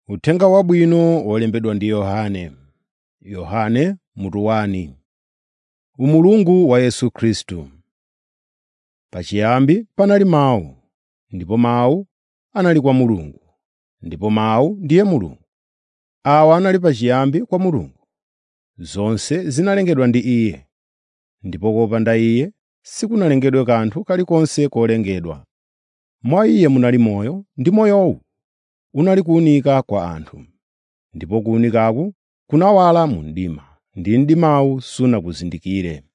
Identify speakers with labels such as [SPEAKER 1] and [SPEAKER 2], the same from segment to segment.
[SPEAKER 1] Uthenga Wabwino wolembedwa ndi Yohane. Yohane mutu 1. Umulungu wa Yesu Khristu. Pachiyambi panali Mawu, ndipo Mawu anali kwa Mulungu, ndipo Mawu ndiye Mulungu. Awa anali pachiyambi kwa Mulungu. Zonse zinalengedwa ndi Iye, ndipo kopanda Iye sikunalengedwe kanthu kalikonse kolengedwa. Mwa Iye munali moyo, ndi moyowu unali kuwunika kwa anthu. Ndipo kuwunikaku kunawala mu mdima, ndi mdimawu sunakuzindikire.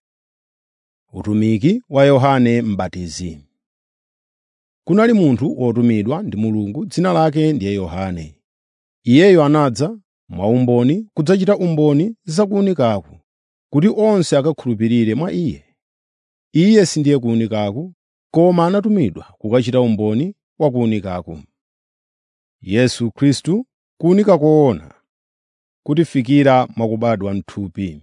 [SPEAKER 1] Utumiki wa Yohane M'batizi. Kunali munthu wotumidwa ndi Mulungu, dzina lake ndiye Yohane. Iyeyo anadza mwaumboni kudzachita umboni za kuwunikaku, kuti onse akakhulupirire mwa Iye. Iye sindiye kuwunikaku, koma anatumidwa kukachita umboni wa kuwunikaku. Yesu Khristu, kuwunika koona, kutifikira mwakubadwa m'thupi.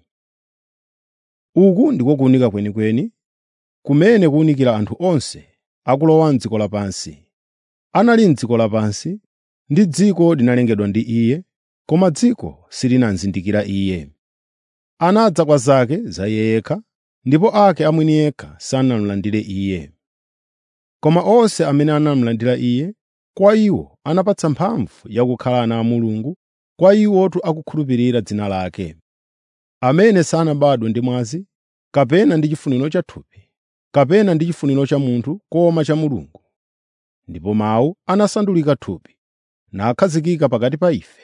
[SPEAKER 1] Uku ndiko kuwunika kwenikweni, kumene kuwunikira anthu onse akulowa m'dziko lapansi. Anali m'dziko lapansi, ndi dziko linalengedwa ndi Iye, koma dziko silinamuzindikira Iye. Anadza kwa zake za Iye yekha, ndipo ake amwini yekha sanamulandire Iye. Koma onse amene anamulandira Iye, kwa iwo anapatsa mphamvu yakukhala ana a Mulungu, kwa iwotu akukhulupirira dzina lake, amene sanabadwe ndi mwazi, kapena ndi chifuniro cha thupi, kapena ndi chifuniro cha munthu, koma cha Mulungu. Ndipo Mawu anasandulika thupi, nakhazikika pakati pa ife.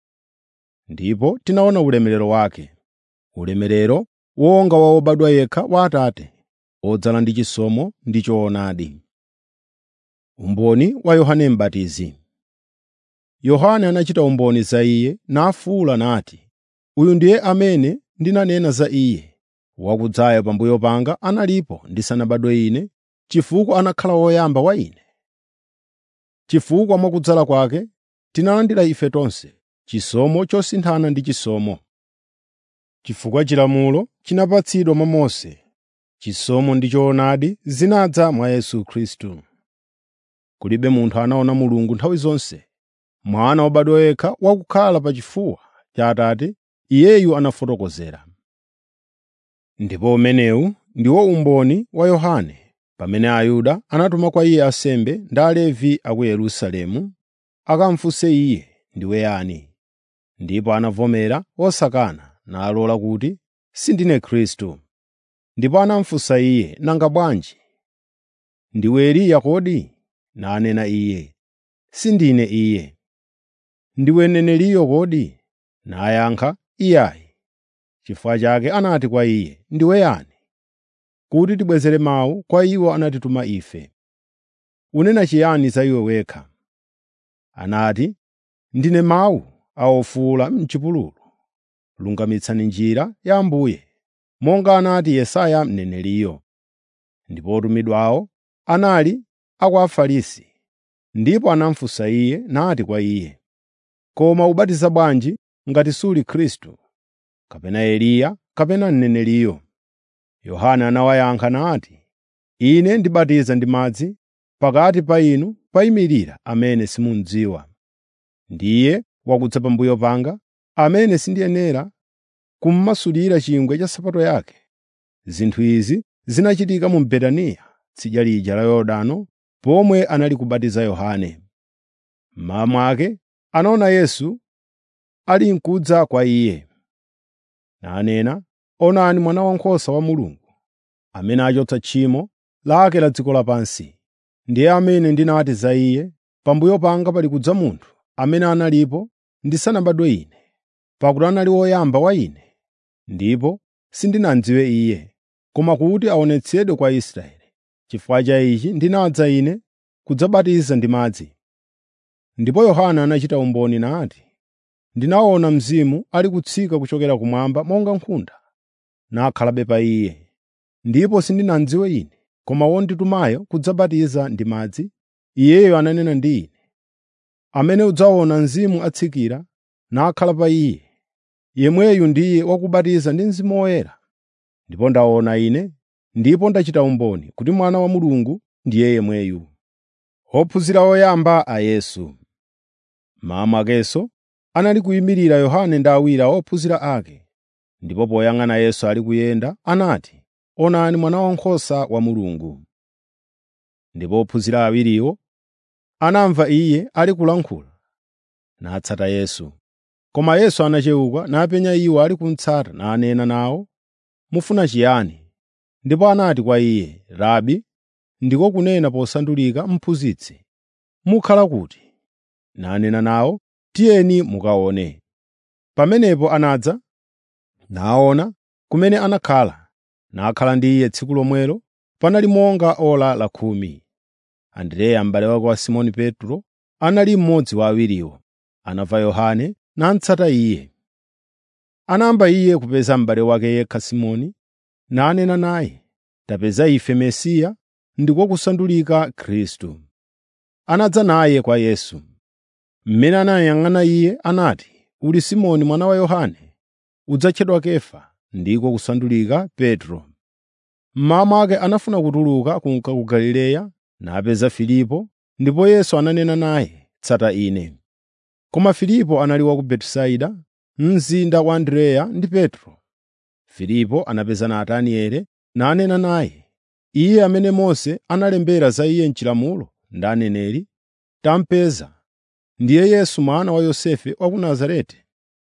[SPEAKER 1] Ndipo tinaona ulemerero wake, ulemerero wonga wa wobadwa yekha wa Atate, odzala ndi chisomo ndi choonadi. Umboni wa Yohane M'batizi. Yohane anachita umboni za Iye, nafuwula nati, “Uyu ndiye amene ndinanena za Iye, wakudzayo pambuyo panga analipo ndisanabadwe ine, chifukwa anakhala woyamba wa ine. Chifukwa mwa kudzala kwake tinalandira ife tonse chisomo chosinthana ndi chisomo. Chifukwa chilamulo chinapatsidwa mwa Mose, chisomo ndi choonadi zinadza mwa Yesu Khristu. Kulibe munthu anaona Mulungu nthawi zonse. Mwana wobadwa yekha wakukhala pachifuwa cha Atate, Iyeyu anafotokozera. Ndipo umenewu ndiwo umboni wa Yohane, pamene Ayuda anatuma kwa Iye ansembe ndi Alevi a ku Yerusalemu, akamufunse Iye, “Ndiwe yani?” Ndipo anavomera osakana, nalola kuti, “Sindine Khristu.” Ndipo anamufunsa Iye, “Nanga bwanji? Ndiwe Eliya kodi?” Nanena Iye, “Sindine Iye.” “Ndiwe mneneriyo kodi?” Nayankha, “Iyayi.” Chifukwa chake anati kwa Iye, “Ndiwe yani?” Kuti tibwezere mawu kwa iwo anatituma ife. “Unena chiyani za iwe wekha?” Anati, “Ndine mawu a ofuwula m'chipululu, lungamitsani njira ya Ambuye, monga anati Yesaya mneneriyo.” Ndipo otumidwawo anali a kwa Afarisi. Ndipo anamufunsa Iye nati kwa Iye, “Koma ubatiza bwanji ngati suli Khristu, kapena Eliya, kapena mneneriyo?” Yohane anawayankha nati, “Ine ndibatiza ndi madzi, pakati pa inu payimirira amene simudziwa. Ndiye wakudza pambuyo panga, amene sindiyenera kummasulira chingwe cha nsapato yake.” Zinthu izi zinachitika mu Betaniya, tsidya lija la Yorodano, pomwe anali kubatiza Yohane. Mmawa mwake anaona Yesu ali nkudza kwa Iye, nanena, “Onani Mwana Wankhosa wa Mulungu, amene achotsa tchimo lake la dziko lapansi. Ndiye amene ndinati za Iye, pambuyo panga pali kudza munthu amene analipo ndisanabadwe ine, pakuti anali woyamba wa ine, ndipo sindinamudziwe Iye, koma kuti aonetsedwe kwa Israeli. Chifukwa cha ichi ndinadza ine kudzabatiza ndi madzi.” Ndipo Yohane anachita umboni nati, “Ndinaona Mzimu ali kutsika kuchokera kumwamba monga nkhunda, nakhalabe pa Iye. Ndipo sindinamudziwe ine, koma wonditumayo kudzabatiza ndi madzi, Iyeyo ananena ndi ine, amene udzaona Mzimu atsikira nakhala pa Iye, yemweyu ndiye wakubatiza ndi Mzimu Woyera. Ndipo ndaona ine, ndipo ndachita umboni kuti Mwana wa Mulungu ndiye yemweyu.” Ophunzira oyamba a Yesu. Mmawa mwakenso anali kuyimirira Yohane ndi awiri a ophunzira ake, ndipo poyang'ana Yesu ali kuyenda anati, “Onani Mwana Wankhosa wa Mulungu.” Ndipo ophunzira awiriwo anamva iye ali kulankhula, natsata Yesu. Koma Yesu anachewuka napenya iwo ali kumutsata nanena nawo, “Mufuna chiyani?” Ndipo anati kwa iye, “Rabi,” ndiko kunena posandulika Mphunzitsi, “mukhala kuti?” Nanena nawo, “Tiyeni mukaone.” Pamenepo anadza naona kumene anakhala, nakhala ndi iye tsiku lomwelo. Panali monga ora la 10. Andreya m'bale wake wa Simoni Petro anali mmodzi wa awiriwo. Anamva Yohane namutsata iye. Anayamba iye kupeza m'bale wake yekha Simoni, nanena naye, “Tapeza ife Mesiya,” ndiko kusandulika Khristu. Anadza naye kwa Yesu. Mmene anayang'ana iye anati, “Uli Simoni mwana wa Yohane, udzatchedwa Kefa,” ndiko kusandulika Petro. Mmawa mwake anafuna kutuluka kunka ku Galileya, napeza Filipo, ndipo Yesu ananena naye, “Tsata Ine.” Koma Filipo anali wa ku Betisaida, mzinda wa Andreya ndi Petro. Filipo anapeza Natanieli nanena naye, iye amene Mose analembera za iye m'Chilamulo ndi Aneneri, “Tamupeza, ndiye Yesu mwana wa Yosefe wa ku Nazareti.”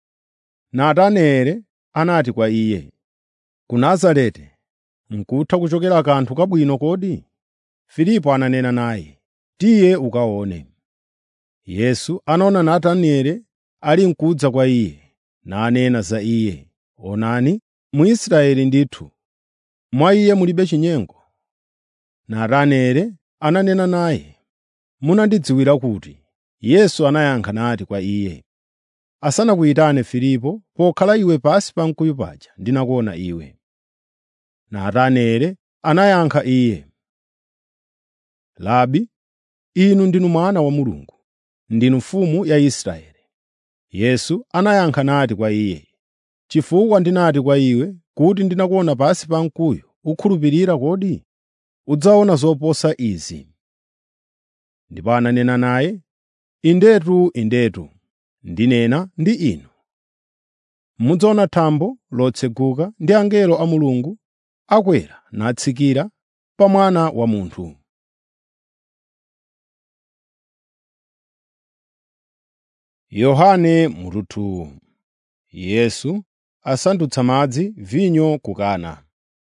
[SPEAKER 1] Natanieli anati kwa iye, “Ku Nazareti n'kutha kuchokera kanthu kabwino kodi?” Filipo ananena naye, “Tiye ukaone.” Yesu anaona Natanieli ali nkudza kwa iye, nanena za iye, “Onani, Mwisraeli ndithu, mwa iye mulibe chinyengo.” Natanieli ananena naye, “Munandidziwira kuti?” Yesu anayankha nati kwa iye, “Asanakuyitane Filipo, pokhala iwe pansi pa mkuyu paja, ndinakuona iwe.” Natanieli anayankha iye, “Labi, inu ndinu Mwana wa Mulungu, ndinu Mfumu ya Israeli.” Yesu anayankha nati kwa iye, “Chifukwa ndinati kwa iwe kuti ndinakuona pansi pa mkuyu, ukhulupirira kodi? Udzaona zoposa izi.” Ndipo ananena naye, “Indetu, indetu, ndinena ndi inu, mudzaona thambo lotseguka ndi angelo a Mulungu akwera natsikira pa Mwana wa Munthu.” Yohane mutu 2. Yesu asandutsa madzi vinyo ku Kana.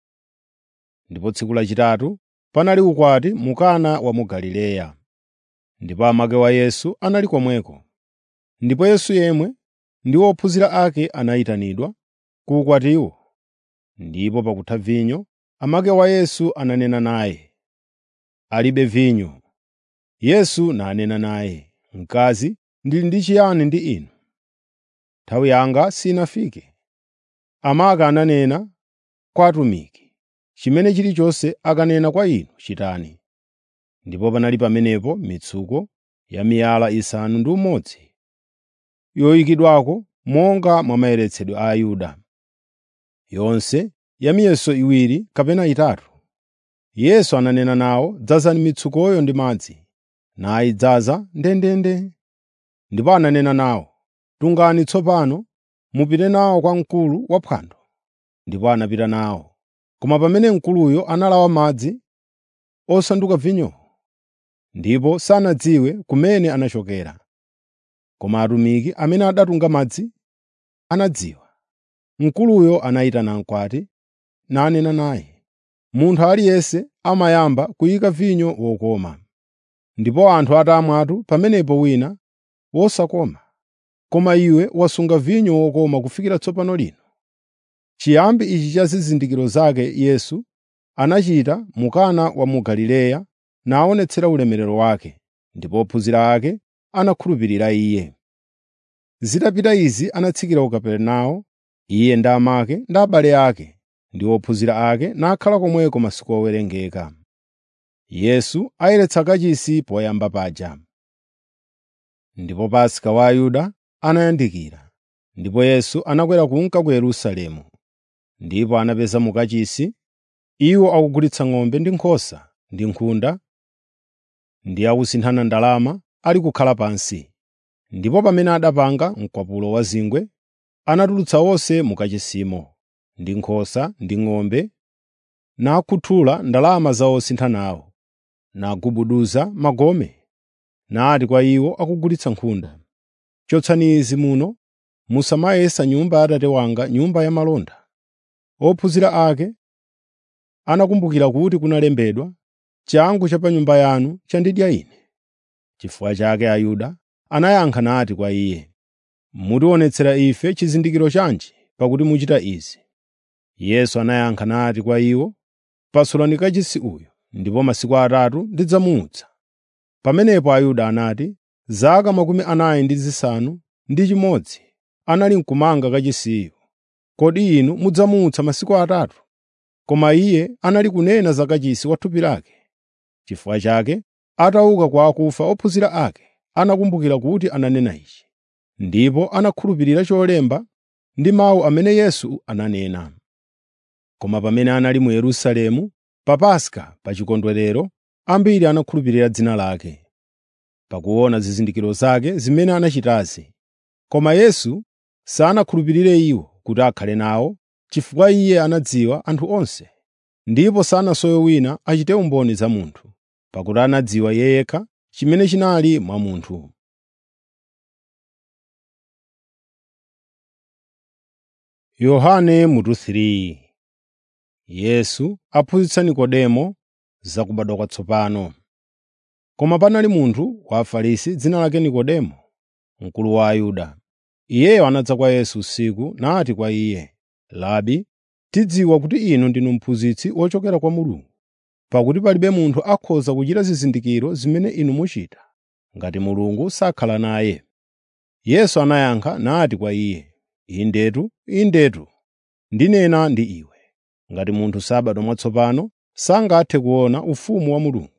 [SPEAKER 1] Ndipo tsiku lachitatu panali ukwati mu Kana wa mu Galileya, ndipo amake wa Yesu anali komweko. Ndipo Yesu yemwe ndi ophunzira ake anayitanidwa ku ukwatiwo. Ndipo pakutha vinyo, amake wa Yesu ananena naye, “Alibe vinyo.” Yesu nanena naye, “Mkazi, ndili ndi chiyani ndi inu? Nthawi yanga sinafike.” Amake ananena kwa atumiki, “Chimene chilichonse akanena kwa inu chitani.” Ndipo panali pamenepo mitsuko ya miyala isanu ndi umodzi, yoyikidwako monga mwa mayeretsedwe a Ayuda, yonse ya miyeso iwiri kapena itatu. Yesu ananena nawo, “Dzazani mitsukoyo ndi madzi.” Nayidzaza ndendende. Ndipo ananena nawo, “Tungani tsopano, mupite nawo kwa mkulu waphwando.” Ndipo anapita nawo. Koma pamene mkuluyo analawa madzi osanduka vinyo, ndipo sanadziwe kumene anachokera. Koma atumiki amene adatunga madzi anadziwa. Mkuluyo anayitana mkwati nanena naye, “Munthu aliyense amayamba kuyika vinyo wokoma, ndipo anthu atamwatu pamenepo wina wosakoma. Koma iwe wasunga vinyo wokoma kufikira tsopano lino.” Chiyambi ichi cha zizindikiro zake Yesu anachita mu Kana wa mu Galileya, naonetsera ulemerero wake, ndipo ophunzira ake anakhulupirira Iye. Zitapita izi anatsikira ku Kapernao, Iye ndi amake ndi abale ake ndi ophunzira ake, nakhala komweko masiku owerengeka. Yesu ayeretsa kachisi poyamba paja. Ndipo Paska wa Ayuda anayandikira, ndipo Yesu anakwera kunka ku Yerusalemu. Ndipo anapeza mu kachisi iwo akugulitsa ng'ombe ndi nkhosa ndi nkhunda, ndi akusinthana ndalama ali kukhala pansi. Ndipo pamene adapanga mkwapulo wa zingwe, anatulutsa onse mu kachisimo, ndi nkhosa ndi ng'ombe, nakhuthula ndalama za osintha nawo, nagubuduza magome, nati kwa iwo akugulitsa nkhunda, “Chotsani izi muno, musamayesa nyumba ya Atate wanga nyumba ya malonda.” Ophunzira ake anakumbukira kuti kunalembedwa, “Changu cha pa nyumba yanu chandidya ine.” Chifukwa chake Ayuda anayankha nati kwa iye, “Mutionetsera ife chizindikiro chanji pakuti muchita izi?” Yesu anayankha nati kwa iwo, “Pasulani kachisi uyu, ndipo masiku atatu ndidzamuutsa.” Pamenepo Ayuda anati, “Zaka 46 anali n'kumanga kachisiyo. Kodi inu mudzamuutsa masiku atatu?” Koma iye anali kunena za kachisi wa thupi lake. Chifukwa chake, atauka kwa akufa, ophunzira ake anakumbukira kuti ananena ichi, ndipo anakhulupirira cholemba ndi mawu amene Yesu ananena. Koma pamene anali mu Yerusalemu pa Paska pa chikondwerero, ambiri anakhulupirira dzina lake, pakuona zizindikiro zake zimene anachitazi. Koma Yesu sanakhulupirire iwo kuti akhale nawo, chifukwa iye anadziwa anthu onse, ndipo sanasowe wina achite umboni za munthu, pakuti anadziwa iye yekha chimene chinali mwa munthu. Yohane mutu 3. Yesu aphunzitsa Nikodemo za kubadwa kwatsopano. Koma panali munthu wa Afarisi dzina lake Nikodemo, mkulu wa Ayuda. Iyeyo anadza kwa Yesu usiku nati kwa iye, “Labi, tidziwa kuti inu ndinu mphunzitsi wochokera kwa Mulungu, pakuti palibe munthu akhoza kuchita zizindikiro zimene inu muchita, ngati Mulungu sakhala naye.” Yesu anayankha nati kwa iye, “Indetu, indetu, ndinena ndi iwe, ngati munthu sabadwa mwatsopano sangathe kuona ufumu wa Mulungu.”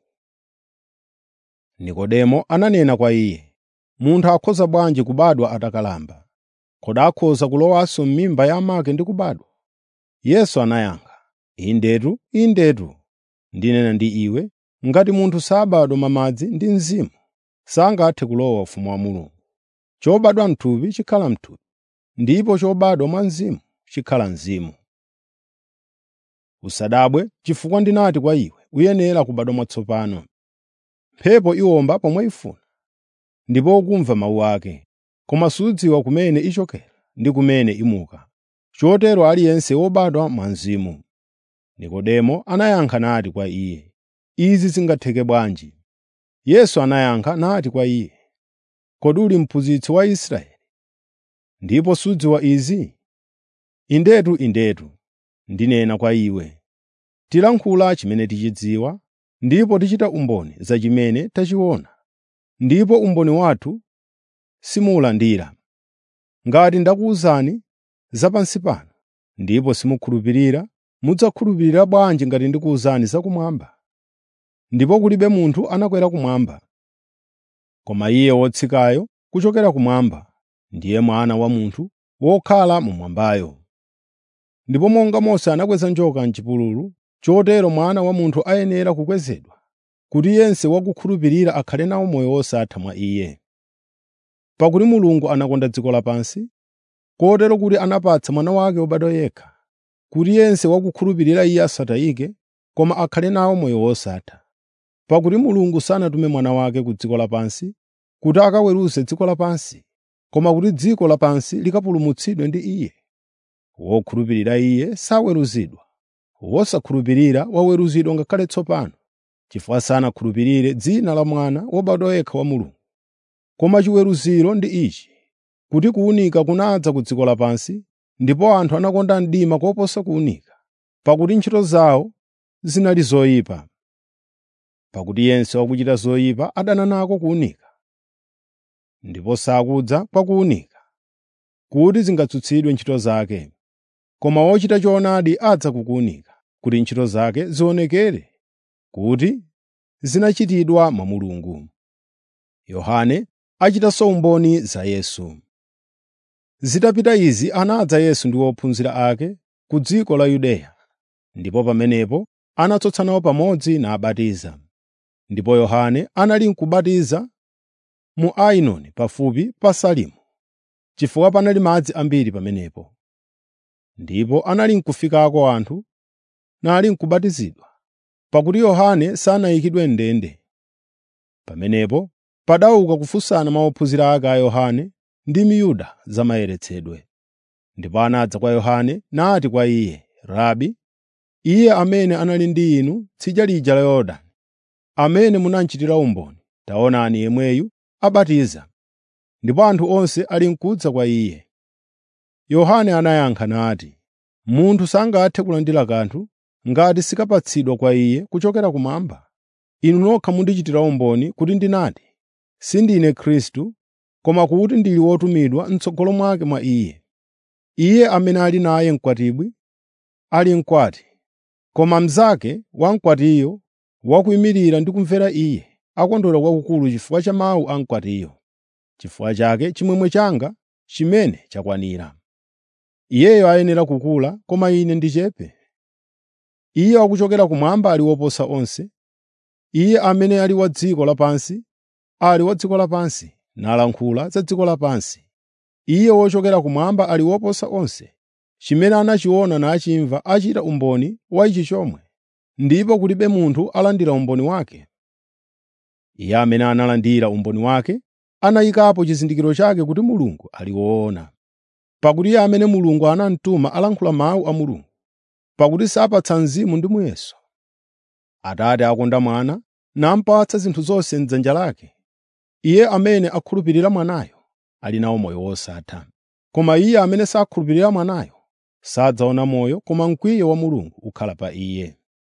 [SPEAKER 1] Nikodemo ananena kwa iye, “Munthu akhoza bwanji kubadwa atakalamba? Kodi akhoza kulowanso m'mimba ya amake ndi kubadwa?” Yesu anayankha, “Indetu, indetu, ndinena ndi iwe, ngati munthu sabadwa mwa madzi ndi Mzimu, sangathe kulowa ufumu wa Mulungu. Chobadwa m'thupi chikhala m'thupi, ndipo chobadwa mwa Mzimu chikhala mzimu. Usadabwe, chifukwa ndinati kwa iwe, uyenera kubadwa mwatsopano. Mphepo iwomba pomwe ifuna, ndipo ukumva mawu ake, koma sudziwa kumene ichokera ndi kumene imuka. Chotero aliyense wobadwa mwa Mzimu.” Nikodemo anayankha nati kwa iye, “Izi zingatheke bwanji?” Yesu anayankha nati kwa iye, “Kodi uli mphunzitsi wa Israeli, ndipo sudziwa izi? Indetu, indetu, ndinena kwa iwe, tilankhula chimene tichidziwa, ndipo tichita umboni za chimene tachiona, ndipo umboni wathu simuwulandira. Ngati ndakuwuzani za pansi pano, ndipo simukhulupirira, mudzakhulupirira bwanji ngati ndikuwuzani zakumwamba? Ndipo kulibe munthu anakwera kumwamba, koma iye wotsikayo kuchokera kumwamba, ndiye Mwana wa Munthu wokhala mumwambayo. Ndipo monga Mose anakweza njoka m'chipululu, chotero Mwana wa Munthu ayenera kukwezedwa, kuti yense wakukhulupirira akhale nawo moyo wosatha mwa iye. Pakuti Mulungu anakonda dziko lapansi, kotero kuti anapatsa Mwana wake wobadwa yekha, kuti yense wakukhulupirira iye asatayike, koma akhale nawo moyo wosatha. Pakuti Mulungu sanatume Mwana wake ku dziko lapansi kuti akaweruze dziko lapansi, koma kuti dziko lapansi likapulumutsidwe ndi iye. Wokhulupirira iye saweruzidwa, wosakhulupirira waweruzidwa ngakhale tsopano, chifukwa sanakhulupirire dzina la Mwana wobadwa yekha wa Mulungu. Koma chiweruziro ndi ichi, kuti kuwunika kunadza ku dziko lapansi, ndipo anthu anakonda mdima koposa kuwunika, pakuti ntchito zawo zinali zoyipa. Pakuti yense wakuchita zoyipa adana nako kuwunika, ndipo sakudza kwa kuwunika, kuti zingatsutsidwe ntchito zake. Koma wochita choonadi adza kukuwunika, kuti ntchito zake zionekere kuti zinachitidwa mwa Mulungu. Yohane achitanso umboni za Yesu. Zitapita izi anadza Yesu ndi ophunzira ake ku dziko la Yudeya, ndipo pamenepo anatsotsanawo pamodzi nabatiza. Ndipo Yohane anali nkubatiza mu Ainoni pafupi pa Salimu, chifukwa panali madzi ambiri pamenepo. Ndipo anali n'kufikako anthu nali n'kubatizidwa, pakuti Yohane sanayikidwe m'ndende. Pamenepo padauka kufunsana mwa ophunzira ake a Yohane ndi Myuda za mayeretsedwe. Ndipo anadza kwa Yohane nati kwa iye, “Rabi, iye amene anali ndi inu tsidya lija la Yorodani, amene munamchitira umboni, taonani yemweyu abatiza, ndipo anthu onse ali n'kudza kwa iye.” Yohane anayankha nati, “Munthu sangathe kulandira kanthu ngati sikapatsidwa kwa iye kuchokera kumwamba. Inu nokha mundichitira umboni kuti ndinati, sindine Khristu, koma kuti ndili wotumidwa m'tsogolo mwake mwa iye. Iye amene ali naye mkwatibwi ali mkwati, koma mnzake wa mkwatiyo wakuyimirira ndi kumvera iye, akondwera kwakukulu chifukwa cha mawu a mkwatiyo. Chifukwa chake chimwemwe changa chimene chakwanira. Iyeyo ayenera kukula, koma ine ndichepe. Iye wakuchokera kumwamba ali woposa onse. Iye amene ali wa dziko lapansi ali wa dziko lapansi, nalankhula za dziko lapansi. Iye wochokera kumwamba ali woposa onse. Chimene anachiona nachimva achita umboni wa ichi chomwe, ndipo kulibe munthu alandira umboni wake. Iye amene analandira umboni wake anayikapo chizindikiro chake kuti Mulungu ali woona. Pakuti iye amene Mulungu anamtuma alankhula mawu a Mulungu, pakuti sapatsa mzimu ndi muyeso. Atate akonda Mwana namupatsa zinthu zonse m'dzanja lake. Iye amene akhulupirira Mwanayo ali nawo moyo wosatha. Koma iye amene sakhulupirira Mwanayo sadzaona moyo, koma mkwiyo wa Mulungu ukhala pa iye.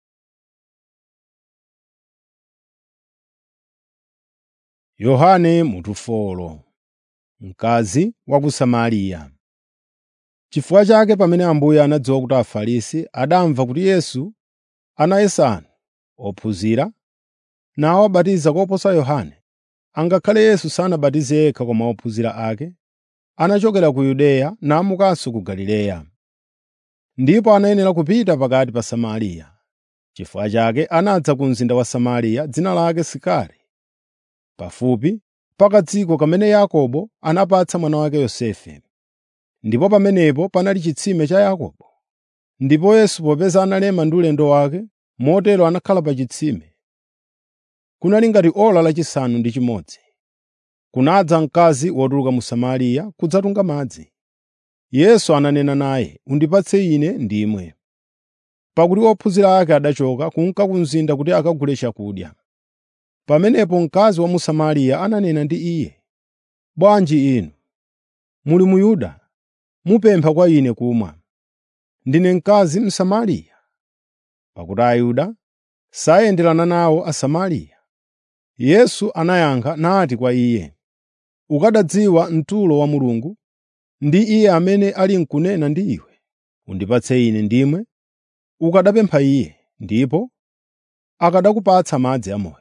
[SPEAKER 1] Yohane mutufolo, mkazi wa ku Samariya. Chifukwa chake pamene Ambuye anadziwa kuti Afarisi adamva kuti Yesu anayesa anthu ophunzira nawabatiza koposa Yohane, angakhale Yesu sanabatize yekha koma ophunzira ake, anachokera ku Yudeya namukanso ku Galileya. Ndipo anayenera kupita pakati pa Samariya. Chifukwa chake anadza ku mzinda wa Samariya dzina lake Sikari, pafupi pa kadziko kamene Yakobo anapatsa mwana wake Yosefe. Ndipo pamenepo panali chitsime cha Yakobo. Ndipo Yesu popeza analema ndi ulendo wake, motero anakhala pa chitsime. Kunali ngati ora lachisanu ndi chimodzi. Kunadza mkazi wotuluka mu Samariya kudzatunga madzi. Yesu ananena naye, “Undipatse ine ndimwe.” Pakuti ophunzira ake adachoka kunka ku mzinda kuti akagule chakudya. Pamenepo mkazi wa mu Samariya ananena ndi iye, “Bwanji inu, muli mu Yuda, mupempha kwa ine kumwa? Ndine mkazi Msamariya.” Pakuti Ayuda sayenderana nawo Asamariya. Yesu anayankha nati kwa iye, “Ukadadziwa mtulo wa Mulungu ndi iye amene ali n'kunena ndi iwe, ‘Undipatse ine ndimwe,’ ukadapempha iye, ndipo akadakupatsa madzi amoyo.”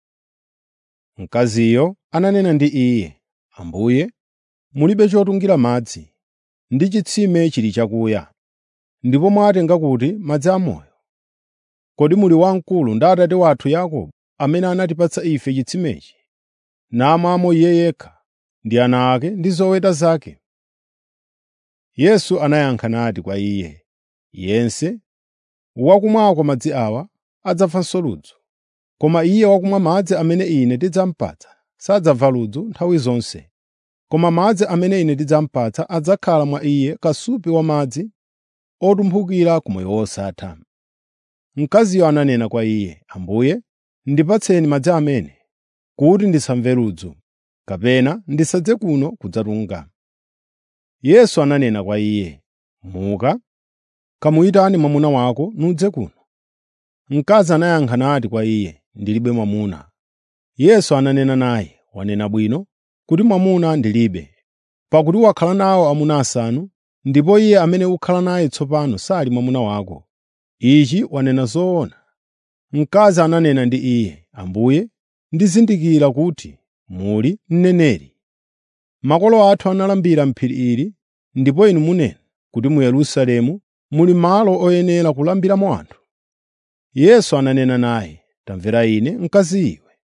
[SPEAKER 1] Mkaziyo ananena ndi iye, “Ambuye, mulibe chotungira madzi, ndi chitsime chili chakuya, ndipo mwatenga kuti madzi amoyo? Kodi muli wamkulu ndi Atate wathu Yakobo, amene anatipatsa ife chitsimechi, namwamo iye yekha ndi ana ake ndi zoweta zake?” Yesu anayankha nati kwa iye, “Yense wakumwako madzi awa adzafanso ludzu, koma iye wakumwa madzi amene ine ndidzamupatsa sadzamva ludzu nthawi zonse, koma madzi amene ine ndidzamupatsa adzakhala mwa iye kasupe wa madzi otumphukira ku moyo wosatha.” Mkaziyo ananena kwa iye, “Ambuye, ndipatseni madzi amene, kuti ndisamve ludzu, kapena ndisadze kuno kudzatunga.” Yesu ananena kwa iye, “Muka, kamuyitane mwamuna wako nudze kuno.” Mkazi anayankha nati kwa iye, “Ndilibe mwamuna.” Yesu ananena naye, “Wanena bwino kuti mwamuna ndilibe, pakuti wakhala nawo amuna asanu, ndipo iye amene ukhala naye tsopano sali mwamuna wako. Ichi wanena zoona.” Mkazi ananena ndi iye, “Ambuye, ndizindikira kuti muli mneneri. Makolo athu analambira m'phiri ili, ndipo inu munena kuti mu Yerusalemu muli malo oyenera kulambiramo anthu.” Yesu ananena naye, “Tamvera ine, mkazi iwe.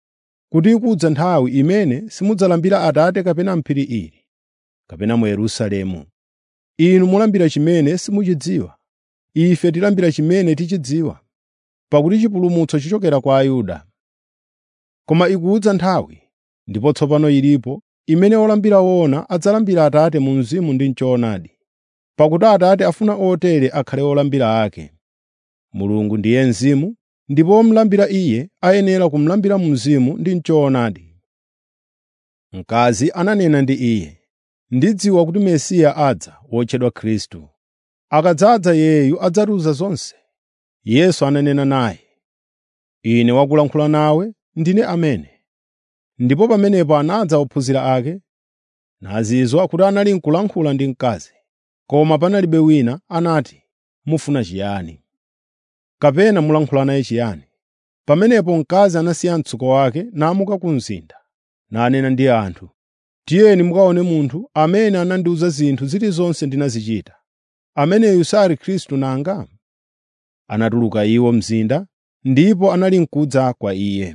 [SPEAKER 1] kuti ikudza nthawi imene simudzalambira Atate kapena m'phiri ili, kapena mu Yerusalemu. Inu mulambira chimene simuchidziwa, ife tilambira chimene tichidziwa, pakuti chipulumutso chichokera kwa Ayuda. Koma ikudza nthawi, ndipo tsopano ilipo, imene olambira woona adzalambira Atate mu mzimu ndi m'choonadi, pakuti Atate afuna otere akhale olambira ake. Mulungu ndiye mzimu, ndipo omulambira Iye ayenera kumulambira mu mzimu ndi m'choonadi. Mkazi ananena ndi Iye, “Ndidziwa kuti Mesiya adza, wotchedwa Khristu. Akadzadza Iyeyu adzatiwuza zonse.” Yesu ananena naye, “Ine wakulankhula nawe, ndine amene.” Ndipo pamenepo anadza ophunzira ake, nazizwa kuti anali nkulankhula ndi mkazi. Koma panalibe wina anati, “Mufuna chiyani?” kapena mulankhula naye chiyani. Pamenepo mkazi anasiya mtsuko wake namuka ku mzinda, nanena ndi anthu, “Tiyeni mukaone munthu amene anandiwuza zinthu zilizonse ndinazichita. Ameneyu sali Khristu nanga?” Anatuluka iwo mzinda, ndipo anali nkudza kwa Iye.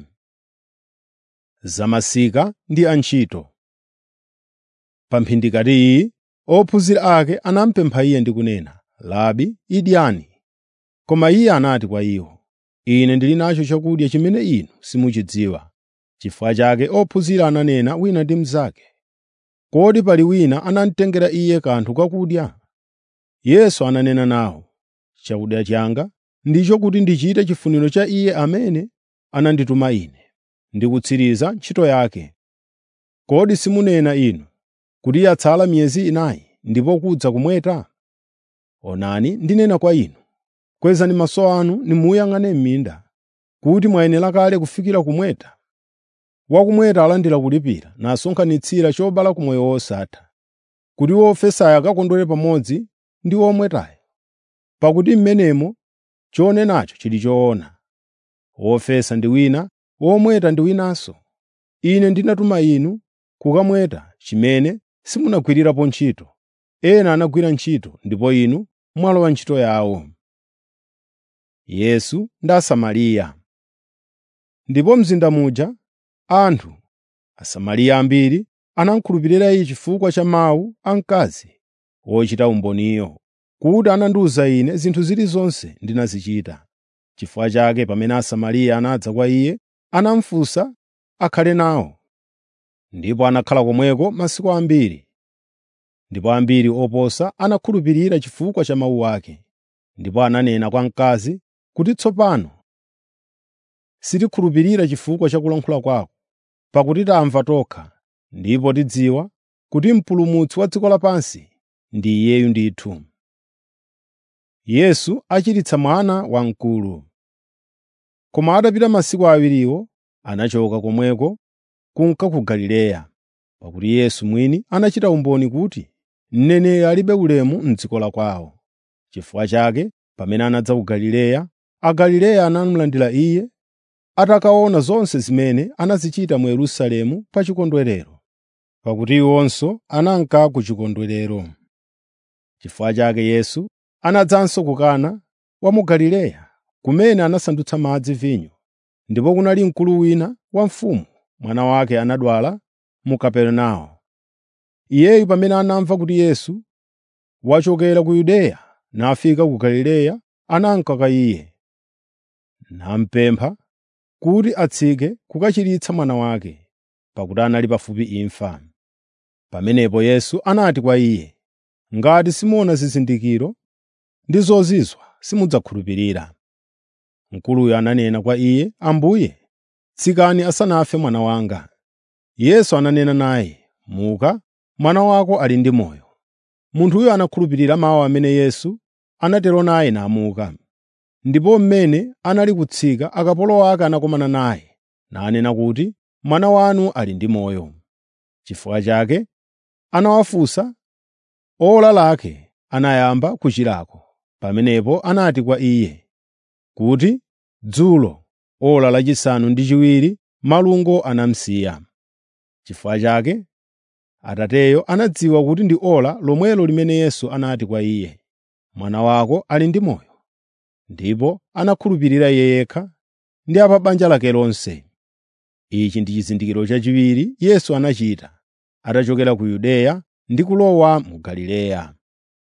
[SPEAKER 1] Zamasika ndi antchito. Pa mphindi kati iyi, ophunzira ake anamupempha Iye ndi kunena, “Labi, idyani.” Koma Iye anati kwa iwo, “Ine ndili nacho chakudya chimene inu simuchidziwa.” Chifukwa chake ophunzira ananena wina ndi mnzake, “Kodi pali wina anamutengera Iye kanthu kakudya?” Yesu ananena nawo, “Chakudya changa ndicho kuti ndichite chifuniro cha Iye amene anandituma Ine, ndi kutsiriza ntchito yake. Kodi simunena inu kuti yatsala miyezi 4 ndipo kudza kumweta? Onani, ndinena kwa inu, kwezani maso anu nimuyang'ane m'minda, kuti mwayenera kale kufikira kumweta. Wakumweta alandira kulipira, nasonkhanitsira chobala ku moyo wosatha, kuti wofesayo akakondwere pamodzi ndi womwetayo. Pakuti m'menemo chonenacho chili choona. Wofesa ndi wina, womweta ndi winanso. Ine ndinatuma inu kukamweta chimene simunagwirirapo ntchito. Ena anagwira ntchito, ndipo inu mwalowa ntchito yawo.” Yesu ndi Asamariya. Ndipo mzinda muja anthu Asamariya ambiri anamukhulupirira Iye chifukwa cha mawu a mkazi wochita umboniyo, kuti anandiwuza ine zinthu zilizonse ndinazichita. Chifukwa chake pamene Asamariya anadza kwa Iye, anamufunsa akhale nawo. Ndipo anakhala komweko masiku ambiri. Ndipo ambiri oposa anakhulupirira chifukwa cha mawu ake. Ndipo ananena kwa mkazi kuti, “Tsopano sitikhulupirira chifukwa cha kulankhula kwako, pakuti tamva tokha, ndipo tidziwa kuti Mpulumutsi wa dziko lapansi ndi Iyeyu ndithu.” Yesu achiritsa mwana wamkulu. Koma atapita masiku awiriwo, anachoka komweko kunka ku Galileya, pakuti Yesu mwini anachita umboni kuti mneneri alibe ulemu m'dziko la kwawo. Chifukwa chake pamene anadza ku Galileya, Agalileya anamulandira Iye, atakaona zonse zimene anazichita mu Yerusalemu pa chikondwerero, pakuti iwonso ananka ku chikondwerero. Chifukwa chake Yesu anadzanso ku Kana wa mu Galileya, kumene anasandutsa madzi vinyo. Ndipo kunali mkulu wina wa mfumu, mwana wake anadwala mu Kaperenawo. Iyeyu pamene anamva kuti Yesu wachokera ku Yudeya nafika ku Galileya, ananka kwa Iye, namupempha kuti atsike kukachiritsa mwana wake, pakuti anali pafupi imfa. Pamenepo Yesu anati kwa iye, “Ngati simuona zizindikiro ndi zozizwa, simudzakhulupirira.” Mkuluyo ananena kwa Iye, “Ambuye, tsikani asanafe mwana wanga.” Yesu ananena naye, “Muka, mwana wako ali ndi moyo.” Munthuyo anakhulupirira mawu amene Yesu anatero naye namuka. Ndipo mmene anali kutsika, akapolo ake anakumana naye, nanena kuti, “Mwana wanu ali ndi moyo.” Chifukwa chake anawafunsa, ora lake anayamba kuchirako. Pamenepo anati kwa iye kuti, “Dzulo, ora lachisanu ndi chiwiri, malungo anamusiya.” Chifukwa chake Atateyo anadziwa kuti ndi ora lomwelo limene Yesu anati kwa iye, “Mwana wako ali ndi moyo.” Ndipo anakhulupirira iye yekha ndi a pa banja lake lonse. Ichi ndi chizindikiro chachiwiri Yesu anachita atachokera ku Yudeya ndi kulowa mu Galileya.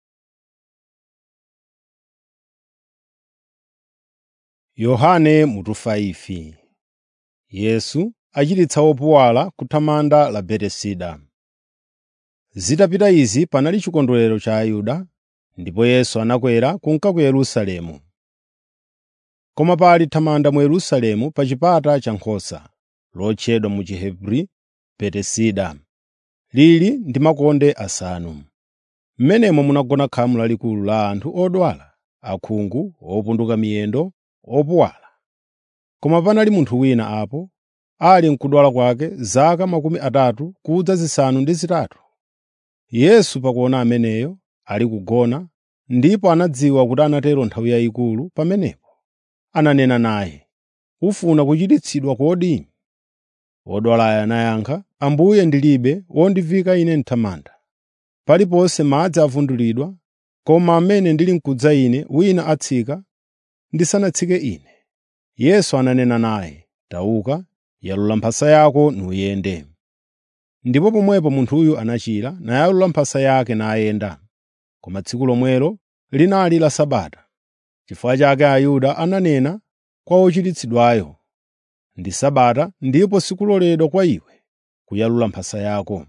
[SPEAKER 1] Yohane mutu 5. Yesu achiritsa wopuwala ku thamanda la Betesida. Zitapita izi panali chikondwerero cha Ayuda, ndipo Yesu anakwera kunka ku Yerusalemu. Koma pali thamanda mu Yerusalemu pa chipata cha Nkhosa, lotchedwa mu Chihebri Betesida, lili ndi makonde asanu. M'menemo munagona khamu lalikulu la anthu odwala, akhungu, opunduka miyendo, opuwala. Koma panali munthu wina apo, ali m'kudwala kwake zaka 30 kudza zisanu ndi zitatu. Yesu pakuona ameneyo ali kugona, ndipo anadziwa kuti anatero nthawi yayikulu pamenepo, ananena naye, “Ufuna kuchiritsidwa kodi?” Wodwalayo anayankha, “Ambuye, ndilibe wondivika ine m'thamanda. Paliponse madzi avundulidwa, koma amene ndili n'kudza ine wina atsika ndisanatsike ine.” Yesu ananena naye, “Tauka, yalula mphasa yako nuyende.” Ndipo pomwepo munthuyo anachira, nayalula mphasa yake nayenda. Koma tsiku lomwelo linali la Sabata. Chifukwa chake Ayuda ananena kwa wochiritsidwayo, “Ndi Sabata ndipo sikuloledwa kwa iwe kuyalula mphasa yako.”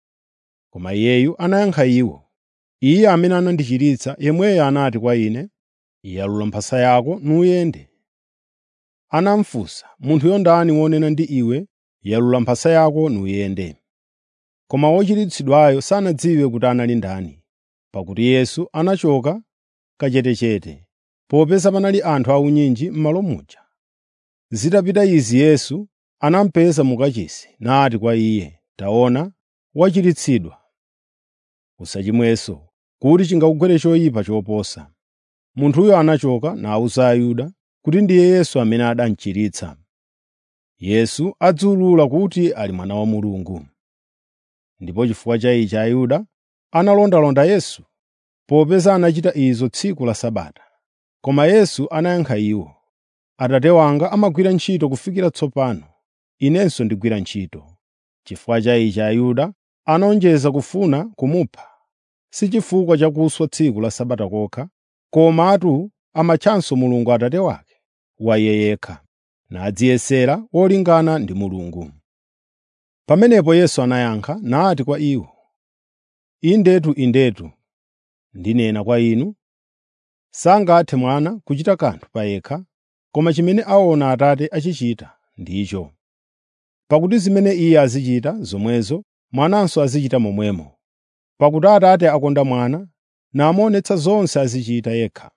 [SPEAKER 1] Koma iyeyu anayankha iwo, “Iye amene anandichiritsa yemweyo anati kwa ine, ‘Yalula mphasa yako nuyende.’ ” Anamufunsa, “Munthuyo ndani wonena ndi iwe, ‘Yalula mphasa yako nuyende?” Koma wochiritsidwayo sanadziwe kuti anali ndani, pakuti Yesu anachoka kachetechete, popeza panali anthu aunyinji m'malo muja. Zitapita izi Yesu anamupeza mu kachisi, nati kwa iye, “Taona, wachiritsidwa. Usachimwenso, kuti chingakugwere choyipa choposa.” Munthuyo anachoka nawuza Ayuda kuti ndiye Yesu amene adamuchiritsa. Yesu adziwulula kuti ali Mwana wa Mulungu. Ndipo chifukwa cha ichi Ayuda analondalonda Yesu, popeza anachita izo tsiku la Sabata. Koma Yesu anayankha iwo, “Atate wanga amagwira ntchito kufikira tsopano, inenso ndigwira ntchito.” Chifukwa cha ichi Ayuda anawonjeza kufuna kumupha, si chifukwa cha kuswa tsiku la Sabata kokha, komatu amatchanso Mulungu Atate wake wa Iye yekha, nadziyesera wolingana ndi Mulungu. Pamenepo Yesu anayankha nati kwa iwo, “Indetu, indetu, ndinena kwa inu, sangathe Mwana kuchita kanthu payekha, koma chimene aona Atate achichita ndicho. Pakuti zimene Iye azichita zomwezo Mwananso azichita momwemo. Pakuti Atate akonda Mwana, namuonetsa zonse azichita yekha.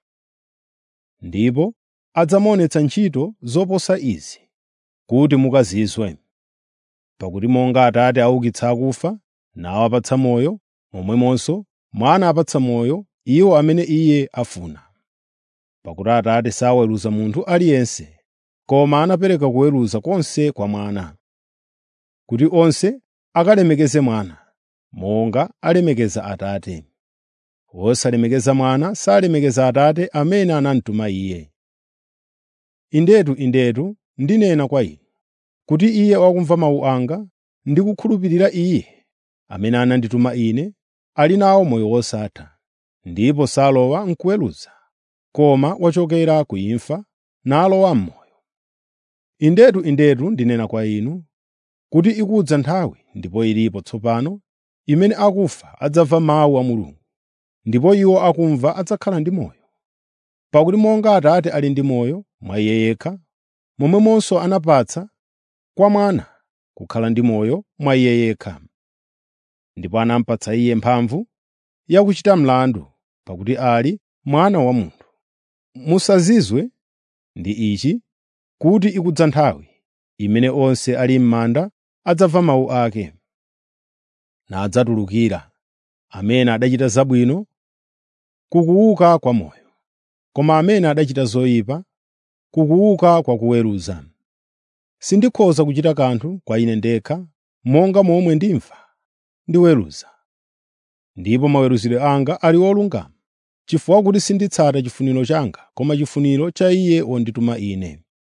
[SPEAKER 1] Ndipo adzamuonetsa ntchito zoposa izi, kuti mukazizwe. Pakuti monga Atate aukitsa akufa nawapatsa moyo, momwemonso Mwana apatsa moyo iwo amene Iye afuna. Pakuti Atate saweruza munthu aliyense, koma anapereka kuweruza konse kwa Mwana, kuti onse akalemekeze Mwana, monga alemekeza Atate. Wosalemekeza Mwana salemekeza Atate amene anamutuma Iye. Indetu, indetu, ndinena kwa inu, kuti iye wakumva mawu anga ndi kukhulupirira Iye amene anandituma Ine, ali nawo moyo wosatha, ndipo salowa m'kuweruza, koma wachokera ku imfa nalowa m'moyo. Indetu, indetu, ndinena kwa inu, kuti ikudza nthawi, ndipo ilipo tsopano, imene akufa adzamva mawu a Mulungu, ndipo iwo akumva adzakhala ndi moyo. Pakuti monga Atate ali ndi moyo mwa Iye yekha, momwemonso anapatsa kwa Mwana kukhala ndi moyo mwa Iye yekha. Ndipo anamupatsa Iye mphamvu yakuchita mlandu, pakuti ali Mwana wa Munthu. Musazizwe ndi ichi, kuti ikudza nthawi imene onse ali m'manda adzamva mawu ake, nadzatulukira, amene adachita zabwino ku kuuka kwa moyo, koma amene adachita zoyipa ku kuuka kwa kuweruza. Sindikhoza kuchita kanthu kwa ine ndekha, monga momwe ndimva ndiweruza. Ndipo maweruzidwe anga ali olungama, chifukwa kuti sinditsata chifuniro changa, koma chifuniro cha Iye wondituma ine.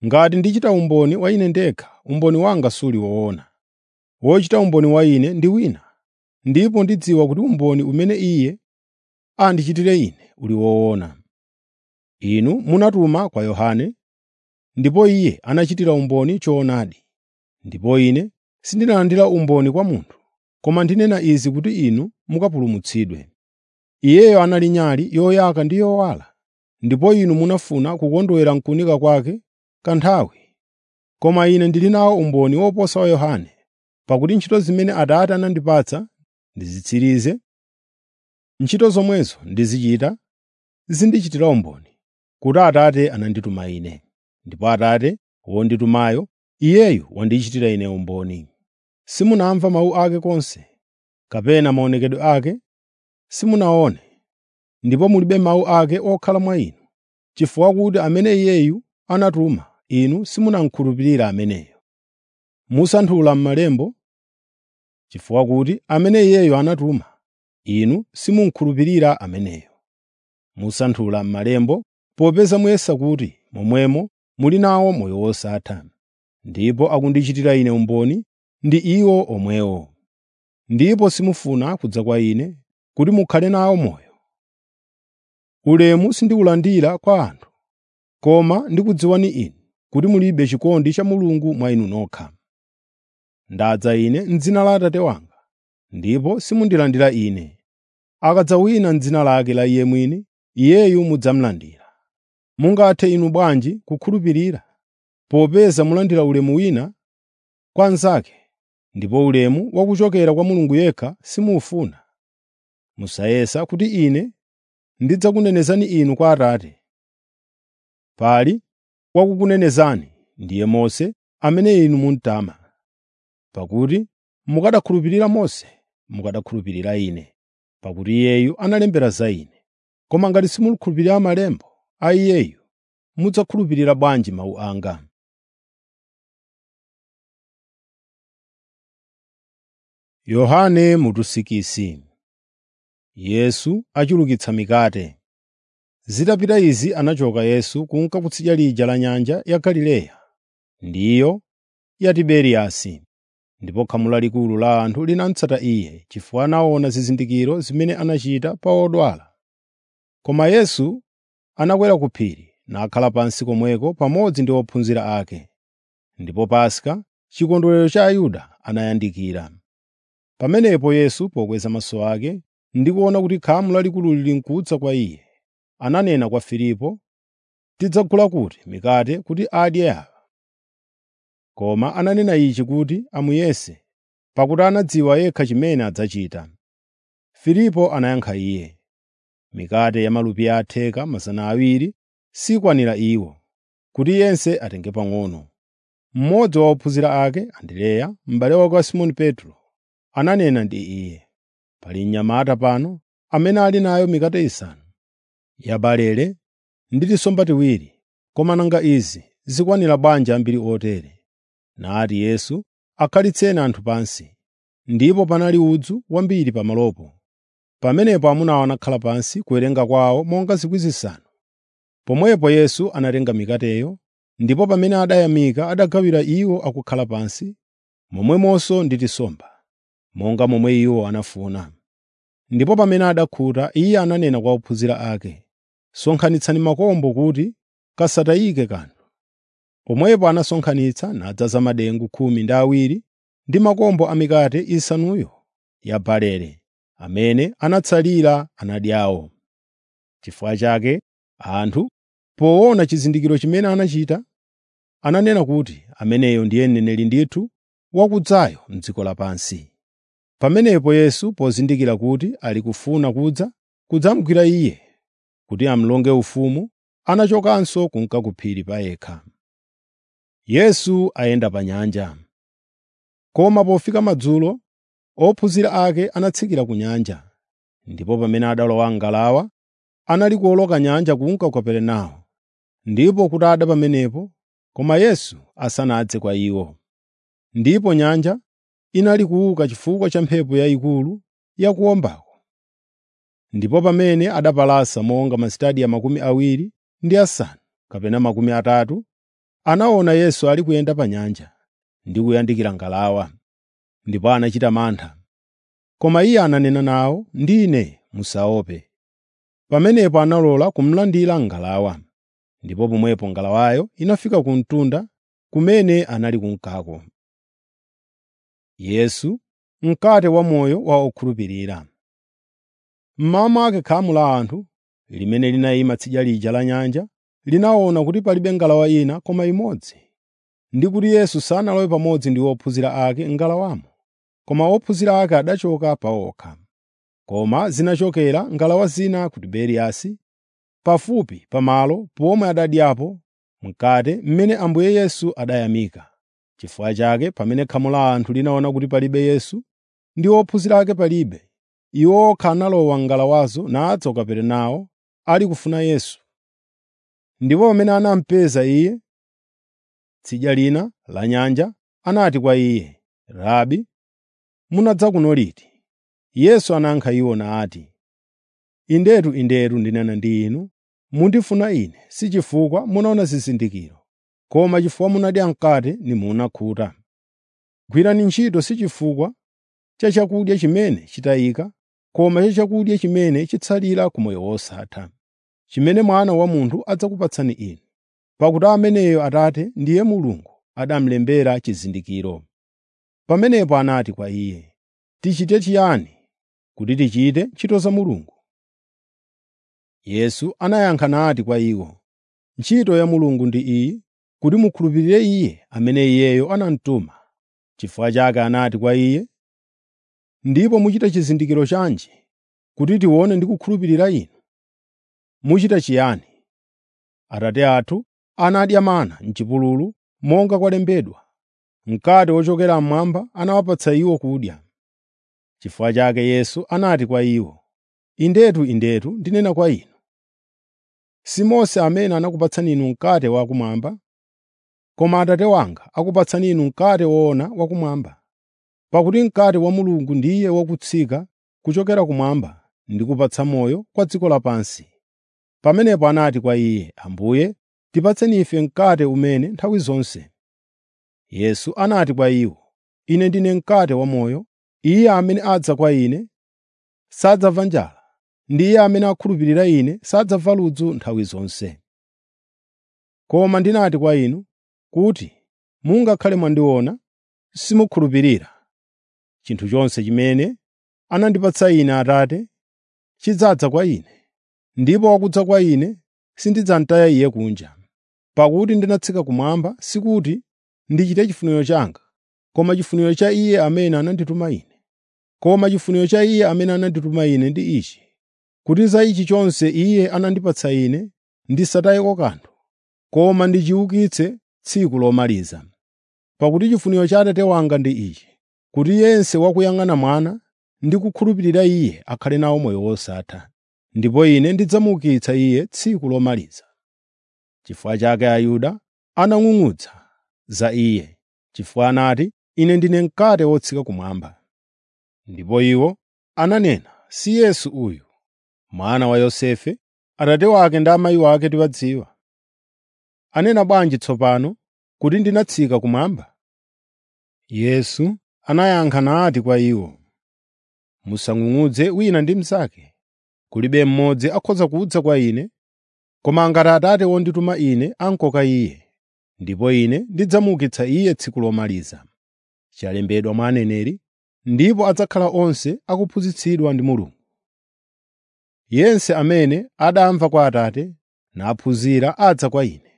[SPEAKER 1] Ngati ndichita umboni wa ine ndekha, umboni wanga suli woona. Wochita umboni wa ine ndi wina, ndipo ndidziwa kuti umboni umene iye andichitire ine uli woona. Inu munatuma kwa Yohane, ndipo iye anachitira umboni choonadi. Ndipo ine sindinalandira umboni kwa munthu, koma ndinena izi kuti inu mukapulumutsidwe. Iyeyo anali nyali yoyaka ndi yowala, ndipo inu munafuna kukondwera m'kuwunika kwake kanthawi. Koma ine ndili nawo umboni woposa wa Yohane, pakuti ntchito zimene Atate anandipatsa ndizitsirize, ntchito zomwezo ndizichita, zindichitira umboni kuti Atate anandituma ine. Ndipo Atate wonditumayo, iyeyu wandichitira ine umboni. Simunamva mawu ake konse, kapena maonekedwe ake simunaone, ndipo mulibe mawu ake okhala mwa inu, chifukwa kuti amene iyeyu anatuma inu simunamkhulupirira ameneyo. Musanthula m'malembo, chifukwa kuti amene iyeyo anatuma inu simunkhulupirira ameneyo. Musanthula m'malembo popeza muyesa kuti momwemo muli nawo moyo wosatha. Ndipo akundichitira ine umboni ndi iwo omwewo. Ndipo simufuna kudza kwa ine kuti mukhale nawo moyo. Ulemu sindiwulandira kwa anthu, koma ndikudziwani inu kuti mulibe chikondi cha Mulungu mwa inu nokha. Ndadza ine m'dzina la Atate wanga, ndipo simundilandira ine. Akadza wina m'dzina lake la iye mwini, iyeyu mudzamulandira. Mungathe inu bwanji kukhulupirira, popeza mulandira ulemu wina kwa anzake, ndipo ulemu wakuchokera kwa Mulungu yekha simuufuna? Musayesa kuti ine ndidzakunenezani inu kwa Atate. Pali wakukunenezani ndiye Mose amene inu muntama. Pakuti mukanakhulupirira Mose, mukanakhulupirira ine, pakuti iyeyu analembera za ine. Koma ngati simukhulupirira malembo a iyeyu, mudzakhulupirira bwanji mawu anga? Yohane mutusikisi. Yesu achulukitsa mikate. Zitapita izi anachoka Yesu kunka kutsidya lija la nyanja ya Galileya, ndiyo ya Tiberiyasi. Ndipo khamu lalikulu la anthu linamutsata iye, chifukwa anaona zizindikiro zimene anachita pa odwala. Koma Yesu anakwera ku phiri, nakhala pansi komweko pamodzi ndi ophunzira ake. Ndipo Paska, chikondwerero cha Ayuda, anayandikira. Pamenepo Yesu pokweza maso ake ndi kuona kuti khamu lalikulu lili nkudza kwa iye, ananena kwa Filipo, “Tidzagula kuti mikate kuti adye awa?” Koma ananena ichi kuti amuyese, pakuti anadziwa yekha chimene adzachita. Filipo anayankha iye, “Mikate ya malupiya atheka 200 sikwanira iwo, kuti yense atenge pang'ono.” Mmodzi wa ophunzira ake, Andereya, m'bale wake wa Simoni Petro, ananena ndi iye, “Pali mnyamata pano amene ali nayo mikate isanu ya barele ndi tisomba tiwiri, koma nanga izi zikwanira bwanji ambiri otere?” Nati Yesu, “Akhalitseni anthu pansi.” Ndipo panali udzu wambiri pamalopo. Pamenepo amunawo anakhala pansi kuwerenga kwawo monga 5,000. Pomwepo Yesu anatenga mikateyo, ndipo pamene adayamika adagawira iwo akukhala pansi, momwemonso ndi tisomba, monga momwe iwo anafuna. Ndipo pamene adakhuta, iye ananena kwa ophunzira ake, “Sonkhanitsani makombo kuti kasatayike kanthu.” Pomwepo anasonkhanitsa nadzaza madengu 12 ndi makombo a mikate isanuyo ya barele, amene anatsalira anadyawo. Chifukwa chake anthu, poona chizindikiro chimene anachita, ananena kuti ameneyo ndiye mneneri ndithu wakudzayo m'dziko lapansi. Pamenepo Yesu, pozindikira kuti ali kufuna kudzamugwira iye kuti amulonge ufumu, anachokanso kunka ku phiri pa yekha. Yesu ayenda pa nyanja. Koma pofika madzulo, ophunzira ake anatsikira ku nyanja, ndipo pamene adalowa m'ngalawa, anali kuwoloka nyanja kunka ku Kaperenawo. Ndipo kutada pamenepo, koma Yesu asanadze kwa iwo. Ndipo nyanja inali kuuka chifukwa cha mphepo yayikulu yakuwombako. Ndipo pamene adapalasa monga masitadiya 25 kapena 30, anaona Yesu ali kuyenda pa nyanja ndi kuyandikira ngalawa, ndipo anachita mantha. Koma iye ananena nawo, “Ndine, musaope.” Pamenepo analola kumulandira ngalawa, ndipo pomwepo ngalawayo inafika ku mtunda kumene anali kunkako. Yesu, mkate wamoyo wa okhulupirira. Mmawa mwake khamu la anthu limene linayima tsidya lija la nyanja linaona kuti palibe ngalawa ina koma imodzi, ndi kuti Yesu sanalowe pamodzi ndi ophunzira ake m'ngalawamo, koma ophunzira ake adachoka pawokha. Koma zinachokera ngalawa zina ku Tiberiyasi, pafupi pamalo pomwe adadyapo mkate mmene Ambuye Yesu adayamika. Chifukwa chake pamene khamu la anthu linaona kuti palibe Yesu ndi ophunzira ake palibe, iwo okha analowa m'ngalawazo nadza ku Kaperenawo ali kufuna Yesu. Ndipo pamene anamupeza iye tsidya lina la nyanja, anati kwa iye, “Rabi, munadza kuno liti?” Yesu anayankha iwo nati, “Indetu, indetu ndinena ndi inu, mundifuna Ine si chifukwa munaona zizindikiro, koma chifukwa munadya mkate nimunakhuta. Gwirani ntchito si chifukwa cha chakudya chimene chitayika, koma cha chakudya chimene chitsalira ku moyo wosatha, chimene Mwana wa Munthu adzakupatsani inu, pakuti ameneyo Atate ndiye Mulungu adamulembera chizindikiro.” Pamenepo anati kwa iye, “Tichite chiyani kuti tichite ntchito za Mulungu?” Yesu anayankha nati kwa iwo, “Ntchito ya Mulungu ndi iyi, kuti mukhulupirire Iye amene Iyeyo anamutuma.” Chifukwa chake anati kwa iye, “Ndipo muchita chizindikiro chanji kuti tione ndi kukhulupirira inu? Muchita chiyani? Atate athu anadya mana m'chipululu monga kwalembedwa, mkate wochokera mmwamba anawapatsa iwo kudya.” Chifukwa chake Yesu anati kwa iwo, “Indetu, indetu ndinena kwa inu, si Mose amene anakupatsani inu mkate wakumwamba, koma Atate wanga akupatsani inu mkate woona wakumwamba. Pakuti mkate wa Mulungu ndiye wakutsika kuchokera kumwamba ndi kupatsa moyo kwa dziko lapansi.” Pamenepo anati kwa iye, “Ambuye, tipatseni ife mkate umene nthawi zonse.” Yesu anati kwa iwo, “Ine ndine mkate wamoyo. Iye amene adza kwa Ine sadzamva njala, ndi iye amene akhulupirira Ine sadzamva ludzu nthawi zonse. Koma ndinati kwa inu kuti mungakhale mwandiona, simukhulupirira. Chinthu chonse chimene anandipatsa Ine Atate chidzadza kwa Ine, ndipo wakudza kwa Ine sindidzamtaya iye kunja. Pakuti ndinatsika kumwamba sikuti ndichite chifuniro changa, koma chifuniro cha Iye amene anandituma Ine. Koma chifuniro cha Iye amene anandituma Ine ndi ichi, kuti za ichi chonse Iye anandipatsa Ine ndisatayeko kanthu, koma ndichiukitse tsiku lomaliza. Pakuti chifuniro cha Atate wanga ndi ichi, kuti yense wakuyang'ana Mwana ndi kukhulupirira Iye akhale nawo moyo wosatha, ndipo Ine ndidzamuukitsa iye tsiku lomaliza.” Chifukwa chake Ayuda anang'ung'udza za Iye, chifukwa anati, “Ine ndine mkate wotsika kumwamba.” Ndipo iwo ananena, “Si Yesu uyu, mwana wa Yosefe? Atate wake ndi amayi wake tiwadziwa. Anena bwanji tsopano kuti ndinatsika kumwamba?” Yesu anayankha nati kwa iwo, “Musang'ung'udze wina ndi mnzake. Kulibe mmodzi akhoza kudza kwa Ine, koma ngati Atate wondituma Ine ankoka Iye, ndipo Ine ndidzamuukitsa Iye tsiku lomaliza. Chalembedwa mwa aneneri, ndipo adzakhala onse akuphunzitsidwa ndi Mulungu. Yense amene adamva kwa Atate naphunzira adza kwa Ine.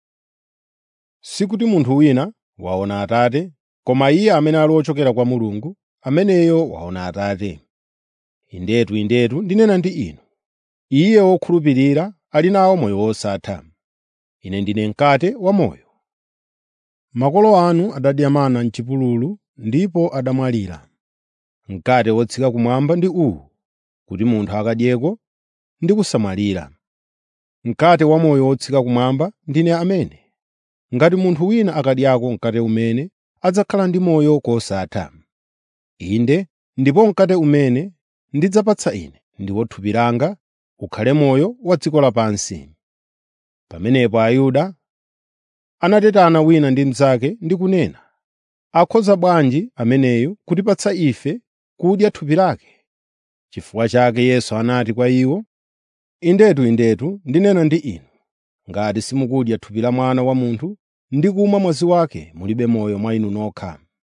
[SPEAKER 1] Sikuti munthu wina waona Atate, koma Iye amene ali wochokera kwa Mulungu, ameneyo waona Atate. Indetu, indetu ndinena ndi inu, iye wokhulupirira ali nawo moyo wosatha. Ine ndine mkate wamoyo. Makolo anu adadya mana m'chipululu ndipo adamwalira. Mkate wotsika kumwamba ndi uwu, kuti munthu akadyeko ndi kusamwalira. Mkate wamoyo wotsika kumwamba ndine amene. Ngati munthu wina akadyako mkate umene, adzakhala ndi moyo kosatha. Inde, ndipo mkate umene ndidzapatsa Ine ndiwo thupi langa, ukhale moyo wa dziko lapansi.” Pamenepo Ayuda anatetana wina ndi mnzake ndi kunena, “Akhoza bwanji ameneyu kutipatsa ife kudya thupi lake?” Chifukwa chake Yesu anati kwa iwo, “Indetu, indetu ndinena ndi inu, ngati simukudya thupi la Mwana wa Munthu ndi kumwa mwazi wake, mulibe moyo mwa inu nokha.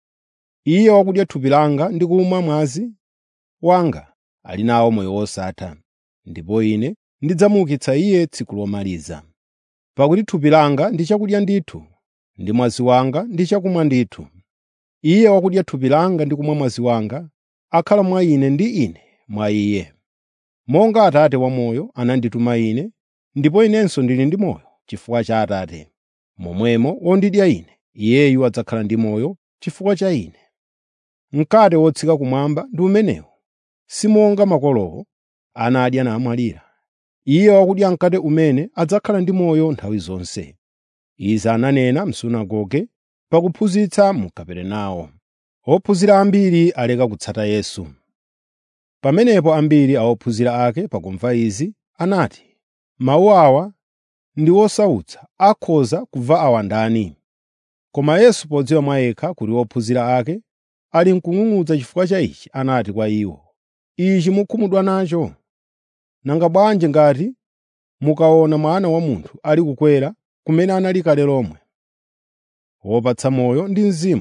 [SPEAKER 1] Iye wakudya thupi langa ndi kumwa mwazi wanga ali nawo moyo wosatha, ndipo Ine ndidzamuukitsa iye tsiku lomaliza. Pakuti thupi langa ndi chakudya ndithu, ndi mwazi wanga ndi chakumwa ndithu. Iye wakudya thupi langa ndi kumwa mwazi wanga akhala mwa Ine ndi Ine mwa iye. Monga Atate wamoyo anandituma Ine, ndipo Inenso ndili ndi moyo chifukwa cha Atate, momwemo wondidya Ine, iyeyu adzakhala ndi moyo chifukwa cha Ine. Mkate wotsika kumwamba ndi umenewu, si monga makolowo anadya namwalira. Iye wakudya mkate umene adzakhala ndi moyo nthawi zonse.” Izi ananena m'sunagoge pakuphunzitsa mu Kaperenawo. Ophunzira ambiri aleka kutsata Yesu. Pamenepo ambiri a ophunzira ake pakumva izi anati, “Mawu awa ndi osautsa, akhoza kumva awa ndani?” Koma Yesu podziwa mwa yekha kuti ophunzira ake ali mkung'ung'udza chifukwa cha ichi, anati kwa iwo, “Ichi mukhumudwa nacho? Nanga bwanji ngati mukaona Mwana wa Munthu ali kukwera kumene anali kale lomwe. Wopatsa moyo ndi Mzimu,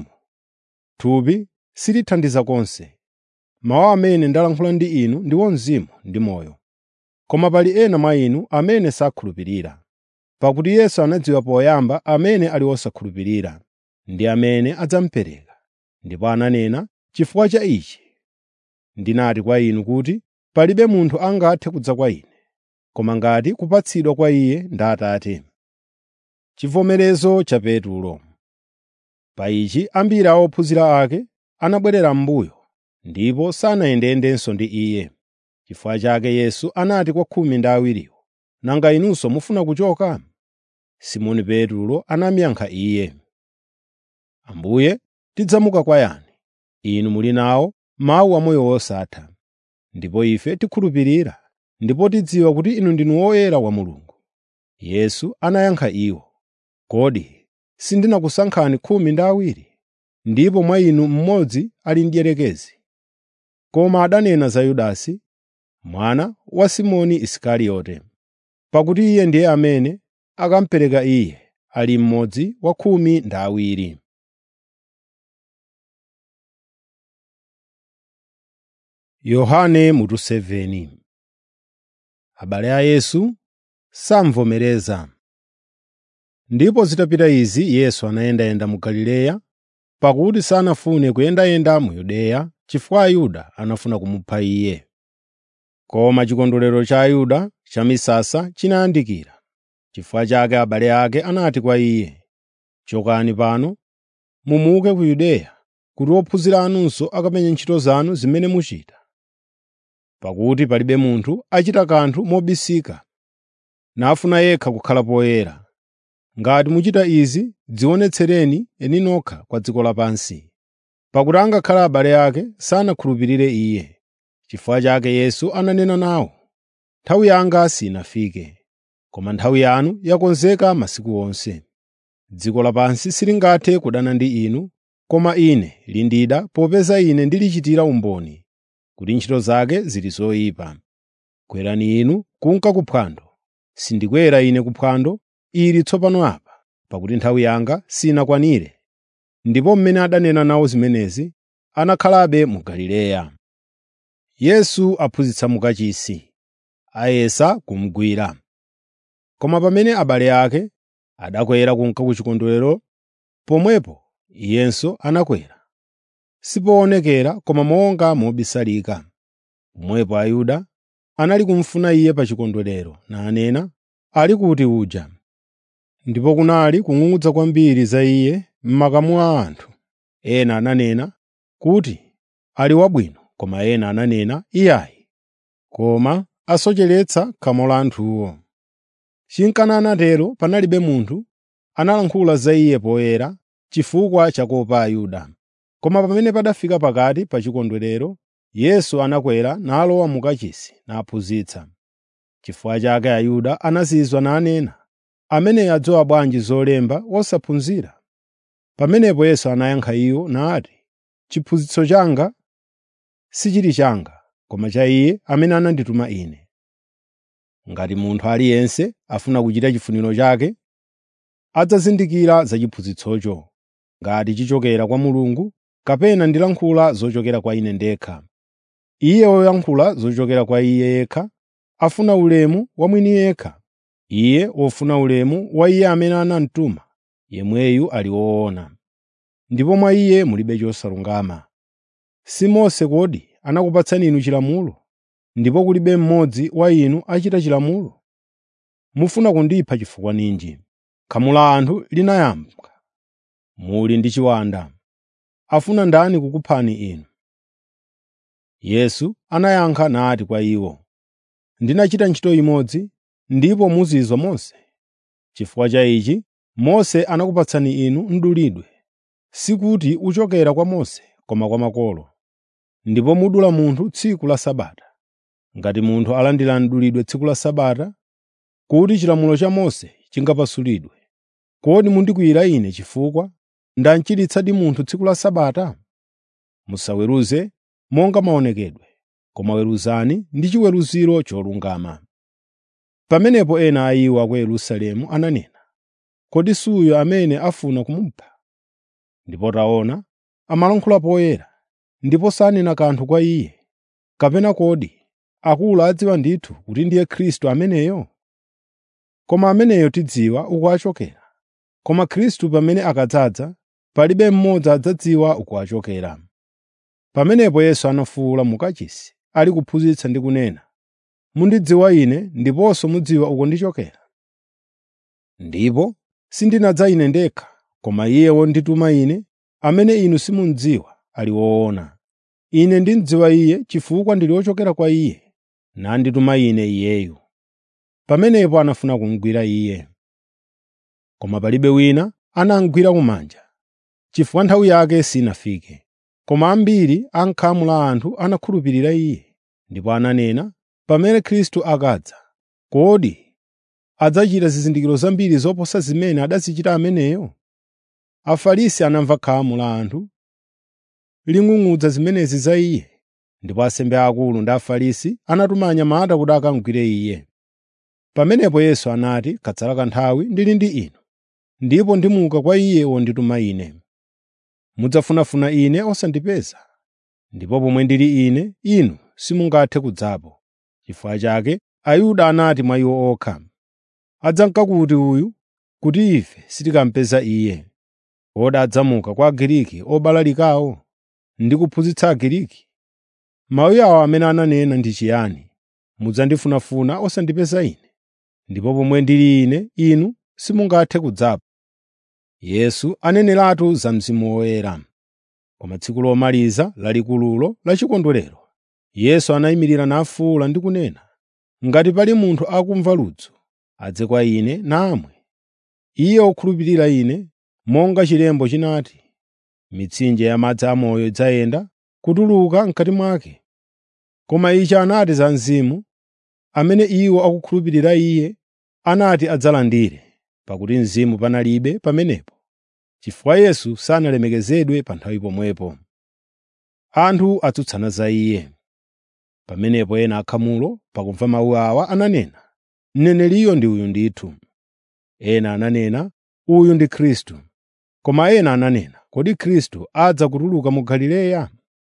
[SPEAKER 1] thupi silithandiza konse. Mawu amene ndalankhula ndi inu ndiwo mzimu ndi moyo. Koma pali ena mwa inu amene sakhulupirira.” Pakuti Yesu anadziwa poyamba amene ali osakhulupirira ndi amene adzamupereka. Ndipo ananena, “Chifukwa cha ichi ndinati kwa inu kuti palibe munthu angathe kudza kwa Ine, koma ngati kupatsidwa kwa Iye ndi Atate.” Chivomerezo cha Petulo. Pa ichi ambiri a ophunzira ake anabwerera m'mbuyo, ndipo sanayendenso ndi Iye. Chifukwa chake Yesu anati kwa khumi ndi awiriwo, “Nanga inunso mufuna kuchoka?” Simoni Petulo anamuyankha Iye, “Ambuye, tidzamuka kwa yani? Inu muli nawo mawu amoyo wosatha. Ndipo ife tikhulupirira, ndipo tidziwa kuti Inu ndinu Woyera wa Mulungu.” Yesu anayankha iwo, “Kodi sindinakusankhani khumi ndi awiri? Ndipo mwa inu mmodzi ali mdierekezi.” Koma adanena za Yudasi, mwana wa Simoni Isikariyote, pakuti iye ndiye amene akamupereka Iye, ali mmodzi wa khumi ndi awiri. Yohane mutu 7. Abale a Yesu samvomereza. Ndipo zitapita izi, Yesu anayendayenda mu Galileya, pakuti sanafune kuyendayenda mu Yudeya, chifukwa Ayuda anafuna kumupha Iye. Koma chikondwerero cha Ayuda cha misasa chinayandikira. Chifukwa chake abale ake anati kwa Iye, “Chokani pano, mumuke ku Yudeya, kuti ophunzira anunso akamenye ntchito zanu zimene muchita. Pakuti palibe munthu achita kanthu mobisika, nafuna yekha kukhala poyera. Ngati muchita izi, dzionetsereni eni nokha kwa dziko lapansi.” Pakuti angakhala abale ake sanakhulupirire Iye. Chifukwa chake Yesu ananena nawo, “Nthawi yanga sinafike, koma nthawi yanu yakonzeka masiku onse. Dziko lapansi silingathe kudana ndi inu, koma Ine lindida popeza Ine ndilichitira umboni kuti ntchito zake zili zoyipa. Kwerani inu kunka kuphwando. Sindikwera Ine kuphwando ili tsopano apa, pakuti nthawi yanga sinakwanire.” Ndipo mmene adanena nawo zimenezi, anakhalabe mu Galileya. Yesu aphunzitsa mu kachisi, ayesa kumugwira. Koma pamene abale ake adakwera kunka ku chikondwerero, pomwepo Iyenso anakwera, sipoonekera koma monga mobisalika. Pomwepo Ayuda anali kumufuna Iye pa chikondwerero, nanena, “Ali kuti uja?” Ndipo kunali kung'ung'udza kwambiri za Iye m'makamu a anthu. Ena ananena kuti ali wabwino, koma ena ananena iyayi, koma asocheretsa khamo la anthuwo. Chinkana anatero panalibe munthu analankhula za Iye poyera chifukwa chakuopa Ayuda. Koma pamene padafika pakati pa chikondwerero, Yesu anakwera nalowa mu kachisi naphunzitsa. Chifukwa chake Ayuda anazizwa nanena, ameneyo adziwa bwanji zolemba wosaphunzira?” Pamenepo Yesu anayankha iwo nati, “Chiphunzitso changa sichili changa, koma cha Iye amene anandituma Ine. Ngati munthu aliyense afuna kuchita chifuniro chake, adzazindikira za chiphunzitsocho, ngati chichokera kwa Mulungu kapena ndilankhula zochokera kwa Ine ndekha. Iye woyankhula zochokera kwa Iye yekha afuna ulemu wa mwini yekha. Iye wofuna ulemu wa Iye amene anamutuma, yemweyu ali woona. Ndipo mwa Iye mulibe chosalungama. Si Mose kodi anakupatsani inu chilamulo, ndipo kulibe mmodzi wa inu achita chilamulo? Mufuna kundipha chifukwa ninji? Khamu la anthu linayamba. Muli ndi chiwanda. Afuna ndani kukuphani inu?” Yesu anayankha nati kwa iwo, “Ndinachita ntchito imodzi, ndipo muzizwa Mose. Chifukwa cha ichi Mose anakupatsani inu mdulidwe, sikuti uchokera kwa Mose koma kwa makolo. Ndipo mudula munthu tsiku la Sabata. Ngati munthu alandira mdulidwe tsiku la Sabata, kuti chilamulo cha Mose chingapasulidwe, kodi mundikwiyira Ine chifukwa ndanchiritsadi munthu tsiku la Sabata? Musaweruze monga maonekedwe, koma weruzani ndi chiweruziro cholungama.” Pamenepo ena a iwo a ku Yerusalemu ananena, “Kodi suyo amene afuna kumupha? Ndipo taona, amalankhula poyera, ndipo sanena kanthu kwa Iye. Kapena kodi akulu adziwa ndithu kuti ndiye Khristu ameneyo? Koma ameneyo tidziwa uko achokera. Koma Khristu pamene akadzaza, palibe mmodzi adzadziwa uko achokera.” Pamenepo Yesu anafuwula mu kachisi, ali kuphunzitsa ndi kunena, “Mundidziwa Ine, ndiponso mudziwa uko ndichokera. Ndipo sindinadza Ine ndekha, koma Iye wondituma Ine, amene inu simudziwa, ali woona. Ine ndimdziwa Iye chifukwa ndili wochokera kwa Iye, nandituma Ine Iyeyu.” Pamenepo anafuna kumugwira Iye, koma palibe wina anamugwira kumanja, chifukwa nthawi yake sinafike. Koma ambiri a m'khamu la anthu anakhulupirira Iye, ndipo ananena, “Pamene Khristu akadza, kodi adzachita zizindikiro zambiri zoposa zimene adazichita ameneyo?” Afarisi anamva khamu la anthu ling'ung'udza zimenezi za Iye, ndipo ansembe aakulu ndi Afarisi anatuma anyamata kuti akamugwire Iye. Pamenepo Yesu anati, “Katsala kanthawi ndili ndi inu, ndipo ndimuka kwa Iye wondituma Ine. Mudzafunafuna Ine osandipeza, ndipo pomwe ndili Ine, inu simungathe kudzapo.” Chifukwa chake Ayuda anati mwa iwo okha, “Adzanka kuti uyu, kuti ife sitikampeza Iye? Kodi adzamuka kwa Agiriki obalalikawo ndi kuphunzitsa Agiriki? Mawu awo amene ananena ndi chiyani? Mudzandifunafuna osandipeza Ine, ndipo pomwe ndili Ine, inu simungathe kudzapo.” Yesu aneneratu za Mzimu Woyera. Koma tsiku lomaliza lalikululo la chikondwerero, Yesu anayimirira nafuwula ndi kunena, “Ngati pali munthu akumva ludzu, adze kwa Ine namwe. Iye wokhulupirira Ine, monga chilembo chinati, mitsinje ya madzi amoyo idzayenda kutuluka m'kati mwake.” Koma ichi anati za Mzimu, amene iwo akukhulupirira Iye anati adzalandire, pakuti Mzimu panalibe pamenepo, chifukwa Yesu sanalemekezedwe pa nthawi pomwepo. Anthu atsutsana za Iye. Pamenepo ena akhamulo pakumva mawu awa ananena, “Mneneriyo ndi uyu ndithu.” Ena ananena, “Uyu ndi Khristu.” Koma ena ananena, “Kodi Khristu adza kutuluka mu Galileya?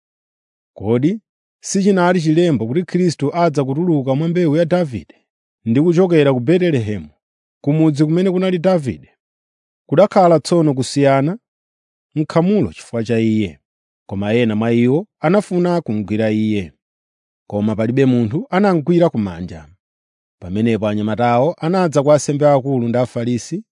[SPEAKER 1] Kodi sichinali chilembo kuti Khristu adza kutuluka mwa mbewu ya Davide ndi kuchokera ku Betelehemu, kumudzi kumene kunali Davide?” Kudakhala tsono kusiyana m'khamulo chifukwa cha Iye. Koma ena mwa iwo anafuna kumugwira Iye, koma palibe munthu anamugwira kumanja. Pamenepo anyamatawo anadza kwa ansembe akulu ndi Afarisi,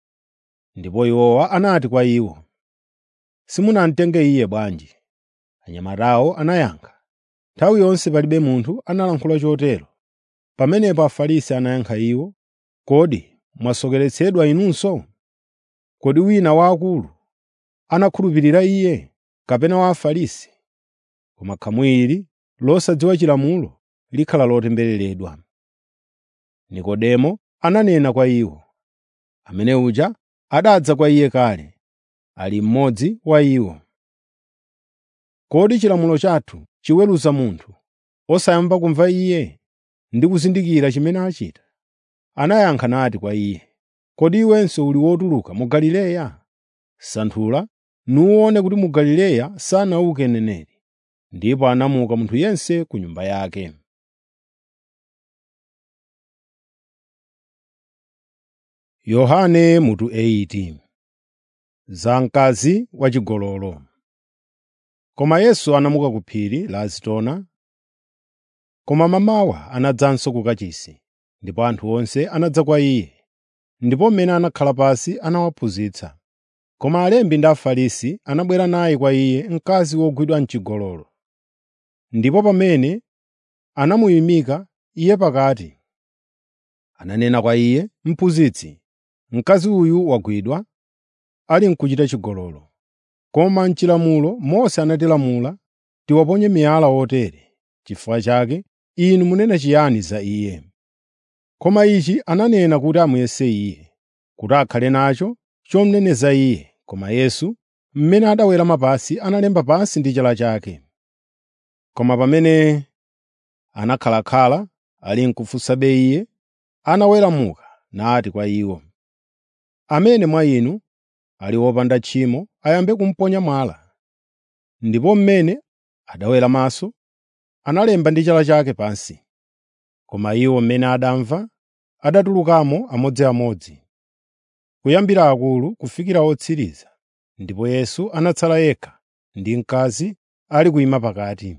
[SPEAKER 1] ndipo iwowa anati kwa iwo, “Simunamutenge Iye bwanji?” Anyamatawo anayankha, “Nthawi yonse palibe munthu analankhula chotero.” Pamenepo Afarisi anayankha iwo, “Kodi mwasokeretsedwa inunso? Kodi wina wa akulu anakhulupirira Iye, kapena wa Afarisi?” Koma khamu ili losadziwa chilamulo likhala lotembereredwa. Nikodemo ananena kwa iwo, amene uja adadza kwa iye kale, ali mmodzi wa iwo. Kodi chilamulo chathu chiweruza munthu osayamba kumva iye ndi kuzindikira chimene achita?” Anayankha nati kwa iye, “Kodi iwenso uli wotuluka mu Galileya? Santhula nuwone kuti mu Galileya sanauke mneneri.” Ndipo anamuka munthu yense ku nyumba yake. Yohane mutu 8. Za mkazi wachigololo. Koma Yesu anamuka ku phiri la Azitona. Koma mamawa anadzanso ku kachisi, ndipo anthu onse anadza kwa iye, ndipo mmene anakhala pansi anawaphunzitsa. Koma alembi ndi Afarisi anabwera naye kwa iye mkazi wogwidwa m'chigololo. Ndipo pamene anamuyimika iye pakati, ananena kwa iye, “Mphunzitsi, mkazi uyu wagwidwa ali n'kuchita chigololo. Koma m'chilamulo Mose anatilamula tiwaponye miyala otere. Chifukwa chake inu munena chiyani za iye?” Koma ichi ananena kuti amuyese iye, kuti akhale nacho chomneneza iye. Koma Yesu, mmene adawerama pansi, analemba pansi ndi chala chake. Koma pamene anakhalakhala ali n'kufunsabe iye, anaweramuka nati kwa iwo, “Amene mwa inu ali wopanda tchimo ayambe kumuponya mwala.” Ndipo mmene adaweramanso analemba ndi chala chake pansi. Koma iwo mmene adamva adatulukamo amodziamodzi, kuyambira akulu kufikira otsiriza. Ndipo Yesu anatsala yekha ndi mkazi ali kuyima pakati.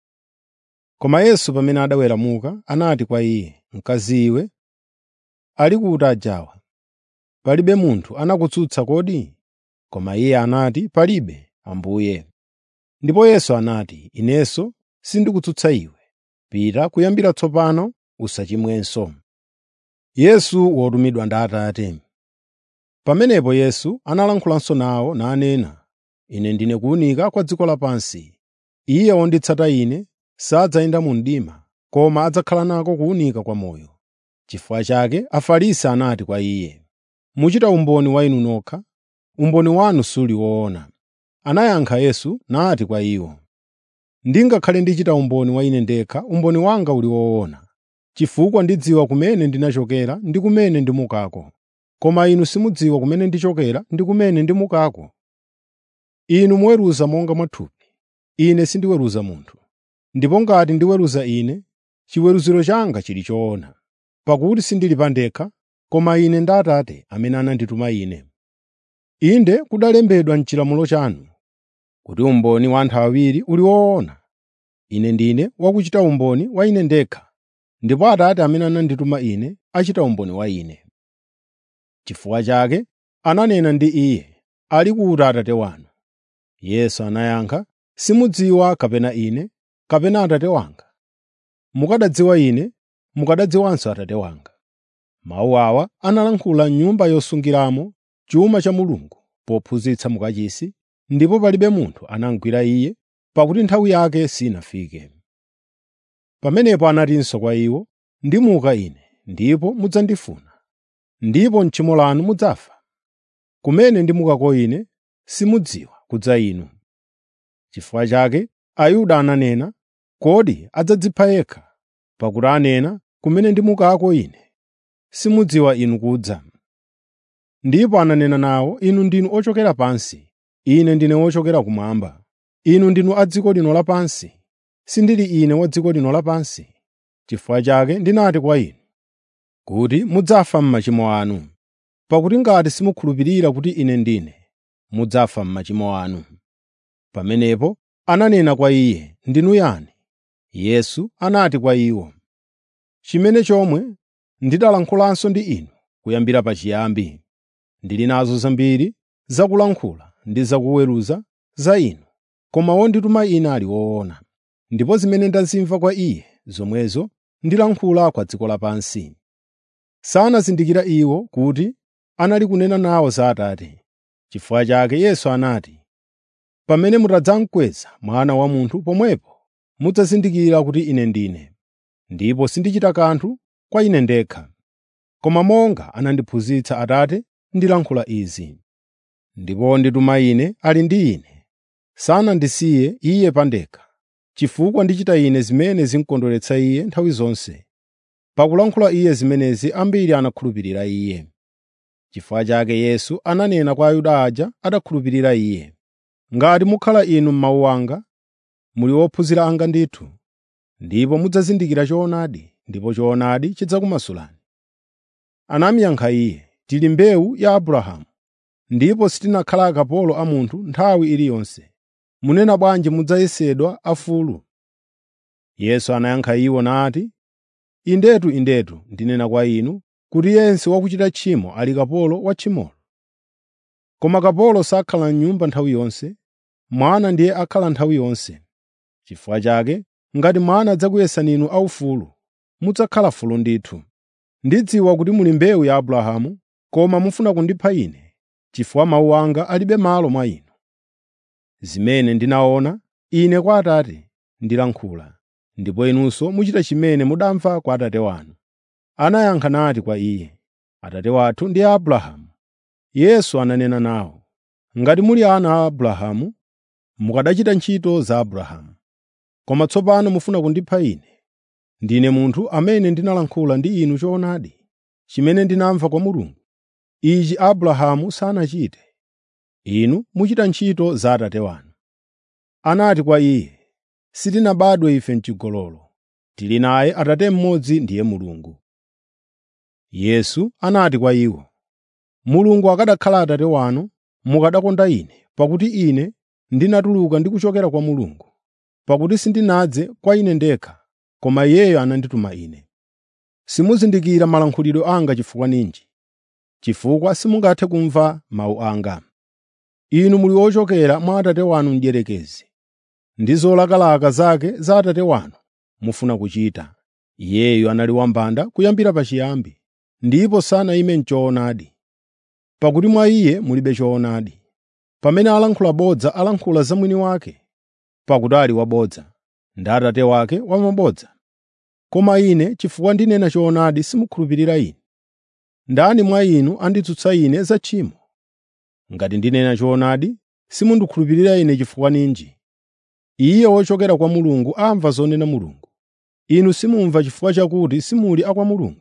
[SPEAKER 1] Koma Yesu pamene adaweramuka anati kwa iye, “Mkazi iwe, ali kuti ajawa? Palibe munthu anakutsutsa kodi?” Koma iye anati, “Palibe, Ambuye.” Ndipo Yesu anati, “Inenso sindikutsutsa iwe. Pita, kuyambira tsopano usachimwenso.” Yesu wotumidwa ndi Atate. Pamenepo Yesu analankhulanso nawo nanena, “Ine ndine kuwunika kwa dziko lapansi. Iye wonditsata Ine sadzayenda mu mdima, koma adzakhala nako kuwunika kwa moyo.” Chifukwa chake Afarisi anati kwa iye, “Muchita umboni wa inu nokha, umboni wanu suli woona.” Anayankha Yesu nati kwa iwo, “Ndingakhale ndichita umboni wa Ine ndekha, umboni wanga uli woona, chifukwa ndidziwa kumene ndinachokera ndi kumene ndimukako. Koma inu simudziwa kumene ndichokera ndi kumene ndimukako. Inu muweruza monga mwathupi, Ine sindiweruza munthu. Ndipo ngati ndiweruza Ine, chiweruziro changa chili choona, pakuti sindili pa ndekha, koma Ine ndi Atate amene anandituma Ine. Inde kudalembedwa m'chilamulo chanu kuti umboni wa anthu awiri uli woona. Ine ndine wakuchita umboni wa Ine ndekha, ndipo Atate amene anandituma Ine achita umboni wa Ine.” Chifukwa chake ananena ndi iye, “Ali kuti Atate wanu?” Yesu anayankha, “Simudziwa kapena Ine, kapena Atate wanga. Mukadadziwa Ine, mukadadziwanso Atate wanga.” Mawu awa analankhula m'nyumba yosungiramo chuma cha Mulungu pophunzitsa mu kachisi, ndipo palibe munthu anamugwira iye, pakuti nthawi yake sinafike. Pamenepo anatinso kwa iwo, “Ndimuka Ine, ndipo mudzandifuna, ndipo m'tchimo lanu mudzafa. Kumene ndimukako Ine simudziwa kudza inu.” Chifukwa chake Ayuda ananena, “Kodi adzadzipha yekha, pakuti anena, kumene ndimukako Ine simudziwa inu kudza.” Ndipo ananena nawo, “Inu ndinu ochokera pansi, Ine ndine wochokera kumwamba. Inu ndinu a dziko lino lapansi, sindili Ine wa dziko lino lapansi. Chifukwa chake ndinati kwa inu kuti mudzafa m'machimo anu. Pakuti ngati simukhulupirira kuti Ine ndine, mudzafa m'machimo anu.” Pamenepo ananena kwa iye, “Ndinu yani?” Yesu anati kwa iwo, “Chimene chomwe ndidalankhulanso ndi inu kuyambira pachiyambi. Ndili nazo zambiri zakulankhula ndi zakuweruza za inu, koma wondituma Ine ali woona. Ndipo zimene ndazimva kwa Iye, zomwezo ndilankhula kwa dziko lapansi.” Sanazindikira iwo kuti anali kunena nawo za Atate. Chifukwa chake Yesu anati, “Pamene mutadzamkweza Mwana wa Munthu, pomwepo mudzazindikira kuti Ine ndine, ndipo sindichita kanthu kwa Ine ndekha. Koma monga anandiphunzitsa Atate, ndilankhula izi. Ndipo wondituma Ine ali ndi Ine. Sanandisiye Iye pandekha, chifukwa ndichita Ine zimene zimukondweretsa Iye nthawi zonse. Pakulankhula Iye zimenezi ambiri anakhulupirira Iye. Chifukwa chake Yesu ananena kwa Ayuda aja adakhulupirira Iye, “Ngati mukhala inu m'mawu anga, muli ophunzira anga ndithu, ndipo mudzazindikira choonadi, ndipo choonadi chidzakumasulani.” Anamuyankha Iye, “Tili mbewu ya Abrahamu, ndipo sitinakhala akapolo a munthu nthawi iliyonse. Munena bwanji mudzayesedwa aufulu?” Yesu anayankha iwo nati, “Indetu, indetu ndinena kwa inu kuti yense wakuchita tchimo ali kapolo wa tchimolo. Koma kapolo sakhala m'nyumba nthawi yonse, mwana ndiye akhala nthawi yonse. Chifukwa chake, ngati mwana adzakuyesani inu aufulu, mudzakhala fulu ndithu. Ndidziwa kuti muli mbewu ya Abrahamu, koma mufuna kundipha Ine, chifukwa mawu anga alibe malo mwa inu. Zimene ndinaona Ine kwa Atate ndilankhula, ndipo inunso muchita chimene mudamva kwa atate wanu.” Anayankha nati kwa Iye, “Atate wathu ndi Abrahamu.” Yesu ananena nawo, “Ngati muli ana a Abrahamu, mukanachita ntchito za Abrahamu. Koma tsopano mufuna kundipha Ine. Ndine munthu amene ndinalankhula ndi inu choonadi, chimene ndinamva kwa Mulungu. Ichi Abrahamu sanachite. Inu muchita ntchito za atate wanu.” Anati kwa Iye, “Sitinabadwe ife m'chigololo. Tili naye Atate mmodzi, ndiye Mulungu.” Yesu anati kwa iwo, “Mulungu akanakhala Atate wanu, mukanakonda Ine, pakuti Ine ndinatuluka ndi kuchokera kwa Mulungu. Pakuti sindinadze kwa Ine ndekha, koma Iyeyo anandituma Ine. Simuzindikira malankhulidwe anga chifukwa ninji, chifukwa simungathe kumva mawu anga. Inu muli ochokera mwa atate wanu mdierekezi, ndi zolakalaka zake za atate wanu mufuna kuchita. Iyeyo anali wambanda kuyambira pachiyambi, ndipo sanayime m'choonadi, pakuti mwa Iye mulibe choonadi. Pamene alankhula bodza alankhula za mwini wake, pakuti ali wabodza, ndi atate wake wamabodza. Koma Ine, chifukwa ndinena choonadi, simukhulupirira Ine. Ndani mwa inu anditsutsa Ine za tchimo? Ngati ndinena choonadi, simundikhulupirira Ine chifukwa ninji? Iye wochokera kwa Mulungu amva zonena Mulungu. Inu simumva chifukwa chakuti simuli a kwa Mulungu.”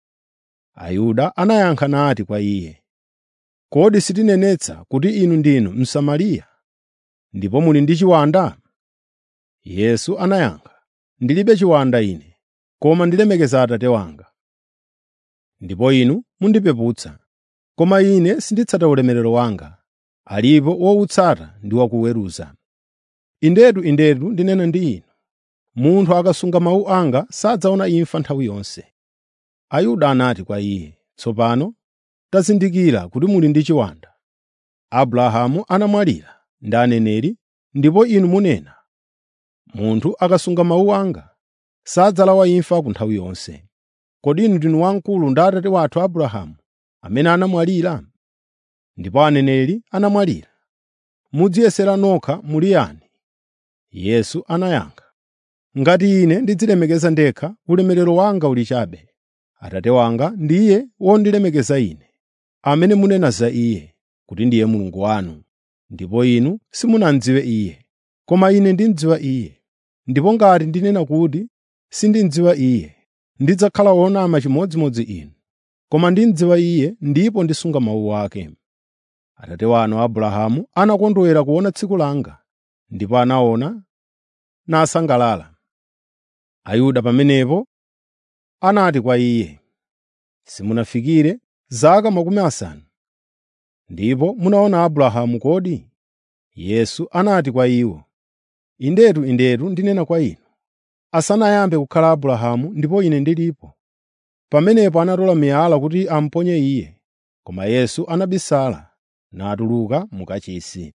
[SPEAKER 1] Ayuda anayankha nati kwa Iye, “Kodi sitinenetsa kuti inu ndinu Msamariya, ndipo muli ndi chiwanda?” Yesu anayankha, “Ndilibe chiwanda Ine, koma ndilemekeza Atate wanga. Ndipo inu mundipeputsa. Koma Ine sinditsata ulemerero wanga, alipo wowutsata ndi wakuweruza. Indetu, indetu ndinena ndi inu, munthu akasunga mawu anga sadzaona imfa nthawi yonse.” Ayuda anati kwa Iye, “Tsopano tazindikira kuti muli ndi chiwanda. Abrahamu anamwalira ndi aneneri, ndipo inu munena, munthu akasunga mawu anga sadzalawa imfa ku nthawi yonse. Kodi inu ndinu wamkulu ndi atate wathu Abrahamu, amene anamwalira? Ndipo aneneri anamwalira. Mudziyesera nokha muli yani?” Yesu anayankha, “Ngati Ine ndidzilemekeza ndekha, ulemerero wanga uli chabe. Atate wanga ndiye wondilemekeza Ine, amene munena za Iye kuti ndiye Mulungu wanu. Ndipo inu simunamudziwe Iye, koma Ine ndimdziwa Iye. Ndipo ngati ndinena kuti sindimdziwa Iye, ndidzakhala wonama chimodzimodzi inu. Koma ndimdziwa Iye ndipo ndisunga mawu ake. Atate wanu Abrahamu anakondwera kuona tsiku langa, ndipo anaona nasangalala.” Ayuda pamenepo anati kwa Iye, “Simunafikire zaka 50, ndipo munaona Abrahamu kodi?” Yesu anati kwa iwo, “Indetu, indetu ndinena kwa inu, asanayambe kukhala Abrahamu ndipo Ine ndilipo.” Pamenepo anatola miyala kuti amuponye Iye, koma Yesu anabisala natuluka mu kachisi.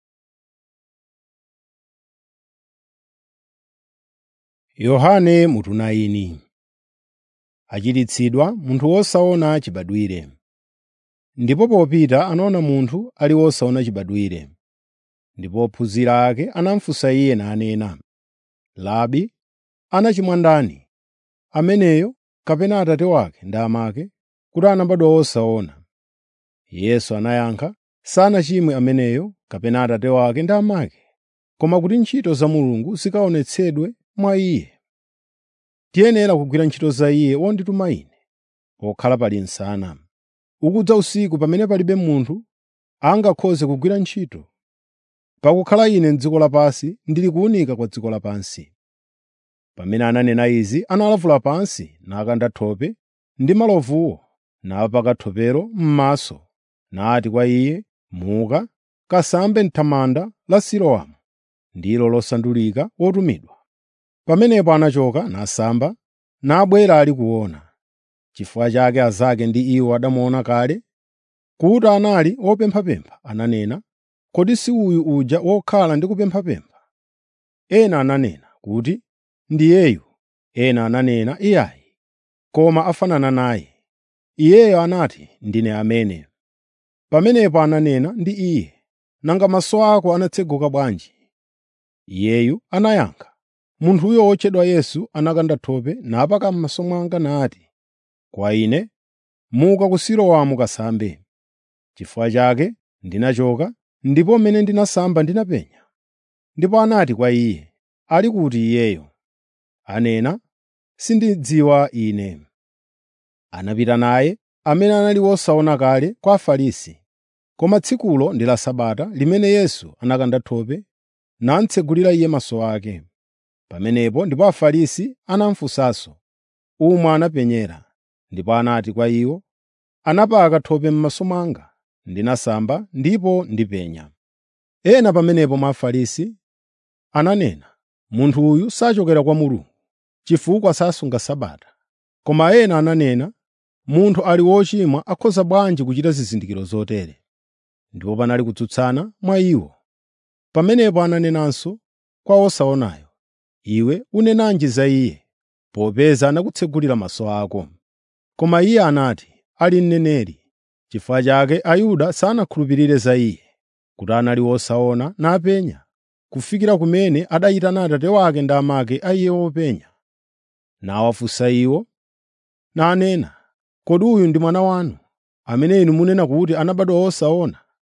[SPEAKER 1] Yohane mutu 9. Achiritsidwa munthu wosaona chibadwire. Ndipo popita anaona munthu ali wosaona chibadwire. Ndipo ophunzira ake anamufunsa Iye nanena, “Labi, anachimwa ndani, ameneyo kapena atate wake ndi amake, kuti anabadwa wosaona?” Yesu anayankha, sanachimwe ameneyo kapena atate wake ndi amake, koma kuti ntchito za Mulungu zikaonetsedwe mwa iye. Tiyenera kugwira ntchito za iye wondituma ine, okhala pali msana. Ukudza usiku pamene palibe munthu angakhoze kugwira ntchito. Pakukhala ine m'dziko lapansi, ndili kuwunika kwa dziko lapansi. Pamene ananena izi, analavula pansi nakanda thope ndi malovuwo, napaka thopelo m'maso, nati kwa iye, “Muka, kasambe m'thamanda la Siloamu,” ndilo losandulika wotumidwa. Pamenepo anachoka nasamba, nabwera ali kuona. Chifukwa chake azake ndi iwo adamuona kale, kuti anali wopemphapempha, ananena, “Kodi si uyu uja wokhala ndi kupemphapempha?” Ena ananena kuti, “Ndiyeyu.” Ena ananena, “Iyayi, koma afanana naye.” Iyeyo anati, “Ndine amene.” Pamenepo ananena ndi iye, “Nanga maso ako anatseguka bwanji?” Iyeyu anayankha, “Munthuyo wotchedwa Yesu anakanda thope napaka m'maso mwanga nati kwa ine, ‘Muka ku Siloamu kasambe.’ Chifukwa chake ndinachoka, ndipo mmene ndinasamba ndinapenya.” Ndipo anati kwa iye, “Ali kuti iyeyo?” Anena, “Sindidziwa ine.” Anapita naye amene anali wosaona kale kwa Afarisi. Koma tsikulo ndi la Sabata limene Yesu anakanda thope namtsegulira iye maso ake. Pamenepo ndipo Afarisi anamufunsanso, umwe anapenyera. Ndipo anati kwa iwo, “Anapaka thope m'maso mwanga, ndinasamba ndipo ndipenya.” Ena pamenepo mwa Afarisi ananena, “Munthu uyu sachokera kwa Mulungu, chifukwa sasunga Sabata.” Koma ena ananena, “Munthu ali wochimwa akhoza bwanji kuchita zizindikiro zotere?” Ndipo panali kutsutsana mwa iwo. Pamenepo ananenanso kwa wosaonayo, “Iwe unenanji za iye, popeza anakutsegulira maso ako?” Koma iye anati, “Ali mneneri.” Chifukwa chake Ayuda sanakhulupirire za iye, kuti anali wosaona napenya, kufikira kumene adayitana atate wake ndi amake a iye wopenya. Nawafunsa iwo, nanena, “Kodi uyu ndi mwana wanu, amene inu munena kuti anabadwa wosaona?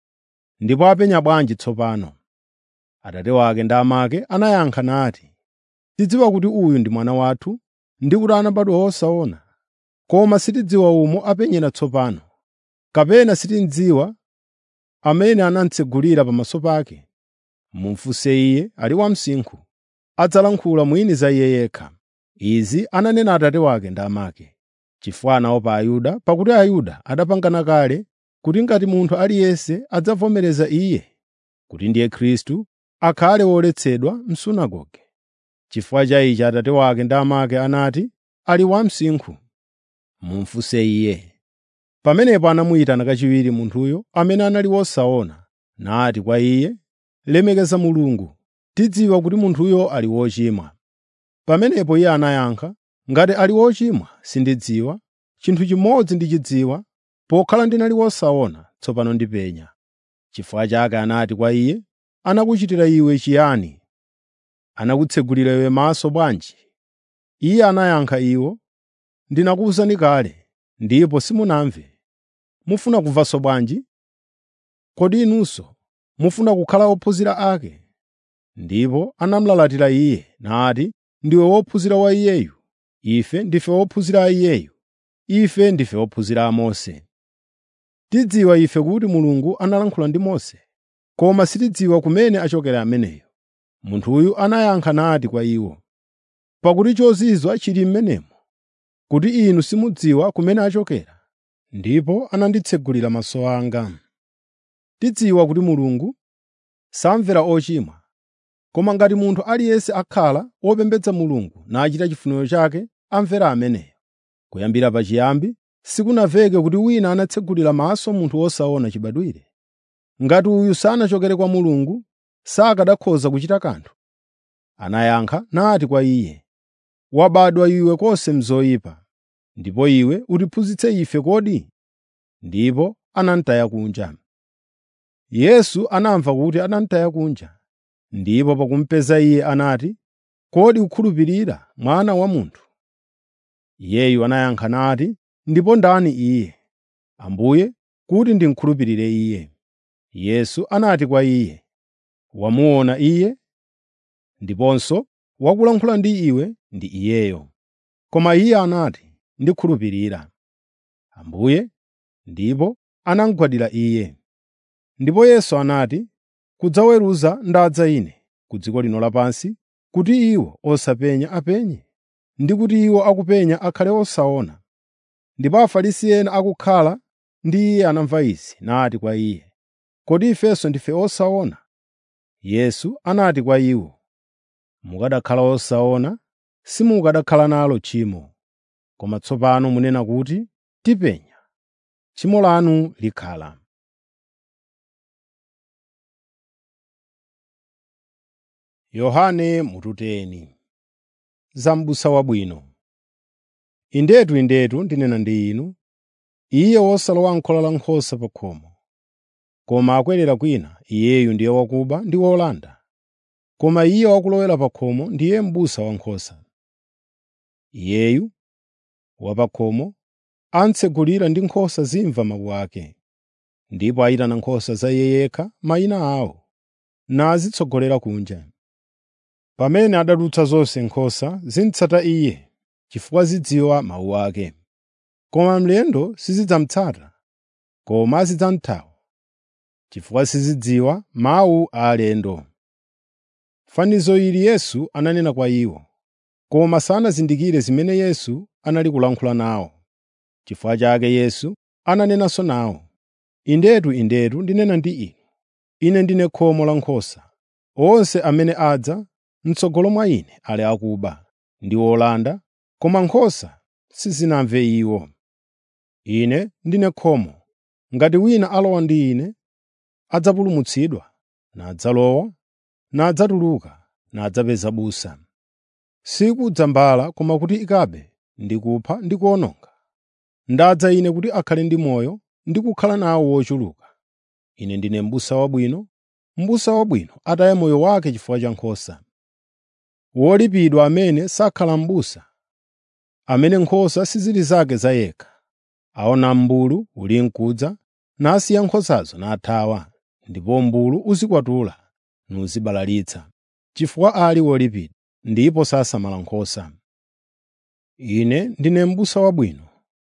[SPEAKER 1] Ndipo apenya bwanji tsopano?” Atate wake ndi amake anayankha nati, “Tidziwa kuti uyu ndi mwana wathu ndi kuti anabadwa wosaona, koma sitidziwa umo apenyera tsopano, kapena sitidziwa amene anamutsegulira pamaso pake. Mumfunse iye, ali wamsinkhu, adzalankhula mwini za iye yekha.” Izi ananena atate wake ndi amake, chifukwa anaopa Ayuda, pakuti Ayuda adapangana kale kuti ngati munthu aliyense adzavomereza iye kuti ndiye Khristu, akhale woletsedwa m'sunagoge. Chifukwa cha ichi atate wake ndi amake anati, “Ali wamsinkhu, mumfunse iye.” Pamenepo anamuyitana kachiwiri munthuyo amene anali wosaona, nati kwa iye, “Lemekeza Mulungu, tidziwa kuti munthuyo ali wochimwa.” Pamenepo iye anayankha, “Ngati ali wochimwa sindidziwa. Chinthu chimodzi ndichidziwa, pokhala ndinali wosaona, tsopano ndipenya.” Chifukwa chake anati kwa iye, “Anakuchitira iwe chiyani? Anakutsegulira iwe maso bwanji?” Iye anayankha iwo, “Ndinakuwuzani kale, ndipo simunamve. Mufuna kumvanso bwanji? Kodi inunso mufuna kukhala ophunzira ake?” Ndipo anamulalatira iye nati, “Ndiwe wophunzira wa iyeyu. Ife ndife ophunzira a iyeyu. Ife ndife ophunzira a Mose. Tidziwa ife kuti Mulungu analankhula ndi Mose, koma sitidziwa kumene achokera ameneyo.” Munthuyu anayankha nati kwa iwo, “Pakuti chozizwa chili m'menemo, kuti inu simudziwa kumene achokera, ndipo ananditsegulira maso anga. Tidziwa kuti Mulungu samvera ochimwa, koma ngati munthu aliyense akhala wopembedza Mulungu nachita chifuniro chake, amvera ameneyo. Kuyambira pachiyambi sikunamveke kuti wina anatsegulira maso munthu wosaona chibadwire. Ngati uyu sanachokere kwa Mulungu, sakanakhoza kuchita kanthu.” Anayankha nati kwa iye, “Wabadwa iwe konse m'zoyipa, ndipo iwe utiphunzitse ife kodi?” Ndipo anamutaya kunja. Yesu anamva kuti anamutaya kunja, ndipo pakumupeza iye anati, “Kodi ukukhulupirira Mwana wa Munthu?” Iyeyu anayankha nati, “Ndipo ndani iye, Ambuye, kuti ndimkhulupirire Iye. Yesu anati kwa iye, “Wamuona Iye, ndiponso wakulankhula ndi iwe ndi Iyeyo.” Koma iye anati, “Ndikhulupirira, Ambuye,” ndipo anamugwadira Iye. Ndipo Yesu anati, “Kudzaweruza ndadza Ine ku dziko lino lapansi, kuti iwo osapenya apenye, ndi kuti iwo akupenya akhale osaona.” Ndipo Afarisi ena akukhala ndi Iye anamva izi, nati kwa Iye, “Kodi ifenso ndife osaona?” Yesu anati kwa iwo, “Mukanakhala osaona, simukanakhala nalo tchimo. Koma tsopano munena kuti, ‘Tipenya,’ tchimo lanu likhala.” Yohane mututeni za m'busa wabwino. Indetu, indetu ndinena ndi inu, iye wosalowa m'khola la nkhosa pa khomo, koma akwerera kwina, iyeyu ndiye wakuba ndi wolanda. Koma iye wakulowera pa khomo ndiye m'busa wankhosa. Iyeyu wa pa khomo amtsegulira ndi nkhosa zimva mawu ake, ndipo ayitana nkhosa za iye yekha mayina awo, nazitsogolera kunja. Pamene adadutsa zonse nkhosa zimtsata iye, chifukwa zidziwa mawu ake. Koma mlendo sizidzamutsata, koma zidzamuthawa, chifukwa sizidziwa mawu a alendo. Fanizo ili Yesu ananena kwa iwo, koma sanazindikire zimene Yesu anali kulankhula nawo. Chifukwa chake Yesu ananenanso nawo, “Indetu, indetu ndinena ndi inu, Ine ndine khomo la nkhosa. Onse amene adza m'tsogolo mwa Ine ali akuba ndi olanda, koma nkhosa sizinamve iwo. Ine ndine khomo. Ngati wina alowa ndi Ine, adzapulumutsidwa, nadzalowa, nadzatuluka, nadzapeza busa. Sikudza mbala koma kuti ikabe ndi kupha ndi kuwononga. Ndadza Ine kuti akhale ndi moyo ndi kukhala nawo wochuluka. Ine ndine m'busa wabwino. M'busa wabwino ataya moyo wake chifukwa cha nkhosa. Wolipidwa amene sakhala m'busa, amene nkhosa sizili zake zayekha. Aona m'mbulu uli mkudza, nasiya nkhosazo nathawa, ndipo m'mbulu uzikwatula nuzibalalitsa, chifukwa ali wolipidwa, ndipo sasamala nkhosa. Ine ndine m'busa wabwino,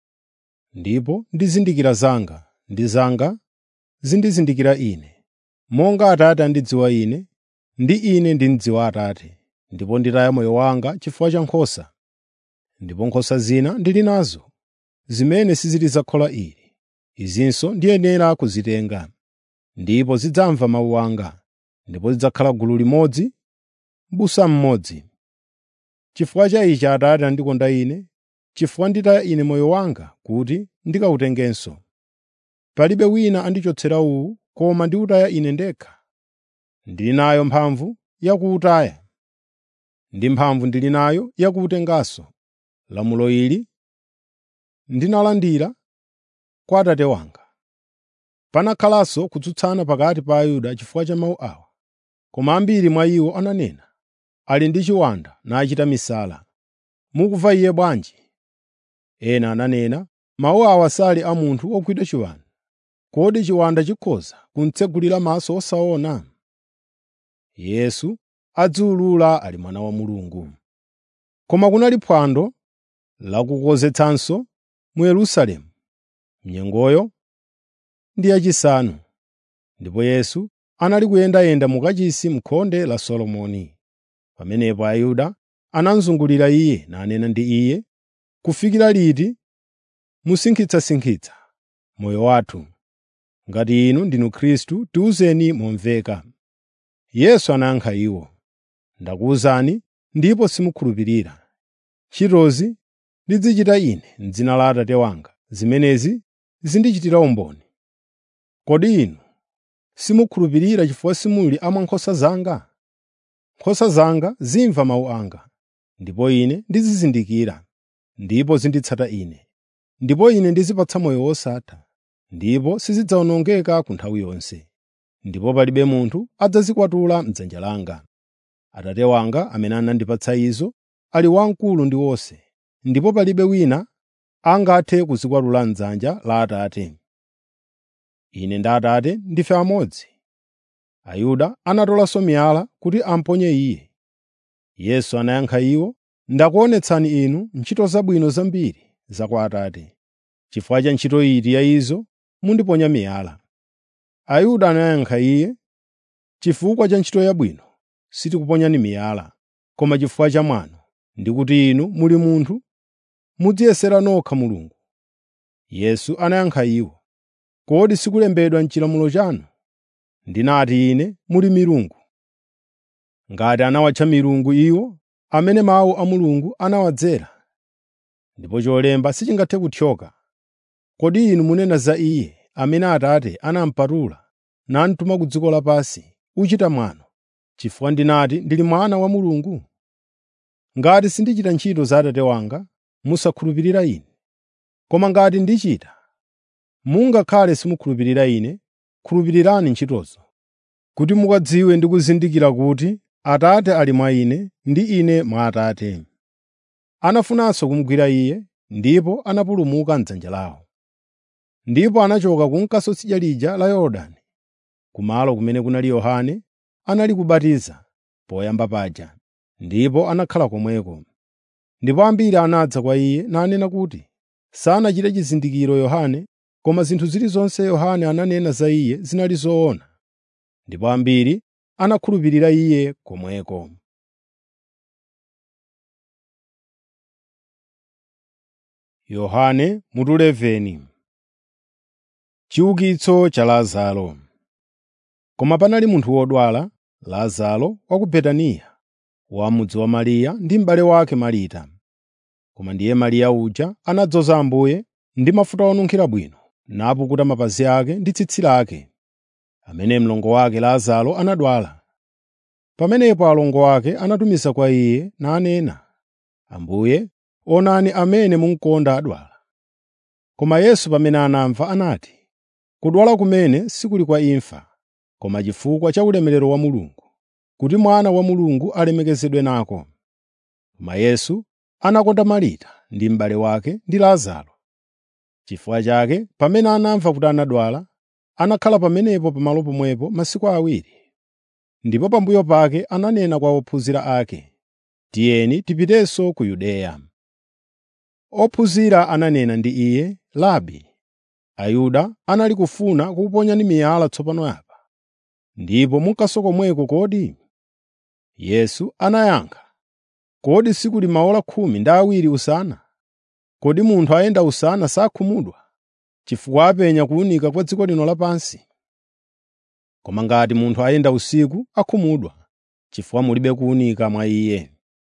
[SPEAKER 1] ndipo ndizindikira zanga, ndi zanga zindizindikira Ine. Monga Atate andidziwa Ine, ndi Ine ndimdziwa Atate, ndipo nditaya moyo wanga chifukwa cha nkhosa. Ndipo nkhosa zina ndili nazo, zimene sizili za khola ili. Izinso ndiyenera kuzitenga, ndipo zidzamva mawu anga, ndipo zidzakhala gulu limodzi, m'busa mmodzi. Chifukwa cha ichi Atate andikonda Ine, chifukwa nditaya Ine moyo wanga kuti ndikawutengenso. Palibe wina andichotsera uwu, koma ndiwutaya Ine ndekha. Ndili nayo mphamvu yakuwutaya, ndi mphamvu ndili nayo yakuwutenganso. Lamulo ili ndinalandira kwa Atate wanga. Panakhalanso kutsutsana pakati pa Ayuda chifukwa cha mawu awa. Koma ambiri mwa iwo ananena, “Ali ndi chiwanda nachita misala. Mukumva iye bwanji?” Ena ananena, “Mawu awa sali a munthu wogwidwa chiwanda. Kodi chiwanda chikhoza kumtsegulira maso osaona?” Yesu adziwulula ali Mwana wa Mulungu. Koma kunali phwando lakukonzetsanso mu Yerusalemu. Mnyengoyo ndi yachisanu, ndipo Yesu anali kuyendayenda mu kachisi m'khonde la Solomoni. Pamenepo Ayuda anamuzungulira Iye nanena ndi Iye, “Kufikira liti musinkhitsasinkhitsa moyo wathu? Ngati inu ndinu Khristu, tiwuzeni momveka.” Yesu anayankha iwo, “Ndakuwuzani, ndipo simukhulupirira. Ntchitozi ndizichita Ine m'dzina la Atate wanga, zimenezi zindichitira umboni. Kodi inu simukhulupirira chifukwa simuli a mwa nkhosa zanga? Nkhosa zanga zimva mawu anga, ndipo Ine ndizizindikira, ndipo zinditsata Ine. Ndipo Ine ndizipatsa moyo wosatha, ndipo sizidzawonongeka ku nthawi yonse. Ndipo palibe munthu adzazikwatula m'dzanja langa. Atate wanga amene anandipatsa izo ali wamkulu ndi wonse, ndipo palibe wina angathe kuzikwatula m'dzanja la Atate. Ine ndi Atate ndife amodzi.” Ayuda anatolanso miyala kuti amuponye Iye. Yesu anayankha iwo, “Ndakuonetsani inu ntchito zabwino zambiri za kwa Atate. Chifukwa cha ntchito iti ya izo mundiponya miyala.” Ayuda anayankha Iye, “Chifukwa cha ntchito yabwino sitikuponyani miyala, koma chifukwa cha mwano, ndi kuti inu muli munthu, mudziyesera nokha Mulungu.” Yesu anayankha iwo, “Kodi sikulembedwa m'chilamulo chanu? Ndinati ine muli milungu. Ngati anawatcha milungu iwo amene mawu a Mulungu anawadzera, ndipo cholemba sichingathe kuthyoka. Kodi inu munena za Iye amene Atate anamupatula namutuma ku dziko lapansi, uchita mwano, chifukwa ndinati ndili Mwana wa Mulungu? Ngati sindichita ntchito za Atate wanga, musakhulupirira Ine. Koma ngati ndichita, mungakhale simukhulupirira Ine, khulupirirani ntchitozo, kuti mukadziwe ndi kuzindikira kuti Atate ali mwa Ine ndi Ine mwa Atate.” Anafunanso kumugwira Iye, ndipo anapulumuka m'dzanja lawo. Ndipo anachoka kunka tsidya lija la Yorodani, kumalo kumene kunali Yohane anali kubatiza poyamba paja, ndipo anakhala komweko. Ndipo ambiri anadza kwa Iye nanena kuti sanachite chizindikiro Yohane, koma zinthu zilizonse Yohane ananena za Iye zinali zoona. Ndipo ambiri anakhulupirira Iye komweko. Yohane mutu 11. Chiukitso cha Lazaro. Koma panali munthu wodwala, Lazaro wa ku Betaniya, wa mudzi wa Mariya ndi m'bale wake Marita. Koma ndiye Mariya uja anadzoza Ambuye ndi mafuta onunkhira bwino, napukuta mapazi ake ndi tsitsi lake, amene mlongo wake Lazaro anadwala. Pamenepo alongo ake anatumiza kwa Iye nanena, “Ambuye, onani amene mukukonda adwala.” Koma Yesu pamene anamva anati, “Kudwala kumene sikuli kwa imfa, koma chifukwa cha ulemerero wa Mulungu, kuti Mwana wa Mulungu alemekezedwe nako.” Koma Yesu anakonda Marita ndi m'bale wake ndi Lazaro. Chifukwa chake pamene anamva kuti anadwala, anakhala pamenepo pamalo pomwepo masiku awiri. Ndipo pambuyo pake ananena kwa ophunzira ake, “Tiyeni tipitenso ku Yudeya.” Ophunzira ananena ndi Iye, “Labi, Ayuda anali kufuna kukuponyani miyala tsopano apa, ndipo munkanso komweko kodi?” Yesu anayankha, “Kodi sikuli maola 12 usana? Kodi munthu ayenda usana sakhumudwa, chifukwa apenya kuwunika kwa dziko lino lapansi? Koma ngati munthu ayenda usiku akhumudwa, chifukwa mulibe kuwunika mwa iye.”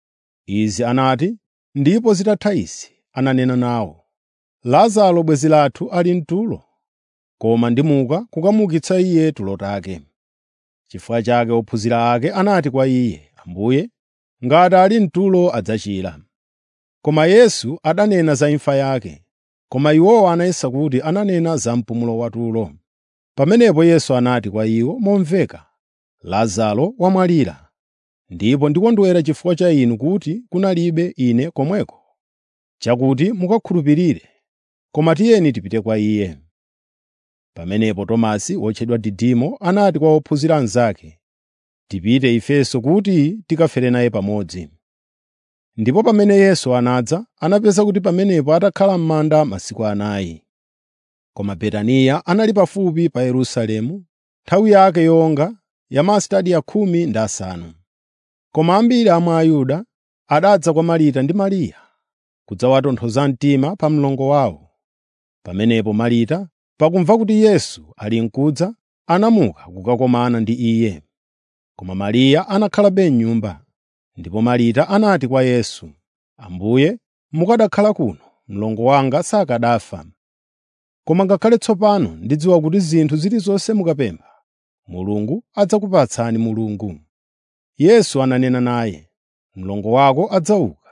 [SPEAKER 1] Izi anati, ndipo zitatha izi ananena nawo, “Lazaro bwenzi lathu ali mtulo, koma ndimuka kukamuukitsa iye tulo take.” Chifukwa chake ophunzira ake anati kwa Iye, “Ambuye, ngati ali mtulo adzachira.” Koma Yesu adanena za imfa yake, koma iwowo anayesa kuti ananena za mpumulo watulo. Pamenepo Yesu anati kwa iwo momveka, “Lazaro wamwalira, ndipo ndikondwera chifukwa cha inu kuti kunalibe Ine komweko, chakuti mukakhulupirire. Koma tiyeni tipite kwa Iye.” Pamenepo Tomasi wotchedwa Didimo anati kwa ophunzira anzake, “Tipite ifenso kuti tikafere naye pamodzi.” Ndipo pamene Yesu anadza, anapeza kuti pamenepo atakhala m'manda masiku 4. Koma Betaniya anali pafupi pa Yerusalemu, nthawi yake yonga ya masitadi 15. Koma ambiri amwe Ayuda adadza kwa Marita ndi Mariya kudzawatonthoza mtima pa mlongo wawo. Pamenepo Marita, pakumva kuti Yesu ali nkudza, anamuka kukakomana ndi Iye. Koma Mariya anakhalabe m'nyumba. Ndipo Marita anati kwa Yesu, “Ambuye, mukanakhala kuno, mlongo wanga sakadafa. Koma ngakhale tsopano ndidziwa kuti zinthu zilizonse mukapempha, Mulungu adzakupatsani Mulungu.” Yesu ananena naye, “Mlongo wako adzauka.”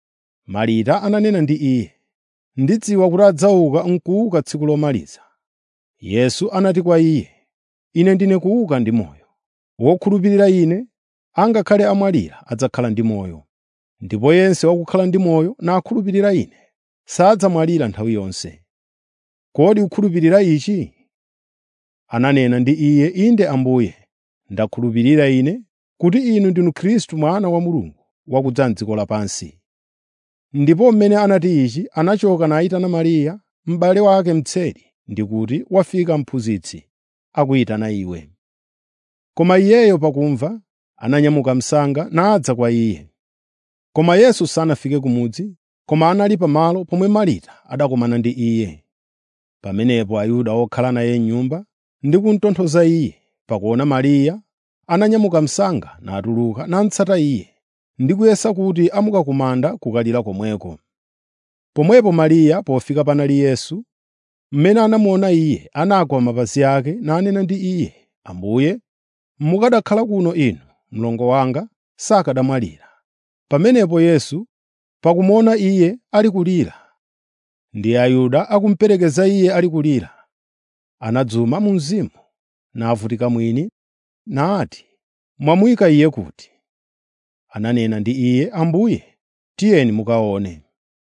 [SPEAKER 1] Marita ananena ndi Iye, “Ndidziwa kuti adzauka n'kuuka tsiku lomaliza.” Yesu anati kwa iye, “Ine ndine kuuka ndi moyo. Wokhulupirira Ine, angakhale amwalira adzakhala ndi moyo. Ndipo yense wakukhala ndi moyo nakhulupirira Ine sadzamwalira nthawi yonse. Kodi ukhulupirira ichi?” ananena ndi iye, “Inde Ambuye, ndakhulupirira ine kuti inu ndinu Khristu Mwana wa Mulungu wakudza m'dziko lapansi.” Ndipo mmene anati ichi, anachoka nayitana Mariya, m'bale wake mtseri, ndi kuti, “Wafika Mphunzitsi, akuyitana iwe.” Koma iyeyo pakumva, ananyamuka msanga nadza kwa iye. Koma Yesu sanafike kumudzi, koma anali pamalo pomwe Marita adakumana ndi iye. Pamenepo Ayuda okhala naye m'nyumba ndi kumutonthoza iye, pakuona Mariya, ananyamuka msanga natuluka namutsata iye, ndi kuyesa kuti amuka ku manda kukalira komweko. Pomwepo Mariya pofika panali Yesu, mmene anamuona iye, anagwa mapazi ake nanena ndi iye, “Ambuye, mukanakhala kuno inu, mlongo wanga sakanamwalira.” Pamenepo Yesu, pakumuona iye ali kulira, ndi Ayuda akumuperekeza iye ali kulira, anadzuma mu mzimu, navutika mwini, nati, “Mwamuyika iye kuti?” Ananena ndi iye, “Ambuye, tiyeni mukaone.”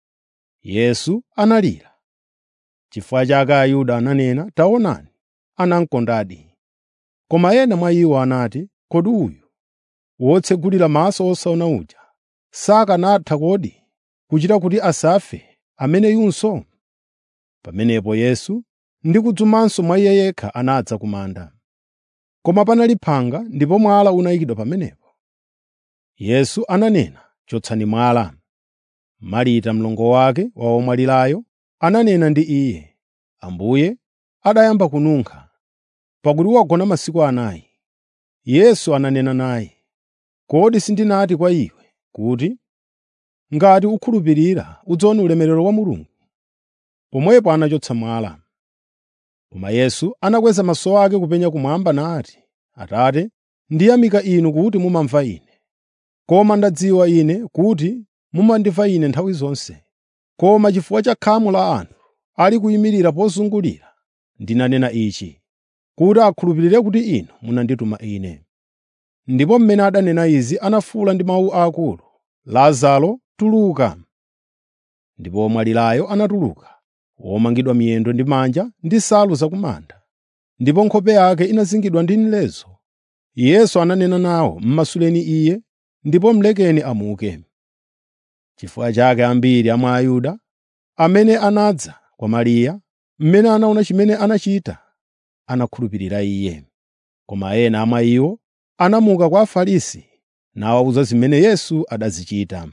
[SPEAKER 1] Yesu analira. Chifukwa chake Ayuda ananena, “Taonani, anamukondadi.” Koma ena mwa iwo anati, “Kodi uyu wotsegulira maso osaona uja sakanatha kodi kuchita kuti asafe ameneyunso?” Pamenepo Yesu ndi kudzumanso mwa iye yekha anadza ku manda. Koma panali phanga ndipo mwala unayikidwa pamenepo. Yesu ananena, “Chotsani mwala.” Marita mlongo wake wa womwalirayo ananena ndi iye, “Ambuye, adayamba kununkha, pakuti wagona masiku anayi.” Yesu ananena naye, “Kodi sindinati kwa iwe kuti, ngati ukhulupirira udzaona ulemerero wa Mulungu?” Pomwepo anachotsa mwala. Koma Yesu anakweza maso ake kupenya kumwamba nati, “Atate, ndiyamika inu kuti mumamva ine. Koma ndadziwa ine kuti mumandimva ine nthawi zonse. Koma chifukwa cha khamu la anthu ali kuyimirira pozungulira, ndinanena ichi, kuti akhulupirire kuti inu munandituma ine.” Ndipo mmene adanena izi anafuwula ndi mawu akulu, “Lazaro, tuluka!” Ndipo womwalirayo anatuluka, womangidwa miyendo ndi manja ndi nsalu zakumanda, ndipo nkhope yake inazingidwa ndi mlezo. Yesu ananena nawo, “Mmasuleni iye, ndipo mulekeni amuke.” Chifukwa chake ambiri a mwa Ayuda amene anadza kwa Mariya, mmene anaona chimene anachita, anakhulupirira iye. Koma ena mwa iwo anamuka kwa Afarisi nawawuza zimene Yesu adazichita.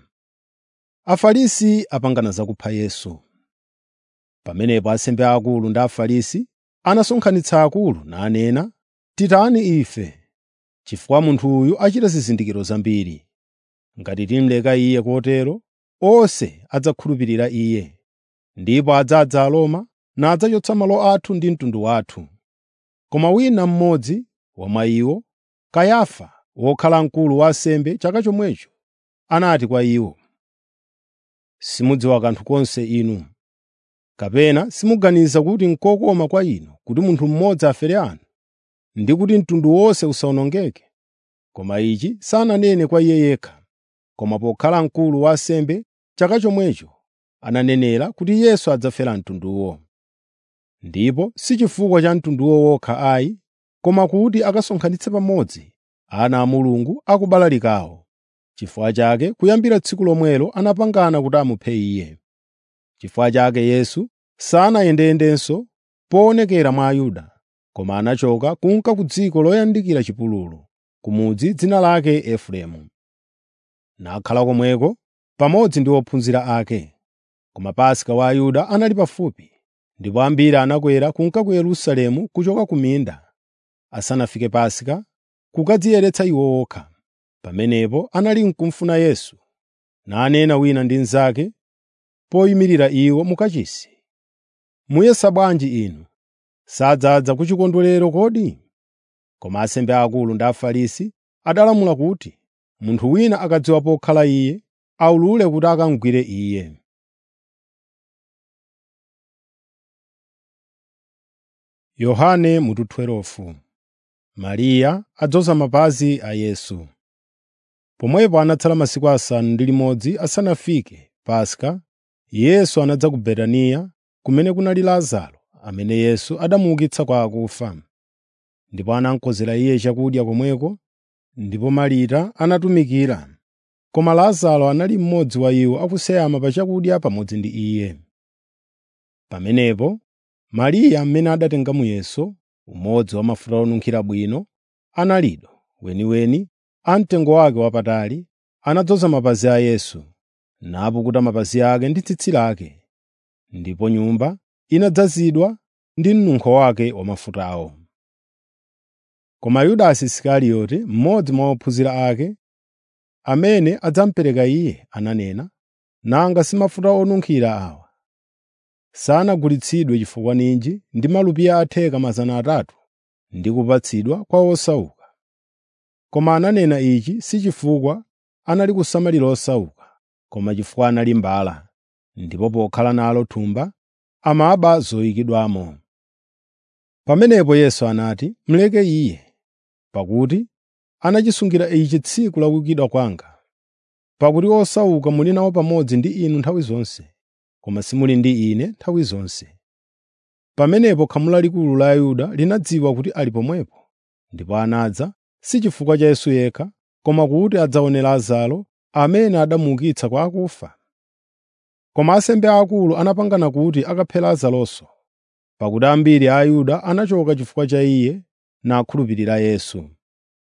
[SPEAKER 1] Afarisi apangana zakupha Yesu. Pamenepo ansembe akulu ndi Afarisi anasonkhanitsa akulu nanena, “Titani ife, chifukwa munthu uyu achita zizindikiro zambiri. Ngati timuleka iye kotero, onse adzakhulupirira iye, ndipo adzadza Aroma nadzachotsa malo athu ndi mtundu wathu.” Koma wina mmodzi wa mwa iwo, Kayafa, wokhala mkulu wa ansembe chaka chomwecho, anati kwa iwo, “Simudziwa kanthu konse inu, kapena simuganiza kuti n'kokoma kwa inu kuti munthu mmodzi afere anthu, ndi kuti mtundu wonse usawonongeke? Koma ichi sananene kwa iye yekha, koma pokhala mkulu wa ansembe chaka chomwecho ananenera kuti Yesu adzafera mtunduwo. Ndipo si chifukwa cha mtunduwo wokha ayi, koma kuti akasonkhanitse pamodzi ana a Mulungu akubalalikawo. Chifukwa chake kuyambira tsiku lomwelo anapangana kuti amuphe iye. Chifukwa chake Yesu sanayendeyendenso poonekera mwa Ayuda, koma anachoka kunka ku dziko loyandikira chipululu, ku mudzi dzina lake Efereimu. Nakhala komweko pamodzi ndi ophunzira ake. Koma Paska wa Ayuda anali pafupi, ndipo ambiri anakwera kunka ku Yerusalemu kuchoka ku minda, asanafike Paska, kukadziyeretsa iwo okha. Pamenepo anali n'kumufuna Yesu, nanena wina ndi mnzake poyimirira iwo mu kachisi, “Muyesa bwanji inu? Sadzadza ku chikondwerero kodi?” Koma ansembe akulu ndi Afarisi adalamula kuti munthu wina akadziwa pokhala iye, aulule kuti akamugwire iye. Yohane mutu 12. Mariya adzoza mapazi a Yesu. Pomwepo anatsala masiku asanu ndi limodzi asanafike Paska, Yesu anadza ku Betaniya, kumene kunali Lazaro, amene Yesu adamuukitsa kwa akufa. ndipo anamukonzera iye chakudya komweko, ndipo Marita anatumikira, koma Lazaro anali mmodzi wa iwo akuseyama pa chakudya pamodzi ndi iye. Pamenepo Mariya, amene adatenga muyeso umodzi wa mafuta onunkhira bwino, analido weniweni amtengo wake wapatali, anadzoza mapazi a Yesu, napukuta mapazi ake ndi tsitsi lake, ndipo nyumba inadzazidwa ndi mnunkho wake wa mafutawo. Koma Yudasi Isikarioti, mmodzi mwa ophunzira ake, amene adzamupereka iye, ananena, “Nanga si mafuta onunkhira awa sanagulitsidwe chifukwa ninji ndi malupiya atheka 300 ndi kupatsidwa kwa osauka?” Koma ananena ichi si chifukwa anali kusamalira osauka, koma chifukwa anali mbala, ndipo pokhala nalo thumba amaba zoyikidwamo. Pamenepo Yesu anati, “Muleke iye, pakuti anachisungira ichi tsiku la kuyikidwa kwanga. Pakuti osauka muli nawo pamodzi ndi inu nthawi zonse, koma simuli ndi Ine nthawi zonse.” Pamenepo khamu lalikulu la Ayuda linadziwa kuti ali pomwepo, ndipo anadza, si chifukwa cha Yesu yekha, koma kuti adzaone Lazaro, amene adamuukitsa kwa akufa. Koma ansembe aakulu anapangana kuti akaphe Lazaronso, pakuti ambiri a Ayuda anachoka chifukwa cha iye nakhulupirira Yesu.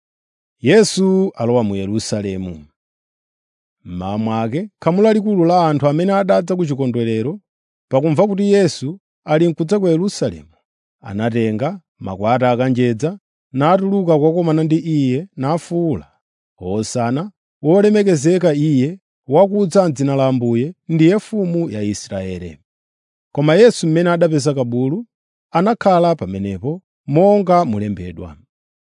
[SPEAKER 1] Yesu alowa mu Yerusalemu. Mmawa mwake khamu lalikulu la anthu amene adadza ku chikondwerero, pakumva kuti Yesu ali nkudza ku Yerusalemu, anatenga makwata akanjedza natuluka kukakumana ndi iye nafuwula, “Hosana! Wolemekezeka iye wakudza m'dzina la Ambuye, ndiye Mfumu ya Israeli.” Koma Yesu, mmene adapeza kabulu, anakhala pamenepo monga mulembedwa: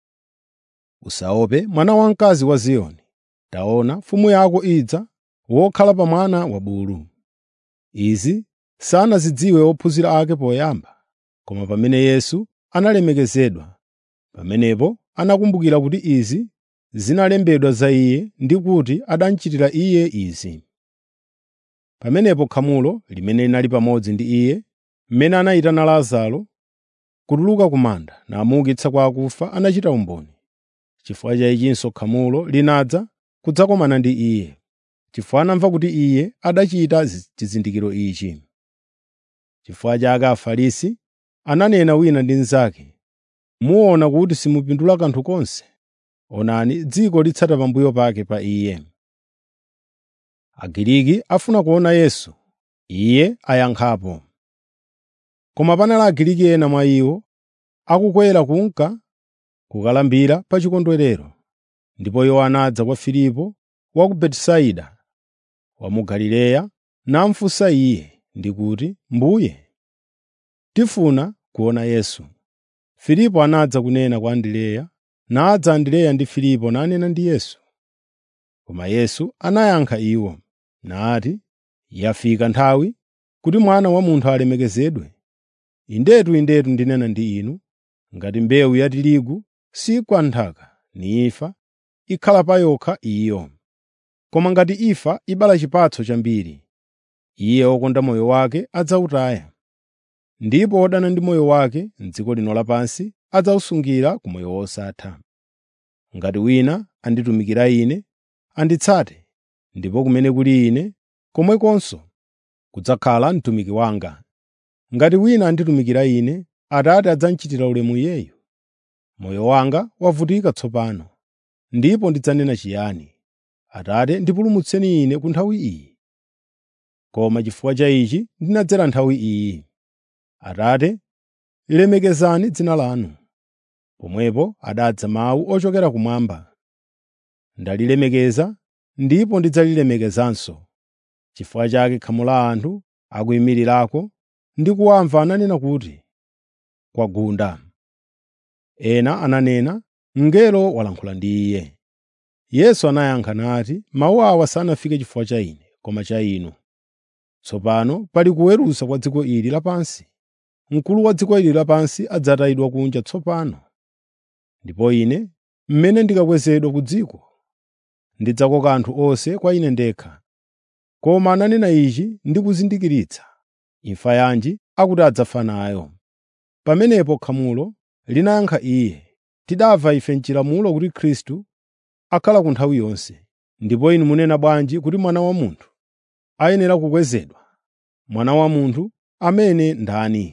[SPEAKER 1] “Usaope, mwana wamkazi wa Ziyoni. Taona, mfumu yako idza, wokhala pa mwana wa bulu.” Izi sanazidziwe ophunzira ake poyamba, koma pamene Yesu analemekezedwa, pamenepo anakumbukira kuti izi zinalembedwa za iye ndi kuti adamuchitira iye izi. Pamenepo khamulo limene linali pamodzi ndi iye, mmene anayitana Lazaro kutuluka ku manda namuukitsa kwa akufa, anachita umboni. Chifukwa cha ichinso khamulo linadza kudzakomana ndi iye, chifukwa anamva kuti iye adachita chizindikiro ichi. Chifukwa chake Afarisi ananena wina ndi mnzake, “Muona kuti simupindula kanthu konse. Onani, dziko litsata pambuyo pake pa iye.” Agiriki afuna kuona Yesu, iye ayankhapo. Koma panali Agiriki ena mwa iwo akukwera kunka kukalambira pa chikondwerero, ndipo iwo anadza kwa Filipo wa ku Betisaida wa mu Galileya namufunsa iye ndi kuti, “Mbuye, tifuna kuona Yesu.” Filipo anadza kunena kwa Andereya, nadza Andereya ndi Filipo nanena ndi Yesu. Koma Yesu anayankha iwo nati, “Yafika nthawi kuti Mwana wa Munthu alemekezedwe. Indetu, indetu ndinena ndi inu, ngati mbewu ya tirigu sigwa m'nthaka nifa, ikhala pa yokha iyo. Koma ngati ifa ibala chipatso chambiri, iye wokonda moyo wake adzawutaya, ndipo wodana ndi moyo wake m'dziko lino lapansi adzawusungira ku moyo wosatha. Ngati wina anditumikira Ine, anditsate, ndipo kumene kuli Ine, komwekonso kudzakhala mtumiki wanga. Ngati wina anditumikira Ine, Atate adzamchitira ulemu iyeyo. Moyo wanga wavutika tsopano, ndipo ndidzanena chiyani? Atate, ndipulumutseni ine ku nthawi iyi. Koma chifukwa cha ichi ndinadzera nthawi iyi. Atate, lemekezani dzina lanu. Pomwepo adadza mawu ochokera kumwamba. Ndalilemekeza, ndipo ndidzalilemekezanso. Chifukwa chake khamu la anthu akuyimirirako ndi kuwamva ananena kuti, “Kwagunda.” Ena ananena, “Mngelo walankhula ndi iye.” Yesu anayankha nati, “Mawu awa sanafike chifukwa cha Ine, koma cha inu. Tsopano pali kuweruza kwa dziko ili lapansi. Mkulu wa dziko ili lapansi adzatayidwa kunja tsopano. Ndipo Ine, mmene ndikakwezedwa ku dziko, ndidzakoka anthu onse kwa Ine ndekha.” Koma ananena ichi ndi kuzindikiritsa imfa yanji akuti adzafa nayo. Pamenepo khamulo linayankha iye, Tidamva ife m'chilamulo kuti Khristu akhala ku nthawi yonse. Ndipo inu munena bwanji kuti Mwana wa Munthu ayenera kukwezedwa? Mwana wa Munthu amene ndani?”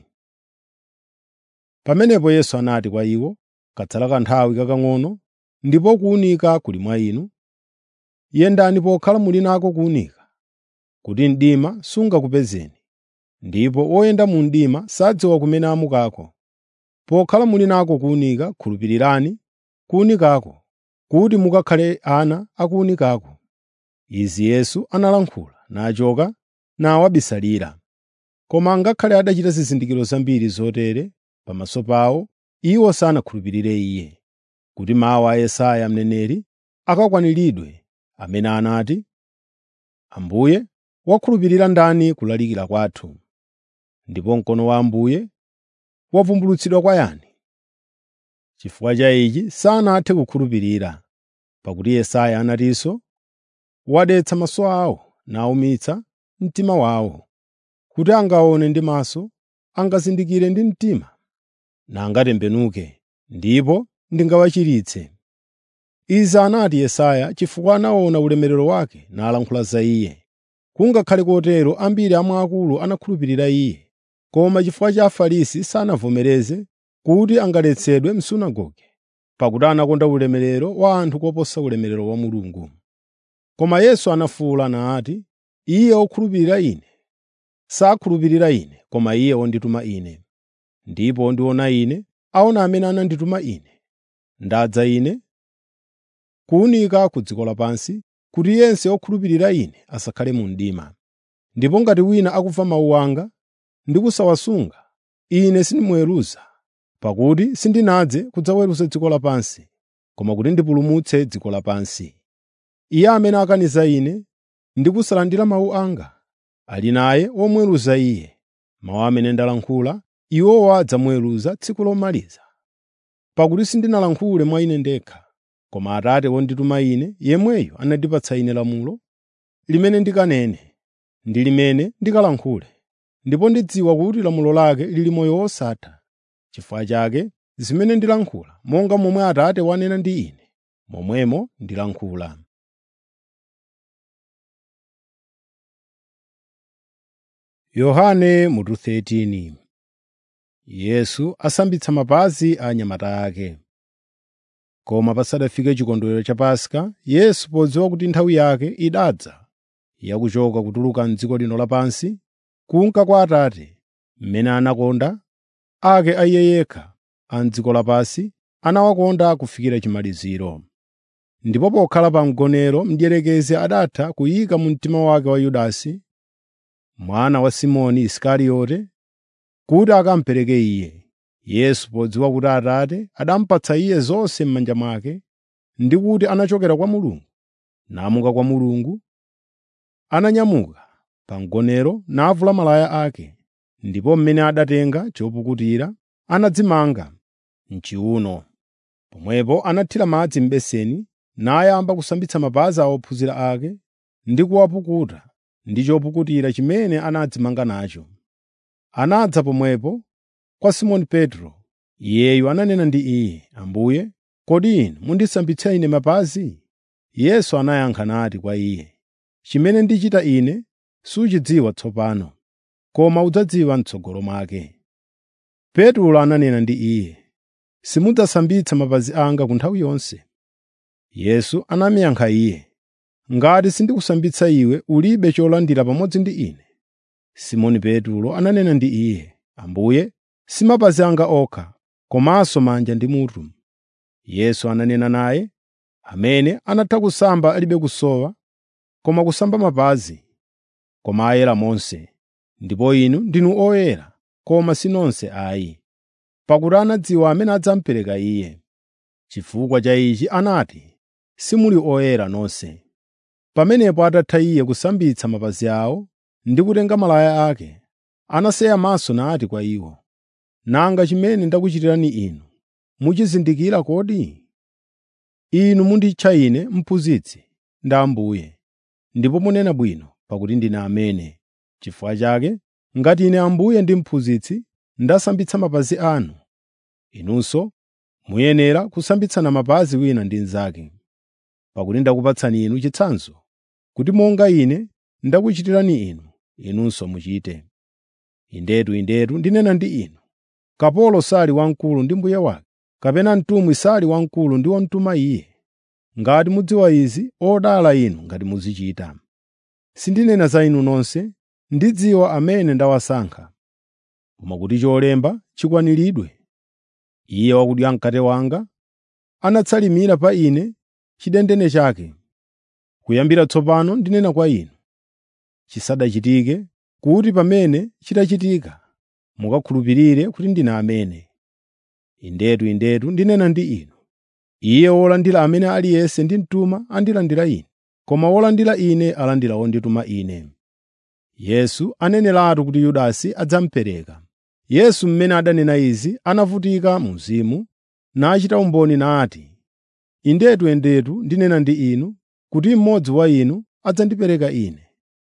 [SPEAKER 1] Pamenepo Yesu anati kwa iwo, “Katsala kanthawi kakang'ono, ndipo kuwunika kuli mwa inu. Yendani pokhala muli nako kuwunika, kuti mdima sungakupezeni. Ndipo woyenda mu mdima sadziwa kumene amukako. Pokhala muli nako kuwunika, khulupirirani kuwunikako, kuti mukakhale ana akuwunikako.” Izi Yesu analankhula, nachoka nawabisalira. Koma ngakhale adachita zizindikiro zambiri zotere pamaso pawo, iwo sanakhulupirire Iye, kuti mawu a Yesaya mneneri akakwaniridwe, amene anati, “Ambuye, wakhulupirira ndani kulalikira kwathu? Ndipo mkono wa Ambuye wavumbulutsidwa kwa yani?” Chifukwa cha ichi sanathe kukhulupirira, pakuti Yesaya anatinso, “Wadetsa maso awo nawumitsa mtima wawo, kuti angaone ndi maso, angazindikire ndi mtima, nangatembenuke, ndipo ndingawachiritse.” Izi anati Yesaya chifukwa anaona ulemerero wake nalankhula za Iye. Kungakhale kotero ambiri amwe akulu anakhulupirira Iye, koma chifukwa cha Afarisi sanavomereze kuti angaletsedwe m'sunagoge, pakuti anakonda ulemerero wa anthu koposa ulemerero wa Mulungu. Koma Yesu anafuwula nati, “Iye wokhulupirira Ine sakhulupirira Ine, koma Iye wondituma Ine. Ndipo wondiona Ine aona amene anandituma Ine. Ndadza Ine kuwunika ku dziko lapansi, kuti yense wokhulupirira Ine asakhale mu mdima. Ndipo ngati wina akumva mawu anga ndi kusawasunga, Ine sindimuweruza, pakuti sindinadze kudzaweruza dziko lapansi, koma kuti ndipulumutse dziko lapansi. Iye amene akaniza Ine ndi kusalandira mawu anga, ali naye womuweruza iye. Mawu amene ndalankhula, iwowo adzamuweruza tsiku lomaliza. Pakuti sindinalankhule mwa Ine ndekha, koma Atate wondituma Ine, yemweyo anandipatsa Ine lamulo limene ndikanene ndi limene ndikalankhule. Ndipo ndidziwa kuti lamulo lake lili moyo wosatha. Chifukwa chake zimene ndilankhula, monga momwe Atate wanena ndi Ine, momwemo ndilankhula. Yohane mutu 13. Yesu asambitsa mapazi a anyamata ake. Koma pasadafike chikondwerero cha Paska, Yesu podziwa kuti nthawi yake idadza yakuchoka kutuluka m'dziko lino lapansi, kunka kwa Atate, mmene anakonda ake a Iye yekha a m'dziko lapansi, anawakonda kufikira chimaliziro. Ndipo pokhala pa mgonero, mdierekezi adatha kuyika mu mtima wake wa Yudasi, mwana wa Simoni Isikariyote, kuti akamupereke Iye. Yesu podziwa kuti Atate adamupatsa Iye zonse m'manja mwake, ndi kuti anachokera kwa Mulungu, namuka kwa Mulungu, ananyamuka pa mgonero navula malaya ake, ndipo mmene adatenga chopukutira anadzimanga m'chiuno. Pomwepo anathira madzi m'beseni, nayamba kusambitsa mapazi a ophunzira ake ndi kuwapukuta ndi chopukutira chimene anadzimanga nacho. Anadza pomwepo kwa Simoni Petro. Iyeyu ananena ndi Iye, “Ambuye, kodi inu mundisambitsa ine mapazi?” Yesu anayankha nati kwa iye, “Chimene ndichita Ine suchidziwa tsopano, koma udzadziwa m'tsogolo mwake.” Petro ananena ndi Iye, “Simudzasambitsa mapazi anga ku nthawi yonse.” Yesu anamuyankha Iye, “Ngati sindikusambitsa iwe, ulibe cholandira pamodzi ndi Ine.” Simoni Petro ananena ndi Iye, “Ambuye, si mapazi anga okha, komanso manja ndi mutu.” Yesu ananena naye, “Amene anatha kusamba alibe kusowa, koma kusamba mapazi, koma ayera monse. Ndipo inu ndinu oyera, koma si nonse ayi.” Pakuti anadziwa amene adzamupereka Iye. Chifukwa cha ichi anati, “Simuli oyera nonse.” Pamenepo atatha Iye kusambitsa mapazi awo ndi kutenga malaya ake, anaseya maso nati kwa iwo, “Nanga chimene ndakuchitirani inu muchizindikira kodi? Inu munditcha Ine Mphunzitsi ndi Ambuye, ndipo munena bwino, pakuti ndine amene. Chifukwa chake, ngati Ine Ambuye ndi Mphunzitsi ndasambitsa mapazi anu, inunso muyenera kusambitsana mapazi wina ndi mnzake. Pakuti ndakupatsani inu chitsanzo, kuti monga Ine ndakuchitirani inu, inunso muchite. Indetu, indetu ndinena ndi inu, kapolo sali wamkulu ndi mbuye wake, kapena mtumwi sali wamkulu ndi womtuma iye. Ngati mudziwa izi, odala inu ngati muzichita. Sindinena za inu nonse, ndidziwa amene ndawasankha. Koma kuti cholemba chikwaniridwe, iye wakudya mkate wanga anatsalimira pa ine chidendene chake. Kuyambira tsopano ndinena kwa inu, chisadachitike, kuti pamene chitachitika mukakhulupirire kuti ndine amene. Indetu, indetu ndinena ndi inu, iye wolandira amene aliyense ndimtuma andilandira ine, koma wolandira ine alandira wondituma ine. Yesu aneneratu kuti Yudasi adzamupereka. Yesu mmene adanena izi anavutika mu mzimu, nachita umboni nati, Indetu, indetu ndinena ndi inu, kuti mmodzi wa inu adzandipereka ine.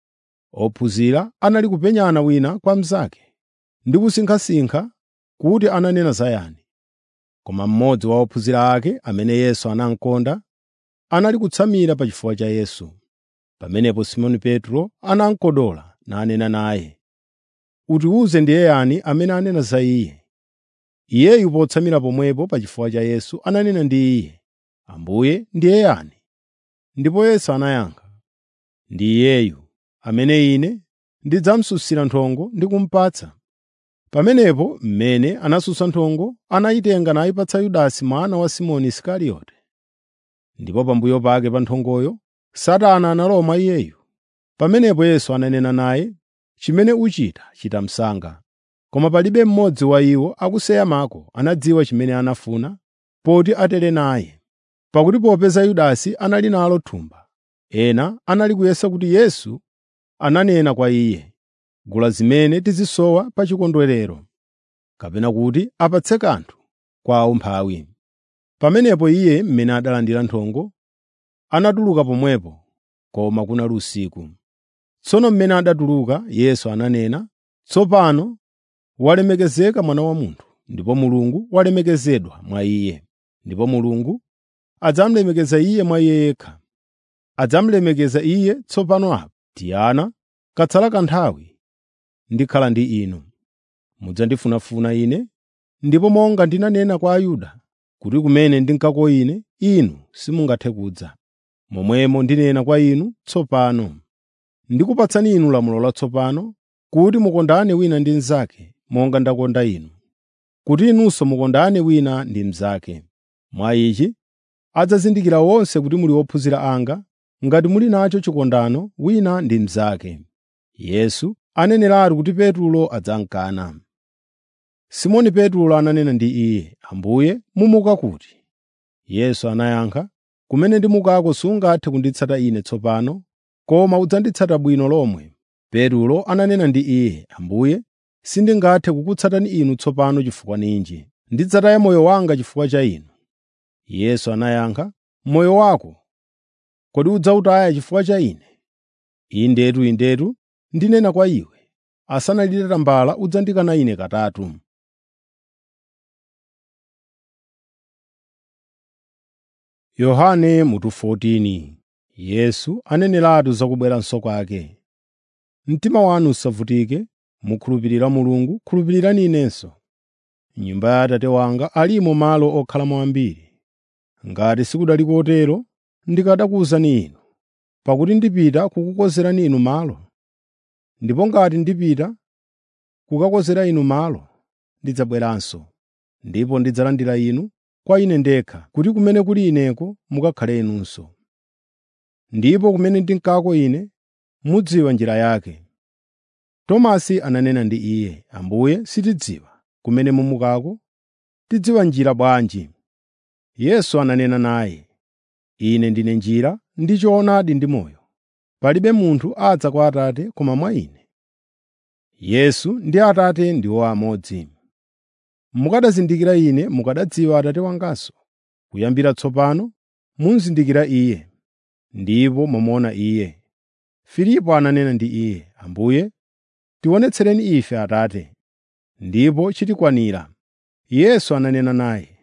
[SPEAKER 1] Ophunzira anali kupenyana wina kwa mnzake ndi kusinkhasinkha kuti ananena za yani. Koma mmodzi wa ophunzira ake, amene Yesu anamukonda, anali kutsamira pa chifuwa cha Yesu. Pamenepo Simoni Petro anamukodola nanena naye, “Utiwuze ndiye yani amene anena za iye.” Iyeyu potsamira pomwepo pa chifuwa cha Yesu ananena ndi iye, “Ambuye, ndiye yani?” Ndipo Yesu anayankha, “Ndi iyeyu amene ine ndidzamususira nthongo ndi kumupatsa.” Pamenepo mmene anasusa nthongo anayitenga nayipatsa Yudasi mwana wa Simoni Isikarioti. Ndipo pambuyo pake pa nthongoyo Satana analoma iyeyu. Pamenepo Yesu ananena naye, “Chimene uchita, chita msanga.” Koma palibe mmodzi wa iwo akuseyamako anadziwa chimene anafuna poti atere naye, pakuti popeza Yudasi anali nalo thumba, ena anali kuyesa kuti Yesu ananena kwa iye, “Gula zimene tizisowa pa chikondwerero,” kapena kuti apatse kanthu kwa aumphawi. Pamenepo iye mmene adalandira nthongo anatuluka pomwepo, koma kunali usiku. Tsono mmene adatuluka, Yesu ananena, “Tsopano walemekezeka Mwana wa Munthu, ndipo Mulungu walemekezedwa mwa iye. Ndipo Mulungu adzamulemekeza iye mwa iye yekha. Adzamulemekeza iye tsopano apa. Tiyana, katsala kanthawi ndikhala ndi inu. Mudzandifunafuna ine, ndipo monga ndinanena kwa Ayuda kuti kumene ndinkako ine, inu simungathe kudza, momwemo ndinena kwa inu tsopano. Ndikupatsani inu lamulo latsopano, kuti mukondane wina ndi mnzake monga ndakonda inu, kuti inunso mukondane wina ndi mnzake. Mwa ichi adzazindikira wonse kuti muli ophunzira anga, ngati muli nacho chikondano wina ndi mnzake. Yesu aneneratu kuti Petro adzamkana. Simoni Petro ananena ndi iye, “Ambuye, mumuka kuti?” Yesu anayankha, “Kumene ndimukako sungathe kunditsata ine tsopano, koma udzanditsata bwino lomwe.” Petro ananena ndi iye, “Ambuye, sindingathe kukutsatani inu tsopano chifukwa ninji? Ndidzataya moyo wanga chifukwa cha inu.” Yesu anayankha, “Moyo wako kodi udzawutaya chifukwa cha ine? Indetu, indetu ndinena kwa iwe, asanalire tambala udzandikana ine katatu.” Yohane mutu 14. Yesu aneneratu za kubweranso kwake. Mtima wanu usavutike, mukhulupirira Mulungu, khulupirirani inenso. M'nyumba ya Atate wanga alimo malo okhalamo ambiri. Ngati sikudali kotero, ndikadakuwuzani inu, pakuti ndipita kukukonzerani inu malo. Ndipo ngati ndipita kukakonzera inu malo, ndidzabweranso, ndipo ndidzalandira inu kwa ine ndekha, kuti kumene kuli ineko mukakhale inunso. Ndipo kumene ndinkako ine, mudziwa njira yake. Tomasi ananena ndi iye, “Ambuye, sitidziwa kumene mumukako, tidziwa njira bwanji?” Yesu ananena naye, “Ine ndine njira ndi choonadi ndi moyo. Palibe munthu adza kwa Atate koma mwa Ine. Yesu ndi Atate ndiwo amodzi. Mukadazindikira Ine, mukadadziwa Atate wanganso. Kuyambira tsopano munzindikira Iye, ndipo mwamuona Iye.” Filipo ananena ndi Iye, “Ambuye, tionetsereni ife Atate, ndipo chitikwanira.” Yesu ananena naye,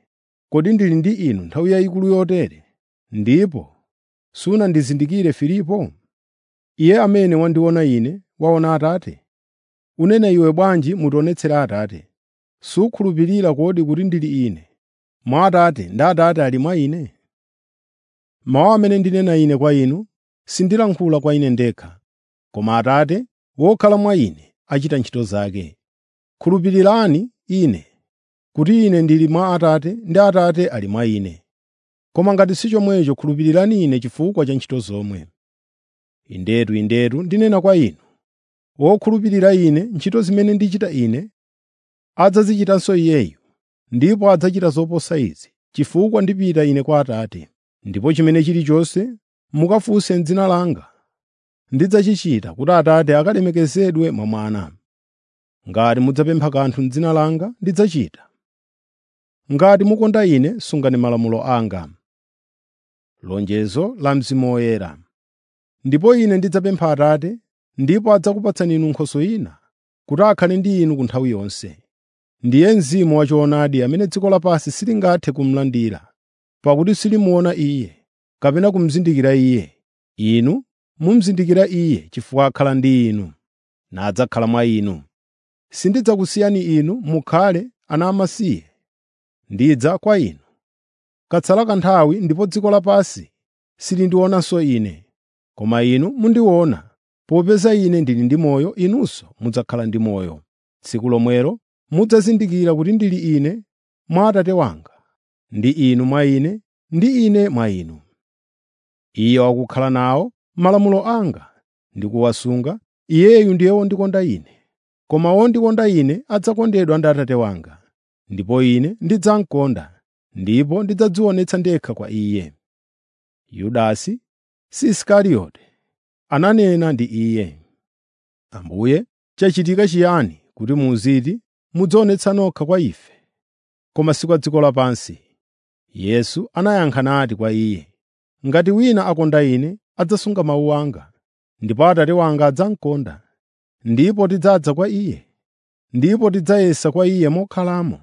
[SPEAKER 1] kodi ndili ndi inu nthawi yayikulu yotere, ndipo sunandizindikire Filipo? Iye amene wandiona Ine waona Atate. Unena iwe bwanji mutionetsera Atate? Sukhulupirira kodi kuti ndili Ine mwa Atate ndi Atate ali mwa Ine? Mawu amene ndinena Ine kwa inu, sindilankhula kwa Ine ndekha, koma Atate wokhala mwa Ine achita ntchito zake. Khulupirirani Ine, kuti Ine ndili mwa Atate ndi Atate ali mwa Ine. Koma ngati si chomwecho, khulupirirani Ine chifukwa cha ntchito zomwe. Indetu, indetu ndinena kwa inu, wokhulupirira Ine, ntchito zimene ndichita Ine adzazichitanso iyeyu, ndipo adzachita zoposa izi, chifukwa ndipita Ine kwa Atate. Ndipo chimene chilichonse mukafunse m'dzina langa, ndidzachichita kuti Atate akalemekezedwe mwa Mwana. Ngati mudzapempha kanthu m'dzina langa, ndidzachita. Ngati mukonda Ine, sungani malamulo anga. Lonjezo la Mzimu Woyera. Ndipo Ine ndidzapempha Atate, ndipo adzakupatsani inu Nkhoswe ina, kuti akhale ndi inu ku nthawi yonse. Ndiye Mzimu wachoonadi amene dziko lapansi silingathe kumulandira, pakuti silimuona Iye, kapena kumuzindikira Iye. Inu mumuzindikira Iye chifukwa akhala ndi inu, nadzakhala mwa inu. Sindidzakusiyani inu mukhale ana amasiye. Ndidza kwa inu. Katsala kanthawi ndipo dziko lapansi silindionanso Ine, koma inu mundiona, popeza Ine ndili ndi moyo, inunso mudzakhala ndi moyo. Tsiku lomwelo mudzazindikira kuti ndili Ine mwa Atate wanga, ndi inu mwa Ine, ndi Ine mwa inu. Iye wakukhala nawo malamulo anga ndi kuwasunga, iyeyu ndiye wondikonda Ine. Koma wondikonda Ine adzakondedwa ndi Atate wanga, ndipo Ine ndidzamukonda, ndipo ndidzadzionetsa ndekha kwa Iye. Yudasi si Isikarioti ananena ndi Iye, Ambuye, chachitika chiyani kuti muziti mudzionetsa nokha kwa ife, koma si kwa dziko lapansi? Yesu anayankha nati kwa iye, ngati wina akonda Ine, adzasunga mawu anga, ndipo Atate wanga adzamukonda, ndipo tidzadza kwa Iye, ndipo tidzayesa kwa Iye mokhalamo.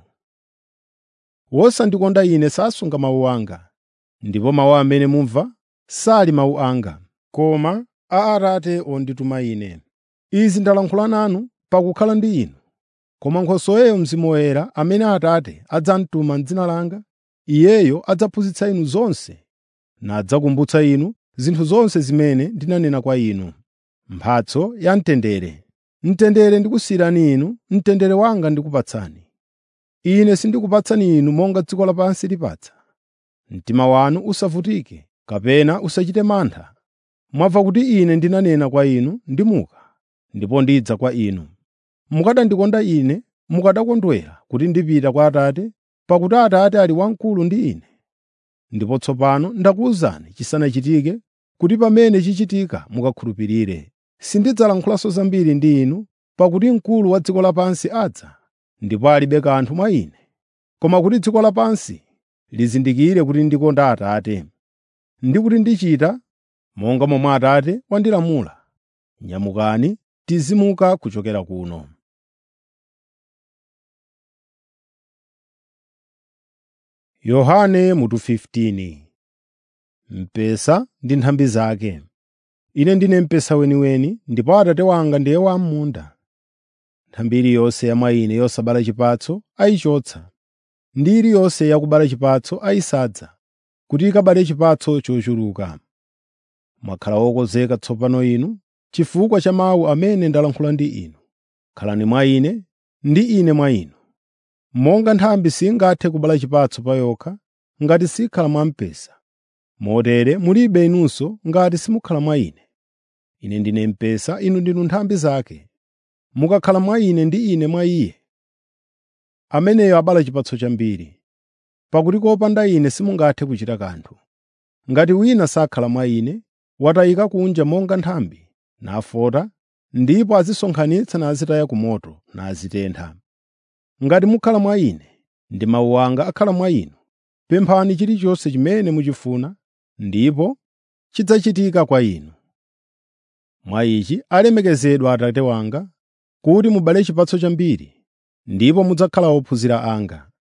[SPEAKER 1] Wosandikonda Ine sasunga mawu anga, ndipo mawu amene mumva sali mawu anga, koma a Atate ondituma Ine. Izi ndalankhula nanu pakukhala ndi inu. Koma Nkhosweyo, Mzimu Woyera, amene Atate adzamtuma m'dzina langa, Iyeyo adzaphunzitsa inu zonse, nadzakumbutsa inu zinthu zonse zimene ndinanena kwa inu. Mphatso ya mtendere. Mtendere ndikusiyirani inu, mtendere wanga ndikupatsani. Ine sindikupatsani inu monga dziko lapansi lipatsa. Mtima wanu usavutike, kapena usachite mantha. Mwamva kuti Ine ndinanena kwa inu, ndimuka, ndipo ndidza kwa inu. Mukanandikonda Ine, mukanakondwera kuti ndipita kwa Atate, pakuti Atate ali wamkulu ndi Ine. Ndipo tsopano ndakuwuzani chisanachitike, kuti pamene chichitika mukakhulupirire. Sindidzalankhulanso zambiri ndi inu, pakuti mkulu wa dziko lapansi adza, ndipo alibe kanthu mwa Ine. Koma kuti dziko lapansi lizindikire kuti ndikonda Atate, ndi kuti ndichita monga momwe Atate wandilamula. Nyamukani, tizimuka kuchokera kuno. Yohane mutu 15. Mpesa ndi nthambi zake. Ine ndine mpesa weniweni, ndipo Atate wanga ndiye wam'munda. Nthambi iliyonse ya mwa Ine yosabala chipatso ayichotsa, ndi iliyonse yakubala chipatso ayisadza, kuti ikabale chipatso chochuluka. Mwakhala wokonzeka tsopano inu, chifukwa cha mawu amene ndalankhula ndi inu. Khalani mwa Ine, ndi Ine mwa inu. Monga nthambi singathe kubala chipatso pa yokha ngati sikhala mwa mpesa, motere mulibe inunso ngati simukhala mwa Ine. Ine ndine mpesa, inu ndinu nthambi zake. Mukakhala mwa Ine ndi Ine mwa Iye, ameneyo abala chipatso chambiri, pakuti kopanda Ine simungathe kuchita kanthu. Ngati wina sakhala mwa Ine, watayika kunja monga nthambi, nafota, ndipo azisonkhanitsa nazitaya ku moto, nazitentha. Ngati mukhala mwa Ine, ndi mawu anga akhala mwa inu, pemphani chilichonse chimene muchifuna, ndipo chidzachitika kwa inu. Mwa ichi alemekezedwa Atate wanga, kuti mubale chipatso chambiri, ndipo mudzakhala ophunzira anga.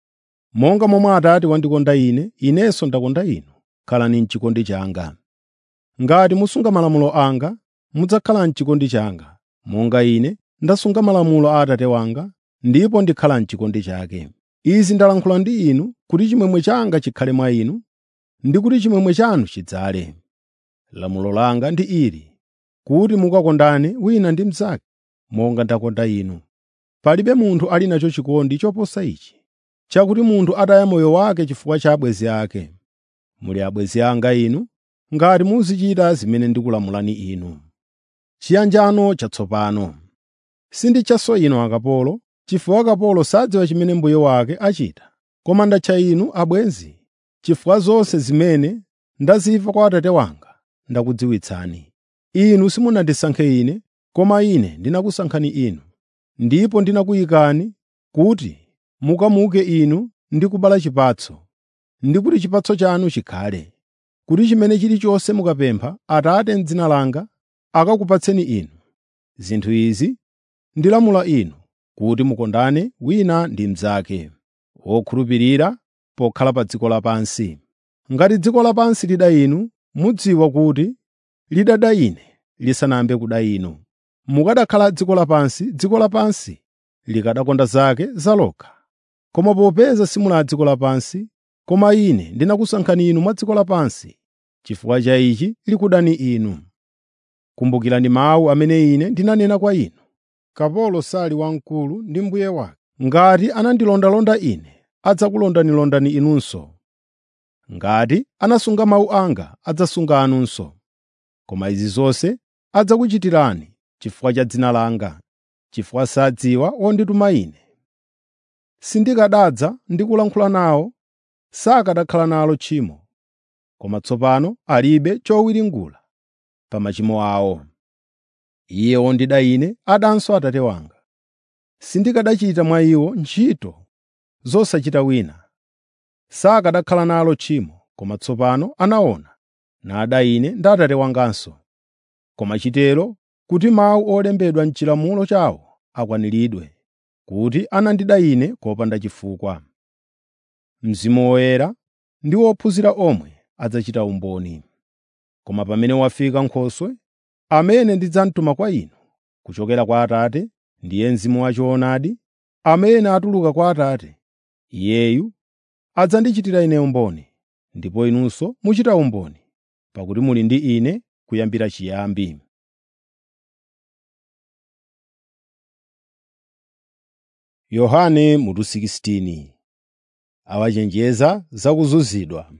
[SPEAKER 1] Monga momwe Atate wandikonda Ine, Inenso ndakonda inu. Khalani m'chikondi changa. Ngati musunga malamulo anga, mudzakhala m'chikondi changa, monga Ine ndasunga malamulo a Atate wanga, ndipo ndikhala m'chikondi chake. Izi ndalankhula ndi inu kuti chimwemwe changa chikhale mwa inu, ndi kuti chimwemwe chanu chidzale. Lamulo langa ndi ili, kuti mukakondane wina ndi mnzake, monga ndakonda inu. Palibe munthu ali nacho chikondi choposa ichi, chakuti munthu ataya moyo wake chifukwa cha abwenzi ake. Muli abwenzi anga inu, ngati muzichita zimene ndikulamulani inu. Chiyanjano chatsopano. Sinditchanso inu akapolo, chifukwa kapolo sadziwa chimene mbuye wake achita. Koma ndatcha inu abwenzi, chifukwa zonse zimene ndazimva kwa Atate wanga ndakudziwitsani. Inu simunandisankhe Ine, koma Ine ndinakusankhani inu, ndipo ndinakuyikani kuti mukamuke inu ndi kubala chipatso, ndi kuti chipatso chanu chikhale, kuti chimene chilichonse mukapempha Atate m'dzina langa akakupatseni inu. Zinthu izi ndilamula inu, kuti mukondane wina ndi mnzake. Wokhulupirira pokhala pa dziko lapansi. Ngati dziko lapansi lida inu, mudziwa kuti lidada Ine lisanayambe kuda inu. Mukanakhala dziko lapansi likanakonda zake zalokha. Koma popeza simuli a dziko lapansi, koma Ine ndinakusankhani inu mwa dziko lapansi, chifukwa cha ichi likudani inu. Kumbukirani mawu amene Ine ndinanena kwa inu. Kapolo sali wamkulu ndi mbuye wake. Ngati anandilondalonda Ine, adzakulondanilondani inunso. Ngati anasunga mawu anga, adzasunga anunso. Koma izi zonse adzakuchitirani chifukwa cha dzina langa, chifukwa sadziwa wondituma Ine. Sindikadadza ndi kulankhula nawo, sakanakhala nalo tchimo. Koma tsopano alibe chowiringula pa machimo awo. Iye wondida Ine adanso Atate wanga. Sindikanachita mwa iwo ntchito zosachita wina. Sakanakhala nalo tchimo, koma tsopano anaona, nada Ine ndi Atate wanganso. Koma chitero kuti mawu olembedwa m'chilamulo chawo akwaniridwe, kuti anandida Ine kopanda chifukwa. Mzimu Woyera ndi ophunzira omwe adzachita umboni. Koma pamene wafika Nkhoswe, amene ndidzamtuma kwa inu kuchokera kwa Atate, ndiye Mzimu wachoonadi, amene atuluka kwa Atate, Iyeyu adzandichitira Ine umboni, ndipo inunso muchita umboni, pakuti muli ndi Ine kuyambira chiyambi. Yohane mutu 16. Awachenjeza za kuzunzidwa.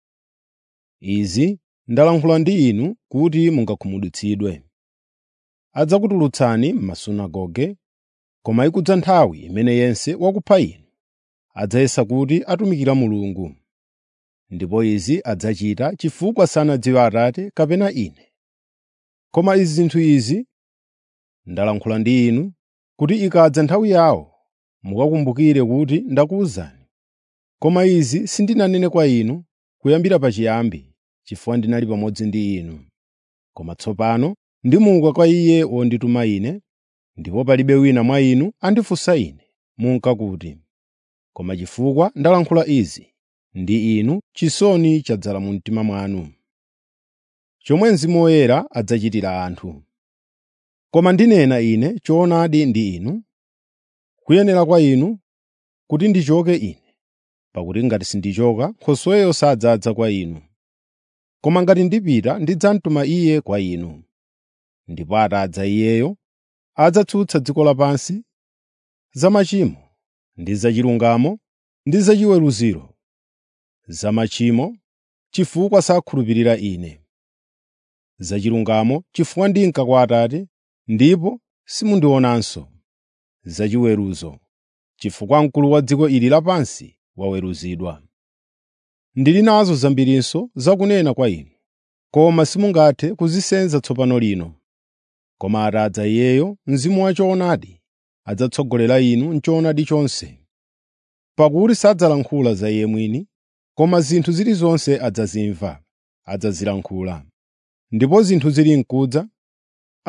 [SPEAKER 1] Izi ndalankhula ndi inu kuti mungakhumudwitsidwe. Adzakutulutsani m'masunagoge, koma ikudza nthawi imene yense wakupha inu adzayesa kuti atumikira Mulungu. Ndipo izi adzachita chifukwa sanadziwe Atate kapena Ine. Koma zinthu izi ndalankhula ndi inu kuti ikadza nthawi yawo mukakumbukire kuti ndakuwuzani. Koma izi sindinanene kwa inu kuyambira pachiyambi, chifukwa ndinali pamodzi ndi inu. Koma tsopano ndimuka kwa Iye wondituma Ine, ndipo palibe wina mwa inu andifunsa Ine, “Munka kuti?” Koma chifukwa ndalankhula izi ndi inu, chisoni chadzala mu mtima mwanu. Chomwe Mzimu Woyera adzachitira anthu. Koma ndinena ine choonadi ndi inu, kuyenera kwa inu kuti ndichoke ine, pakuti ngati sindichoka, Nkhosweyo sadzadza kwa inu. Koma ngati ndipita, ndidzamtuma Iye kwa inu. Ndipo atadza Iyeyo, adzatsutsa dziko lapansi za machimo ndi zachilungamo ndi zachiweruziro. Za machimo, chifukwa sakhulupirira Ine; zachilungamo, chifukwa ndinka kwa Atate ndipo simundionanso; zachiweruzo, chifukwa mkulu wa dziko ili lapansi waweruzidwa. Ndili nazo zambirinso zakunena kwa inu, koma simungathe kuzisenza tsopano lino. Koma atadza Iyeyo, Mzimu wachoonadi, adzatsogolera inu m'choonadi chonse. Pakuti sadzalankhula za Iye mwini, koma zinthu zilizonse adzazimva, adzazilankhula. Ndipo zinthu zili m'kudza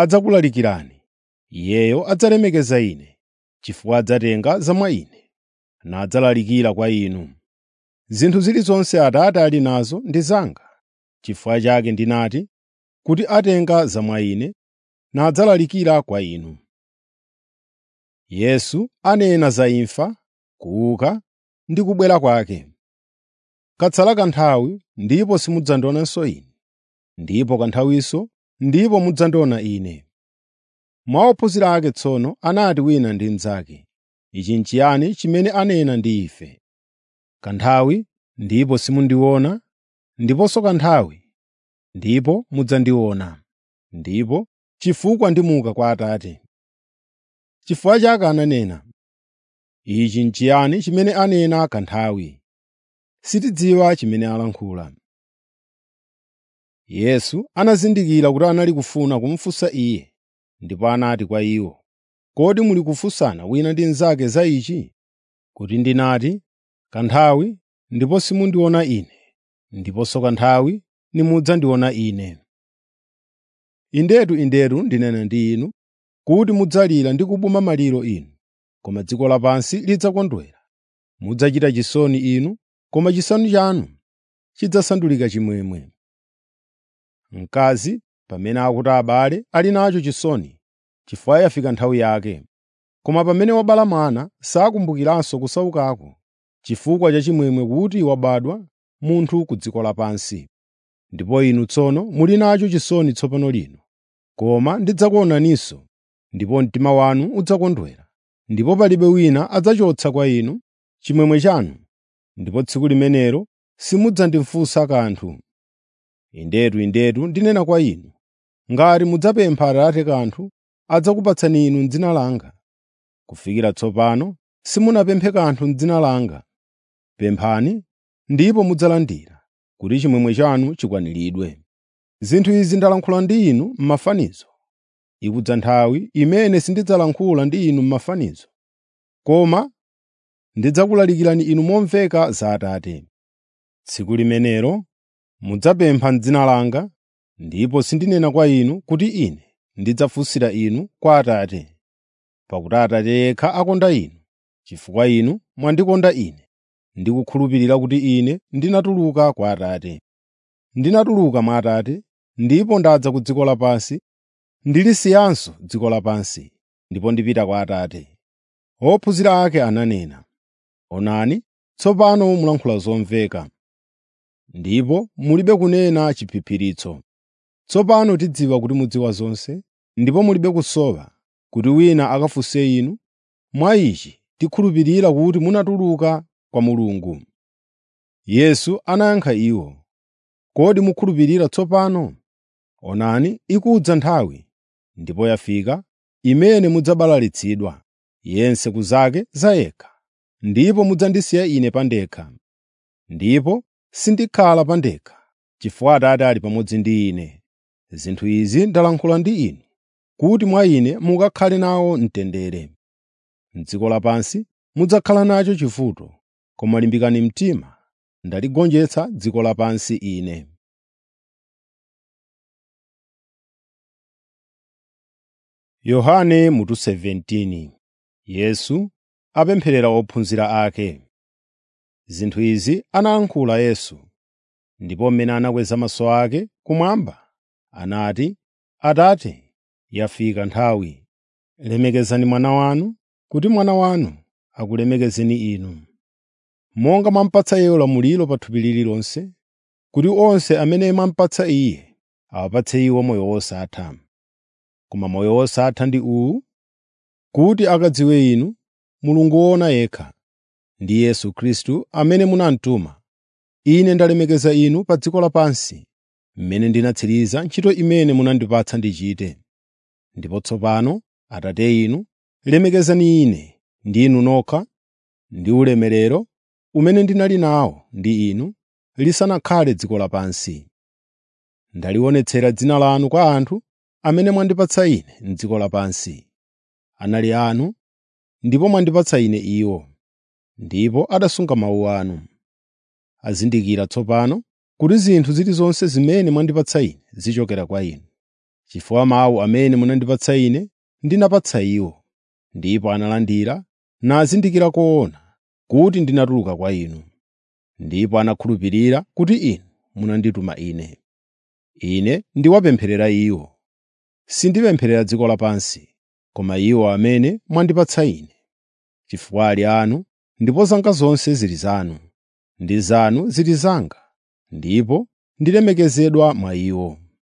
[SPEAKER 1] adzakulalikirani. Iyeyo adzalemekeza Ine, chifukwa adzatenga za mwa Ine nadzalalikira kwa inu. Zinthu zilizonse Atate ali nazo ndi zanga. Chifukwa chake ndinati kuti atenga za mwa Ine nadzalalikira kwa inu. Yesu anena za imfa, kuuka ndi kubwera kwake. Katsala kanthawi ndipo simudzandionanso Ine, ndipo kanthawinso ndipo mudzandiona Ine. Mwa ophunzira ake tsono anati wina ndi mnzake, ichi n'chiyani chimene anena ndi ife? Kanthawi ndipo simundiona, ndiponso kanthawi ndipo mudzandiona, ndipo chifukwa ndimuka kwa Atate. Chifukwa chake ananena, ichi n'chiyani chimene anena kanthawi? Sitidziwa chimene alankhula. Yesu anazindikira kuti anali kufuna kumufunsa Iye, ndipo anati kwa iwo, kodi muli kufunsana wina ndi mnzake za ichi? Kuti ndinati, kanthawi ndipo simundiona Ine, ndiponso kanthawi nimudzandiona Ine. Indetu, indetu ndinena ndi inu, kuti mudzalira ndi kubuma maliro inu, koma dziko lapansi lidzakondwera. Mudzachita chisoni inu, koma chisoni chanu chidzasandulika chimwemwe. Mkazi pamene akuti abale ali nacho chisoni, chifukwa yafika nthawi yake. Koma pamene wabala mwana sakumbukiranso kusaukako, chifukwa cha chimwemwe kuti wabadwa munthu ku dziko lapansi. Ndipo inu tsono muli nacho chisoni tsopano lino, koma ndidzakuonaninso, ndipo mtima wanu udzakondwera. Ndipo palibe wina adzachotsa kwa inu chimwemwe chanu, ndipo tsiku limenelo simudzandifunsa kanthu. Indetu, indetu ndinena kwa inu, ngati mudzapempha Atate kanthu, adzakupatsani inu m'dzina langa. Kufikira tsopano simunapemphe kanthu m'dzina langa. Pemphani ndipo mudzalandira, kuti chimwemwe chanu chikwaniridwe. Zinthu izi ndalankhula ndi inu m'mafanizo. Ikudza nthawi imene sindidzalankhula ndi inu m'mafanizo, koma ndidzakulalikirani inu momveka za Atate. Tsiku limenelo mudzapempha m'dzina langa, ndipo sindinena kwa inu kuti Ine ndidzafunsira inu kwa Atate. Pakuti Atate yekha akonda inu, chifukwa inu mwandikonda Ine, ndi kukhulupirira kuti Ine ndinatuluka kwa Atate. Ndinatuluka mwa Atate, ndipo ndadza ku dziko lapansi, ndilisiyanso dziko lapansi, ndipo ndipita kwa Atate. Ophunzira ake ananena, onani, tsopano mulankhula zomveka, ndipo mulibe kunena chiphiphiritso. Tsopano tidziwa kuti mudziwa zonse, ndipo mulibe kusowa kuti wina akafunse inu. Mwa ichi tikhulupirira kuti munatuluka kwa Mulungu. Yesu anayankha iwo, kodi mukhulupirira tsopano? Onani, ikudza nthawi, ndipo yafika, imene mudzabalalitsidwa, yense ku zake zayekha, ndipo mudzandisiya Ine pandekha. Ndipo sindikhala pandekha, chifukwa Atate ali pamodzi ndi Ine. Zinthu izi ndalankhula ndi inu, kuti mwa Ine mukakhale nawo mtendere. M'dziko lapansi mudzakhala nacho chivuto, koma limbikani mtima, ndaligonjetsa dziko lapansi Ine. Yohane mutu 17. Yesu apempherera ophunzira ake. Zinthu izi anayankhula Yesu, ndipo mmene anakweza maso ake kumwamba, anati, Atate, yafika nthawi. Lemekezani mwana wanu, kuti mwana wanu akulemekezeni inu. Monga mwampatsa Iye ulamuliro pa thupi lililonse, kuti onse amene mwampatsa Iye awapatse iwo moyo wosatha. Koma moyo wosatha ndi uwu, kuti akadziwe inu, Mulungu woona yekha, ndi Yesu Khristu amene munamtuma. Ine ndalemekeza inu pa dziko lapansi, mmene ndinatsiriza ntchito imene munandipatsa ndichite. Ndipo tsopano, Atate inu, lemekezani Ine ndi inu nokha, ndi ulemerero umene ndinali nawo ndi inu lisanakhale dziko lapansi. Ndalionetsera dzina lanu kwa anthu amene mwandipatsa Ine m'dziko lapansi. Anali anu, ndipo mwandipatsa Ine iwo, ndipo adasunga mawu anu. Azindikira tsopano kuti zinthu zilizonse zimene mwandipatsa Ine zichokera kwa inu. Chifukwa mawu amene munandipatsa Ine ndinapatsa iwo, ndipo analandira nazindikira koona kuti ndinatuluka kwa inu, ndipo anakhulupirira kuti inu munandituma ine. Ine ndiwapempherera iwo. Sindipempherera dziko lapansi, koma iwo amene mwandipatsa ine, chifukwa ali anu, ndipo zanga zonse zili zanu, ndi zanu zili zanga, ndipo ndilemekezedwa mwa iwo.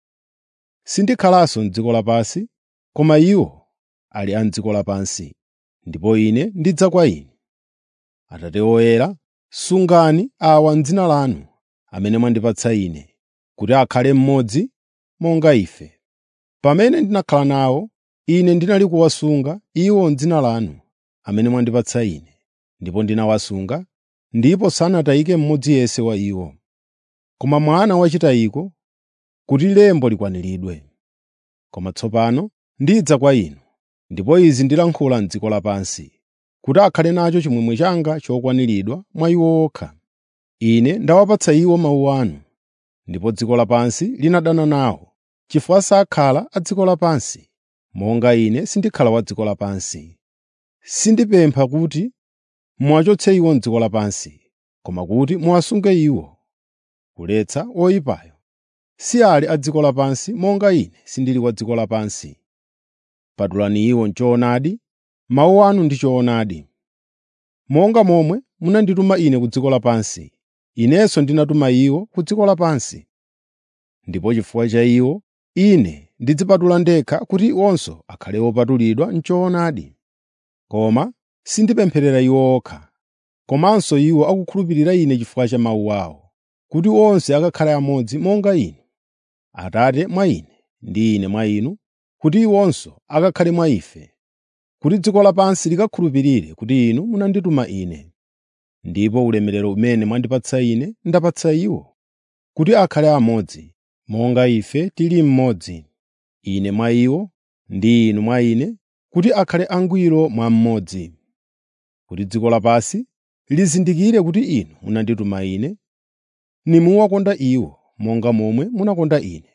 [SPEAKER 1] Sindikhalanso m'dziko lapansi, koma iwo ali a m'dziko lapansi, ndipo ine ndidza kwa inu. Atate oyera, sungani awa m'dzina lanu amene mwandipatsa ine, kuti akhale mmodzi monga ife. Pamene ndinakhala nawo, ine ndinali kuwasunga iwo m'dzina lanu amene mwandipatsa ine, ndipo ndinawasunga, ndipo sanatayike mmodzi yense wa iwo. Koma mwana wachitayiko, kuti lembo likwaniridwe. Koma tsopano ndidza kwa inu, ndipo izi ndilankhula m'dziko lapansi, kuti akhale nacho chimwemwe changa chokwaniridwa mwa iwo okha. Ine ndawapatsa iwo mawu anu, ndipo dziko lapansi linadana nawo, chifukwa sakhala a dziko lapansi, monga ine sindikhala wa dziko lapansi. Sindipempha kuti muwachotse iwo m'dziko lapansi, koma kuti muwasunge iwo, kuletsa oyipayo. Si ali a dziko lapansi monga ine sindili wa dziko lapansi. Patulani iwo m'choonadi, mawu anu ndi choonadi. Monga momwe munandituma ine ku dziko lapansi, inenso ndinatuma iwo ku dziko lapansi. Ndipo chifukwa cha iwo, ine ndidzipatula ndekha kuti iwonso akhale opatulidwa m'choonadi. Koma sindipempherera iwo okha, komanso iwo akukhulupirira ine chifukwa cha mawu awo, kuti onse akakhale amodzi monga inu, Atate mwa ine ndi ine mwa inu, kuti iwonso akakhale mwa ife, kuti dziko lapansi likakhulupirire kuti inu munandituma ine. Ndipo ulemerero umene mwandipatsa ine ndapatsa iwo, kuti akhale amodzi, monga ife tili mmodzi, ine mwa iwo ndi inu mwa ine, kuti akhale angwiro mwa mmodzi. Kuti dziko lapansi lizindikire kuti inu munandituma ine, nimuwakonda iwo monga momwe munakonda ine.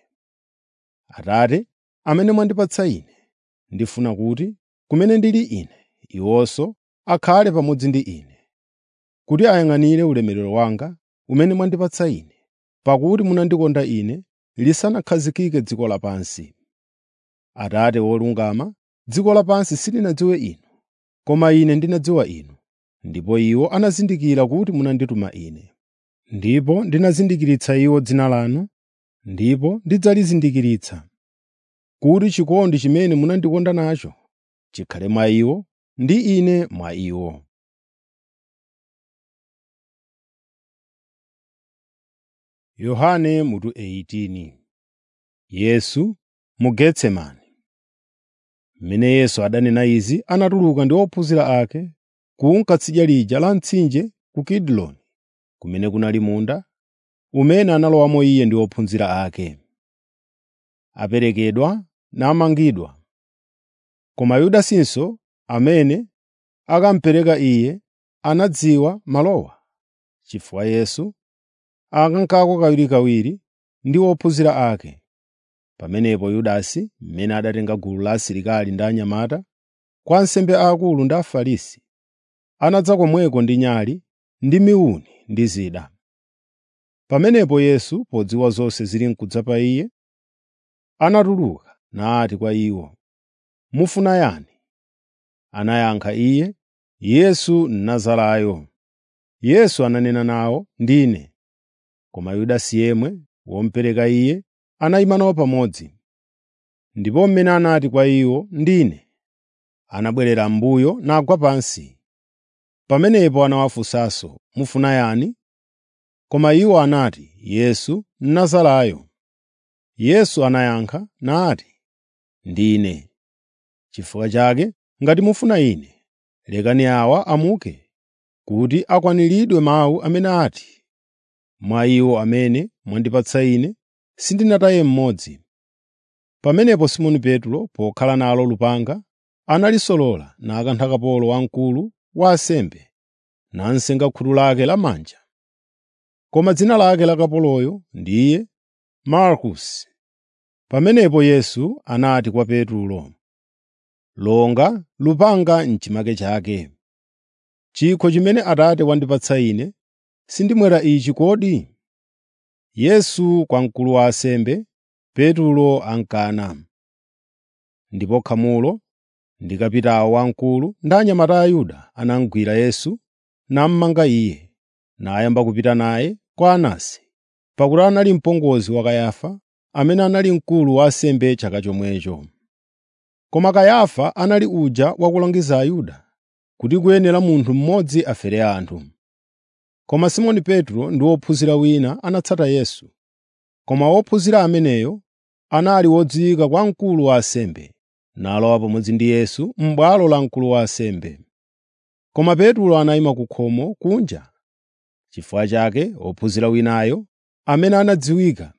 [SPEAKER 1] Atate amene mwandipatsa ine, ndifuna kuti kumene ndili ine, iwonso akhale pamodzi ndi ine, kuti ayang'anire ulemerero wanga umene mwandipatsa ine, pakuti munandikonda ine lisanakhazikike dziko lapansi. Atate wolungama, dziko lapansi silinadziwe inu, koma ine ndinadziwa inu, ndipo iwo anazindikira kuti munandituma ine. Ndipo ndinazindikiritsa iwo dzina lanu, ndipo ndidzalizindikiritsa, kuti chikondi chimene munandikonda nacho chikhale mwa iwo ndi ine mwa iwo. Yohane mutu 18. Yesu mu Getsemani. Mmene Yesu adanena izi, anatuluka ndi ophunzira ake kunka tsidya lija la mtsinje ku Kidroni, kumene kunali munda, umene analowamo iye ndi ophunzira ake. Aperekedwa namangidwa. Koma Yudasinso, amene akamupereka iye, anadziwa malowa, chifukwa Yesu akankako kawirikawiri ndi ophunzira ake. Pamenepo Yudasi, mmene adatenga gulu la asilikali ndi anyamata, kwa ansembe aakulu ndi Afarisi, anadza komweko ndi nyali ndi miuni ndi zida. Pamenepo Yesu, podziwa zonse zili n'kudza pa iye, anatuluka nati kwa iwo, “Mufuna yani?” Anayankha iye, “Yesu Mnazarayo.” Yesu ananena nawo, “Ndine.” Koma Yudasi yemwe womupereka iye anayima nawo pamodzi. Ndipo mmene anati kwa iwo, “Ndine,” anabwerera m'mbuyo nagwa pansi. Pamenepo anawafunsanso, “Mufuna yani?” Koma iwo anati, “Yesu Mnazarayo.” Yesu anayankha nati, “Ndine. Chifukwa chake, ngati mufuna ine, lekani awa amuke, kuti akwaniridwe mawu amene ati, ‘Mwa iwo amene mwandipatsa ine, sindinataye mmodzi.’ ” Pamenepo Simoni Petro, pokhala nalo lupanga, analisolola nakantha kapolo wamkulu wa ansembe, namsenga khutu lake lamanja. Koma dzina lake la kapoloyo ndiye Malkusi. Pamenepo Yesu anati kwa Petro, “Longa lupanga m'chimake chake.” chikho chimene Atate wandipatsa ine, sindimwera ichi kodi?” Yesu kwa mkulu wa ansembe, Petulo ankana. Ndipo khamulo ndi kapitawo wamkulu ndi anyamata a Ayuda anamugwira Yesu nammanga Iye, nayamba kupita naye kwa Anasi, pakuti anali mpongozi wa Kayafa, amene anali mkulu wa ansembe chaka chomwecho. Koma Kayafa anali uja wakulangiza Ayuda kuti kuyenera munthu mmodzi afere anthu. Koma Simoni Petro ndi wophunzira wina anatsata Yesu. Koma wophunzira ameneyo anali wodziwika kwa mkulu wa ansembe, nalowa pamodzi ndi Yesu m'bwalo la mkulu wa ansembe. Koma Petro anayima ku khomo kunja. Chifukwa chake wophunzira winayo, amene anadziwika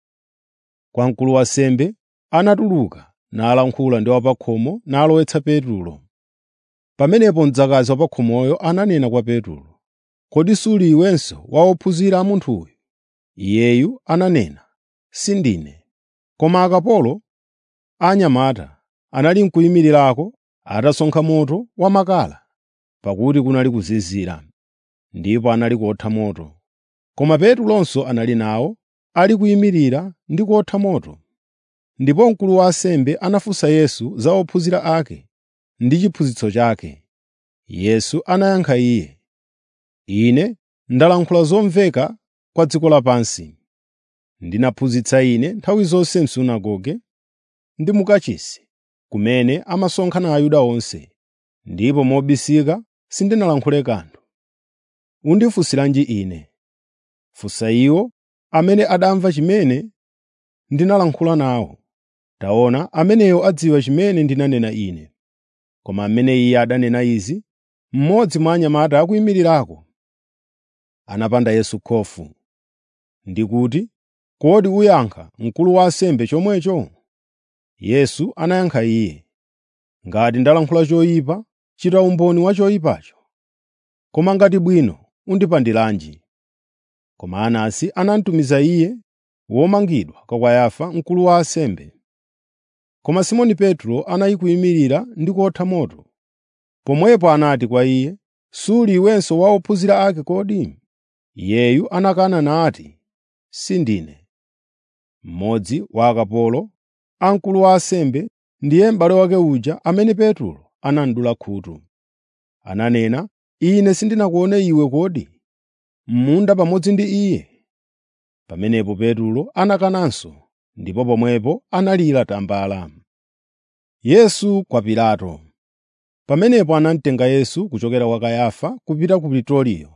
[SPEAKER 1] kwa mkulu wa ansembe, anatuluka nalankhula ndi wapakhomo nalowetsa Petro. Pamenepo mdzakazi wapakhomoyo ananena kwa Petro, “Kodi suli iwenso wa ophunzira a munthuyu?” Iyeyu ananena, “Sindine.” Koma akapolo a anyamata anali n'kuyimirirako atasonkha moto wamakala, pakuti kunali kuzizira, ndipo anali kotha moto. Koma Petronso anali nawo, ali kuyimirira ndi kotha moto. Ndipo mkulu wa ansembe anafunsa Yesu za ophunzira ake ndi chiphunzitso chake. Yesu anayankha iye, “Ine ndalankhula zomveka kwa dziko lapansi. Ndinaphunzitsa ine nthawi zonse m'sunagoge ndi mukachisi, kumene amasonkhana Ayuda onse, ndipo mobisika sindinalankhule kanthu. Undifunsiranji ine? Funsa iwo amene adamva chimene ndinalankhula nawo. Taona, ameneyo adziwa chimene ndinanena ine.” Koma amene iye adanena izi, mmodzi mwa anyamata akuyimirirako, anapanda Yesu khofu ndi kuti, “Kodi uyankha mkulu wa ansembe chomwecho?” Yesu anayankha iye, “Ngati ndalankhula choyipa, chita umboni wa choyipacho. Koma ngati bwino, undipandiranji?” Koma Anasi anamtumiza iye womangidwa kwa Kayafa mkulu wa ansembe. Koma Simoni Petro anali kuyimirira ndi kotha moto. Pomwepo anati kwa iye, “Suli iwenso wa ophunzira ake kodi?” Iyeyu anakana nati, “Sindine.” Mmodzi wa akapolo a mkulu wa ansembe, ndiye m'bale wake uja amene Petro anamdula khutu, ananena, “Ine sindinakuone iwe kodi m'munda pamodzi ndi iye?” Pamenepo Petro anakananso, ndipo pomwepo analira tambala. Yesu kwa Pilato. Pamenepo anamutenga Yesu kuchokera kwa Kayafa kupita ku Pritoriyo.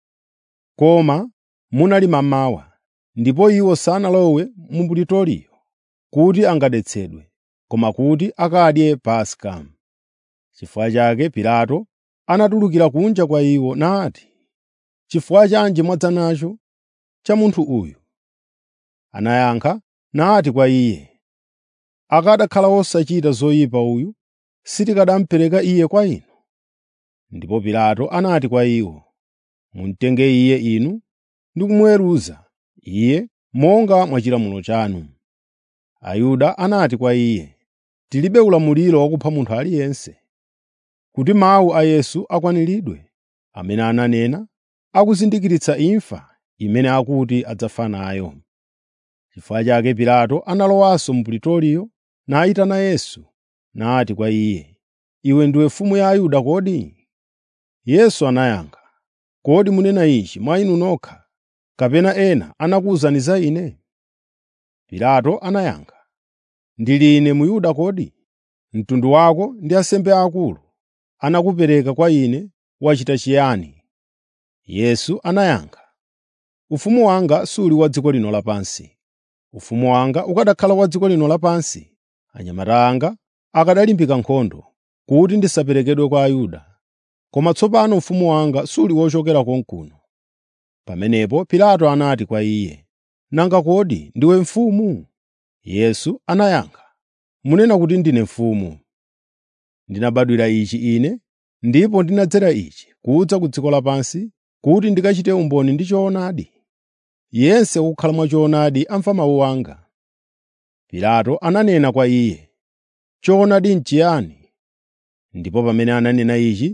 [SPEAKER 1] Koma munali mamawa, ndipo iwo sanalowe mu Pritoriyo kuti angadetsedwe, koma kuti akadye Paska. Chifukwa chake Pilato anatulukira kunja kwa iwo nati, “Chifukwa chanji mwadza nacho cha munthu uyu?” Anayankha nati kwa iye, “Akanakhala wosachita zoyipa uyu, sitikanamupereka iye kwa inu.” Ndipo Pilato anati kwa iwo, “Mumutenge iye inu ndi kumuweruza iye monga mwa chilamulo chanu.” Ayuda anati kwa iye, “Tilibe ulamuliro wakupha munthu aliyense.” Kuti mawu a Yesu akwaniridwe, amene ananena, akuzindikiritsa imfa imene akuti adzafa nayo. Chifukwa chake Pilato analowanso mu Pritoriyo nayitana Yesu, nati kwa iye, “Iwe ndiwe mfumu ya Ayuda kodi?” Yesu anayankha, “Kodi munena ichi mwa inu nokha, kapena ena anakuwuzani za ine?” Pilato anayankha, “Ndili ine Myuda kodi? Mtundu wako ndi ansembe akulu anakupereka kwa ine wachita chiyani?” Yesu anayankha, “Ufumu wanga suli wa dziko lino lapansi. Ufumu wanga ukanakhala wa dziko lino lapansi, anyamata anga akanalimbika nkhondo kuti ndisaperekedwe kwa Ayuda. Koma tsopano ufumu wanga suli wochokera konkuno.” Pamenepo Pilato anati kwa iye, “Nanga kodi ndiwe mfumu?” Yesu anayankha, “Munena kuti ndine mfumu. Ndinabadwira ichi ine, ndipo ndinadzera ichi kudza ku dziko lapansi kuti ndikachite umboni ndi choonadi. Yense wokhala mwa choonadi amva mawu anga.” Pilato ananena kwa iye, “Choonadi n'chiyani?” Ndipo pamene ananena ichi,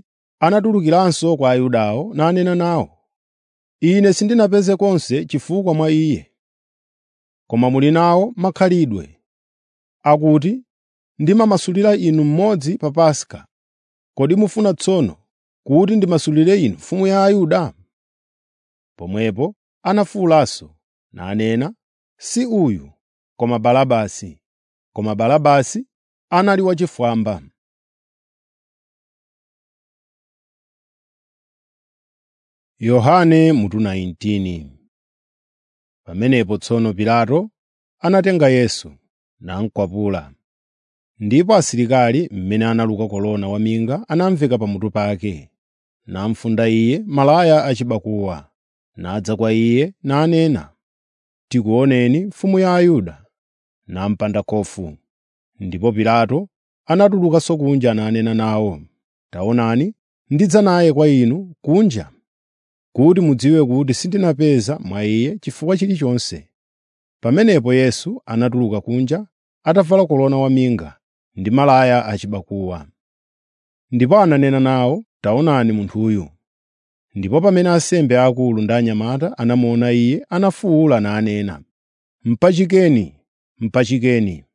[SPEAKER 1] anatulukiranso kwa Ayudawo nanena nawo, “Ine sindinapeze konse chifukwa mwa iye. Koma muli nawo makhalidwe akuti ndimamasulira inu mmodzi pa Paska. Kodi mufuna tsono kuti ndimasulire inu mfumu ya Ayuda?” Pomwepo anafuwulanso nanena, “Si uyu, koma Barabasi.” Koma Barabasi anali wachifwamba. Yohane mutu 19. Pamenepo tsono Pilato anatenga Yesu namkwapula. Ndipo asilikali mmene analuka kolona waminga anamveka pamutu pake, namfunda iye malaya achibakuwa, nadza kwa iye nanena, “Tikuoneni mfumu ya Ayuda.” Nampanda khofu. Ndipo Pilato anatulukanso kunja nanena nawo, “Taonani, ndidza naye kwa inu kunja, kuti mudziwe kuti sindinapeza mwa iye chifukwa chilichonse.” Pamenepo Yesu anatuluka kunja atavala kolona waminga ndi malaya achibakuwa. Ndipo ananena nawo, “Taonani munthuyu.” Ndipo pamene ansembe aakulu ndi anyamata anamuona iye, anafuwula nanena, “Mpachikeni! Mpachikeni!”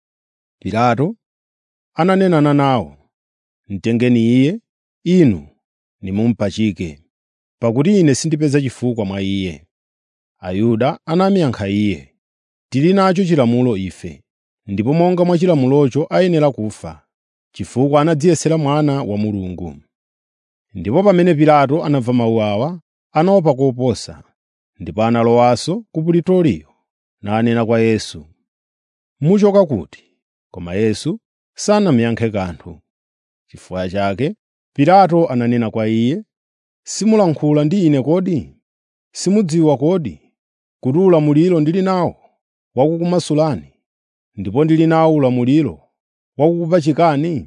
[SPEAKER 1] Pilato ananenana nawo, “Mtengeni iye, inu nimumupachike, pakuti ine sindipeza chifukwa mwa iye.” Ayuda anamuyankha iye, “Tili nacho chilamulo ife, ndipo monga mwa chilamulocho ayenera kufa, chifukwa anadziyesera mwana wa Mulungu.” Ndipo pamene Pilato anamva mawu awa, anaopa koposa, ndipo analowanso ku Pulitoriyo nanena kwa Yesu, “Muchoka kuti?” Koma Yesu sanamuyankhe kanthu. Chifukwa chake Pilato ananena kwa iye, “Simulankhula ndi ine kodi? Simudziwa kodi kuti ulamuliro ndili nawo wakukumasulani, ndipo ndili nawo ulamuliro wakukupachikani?”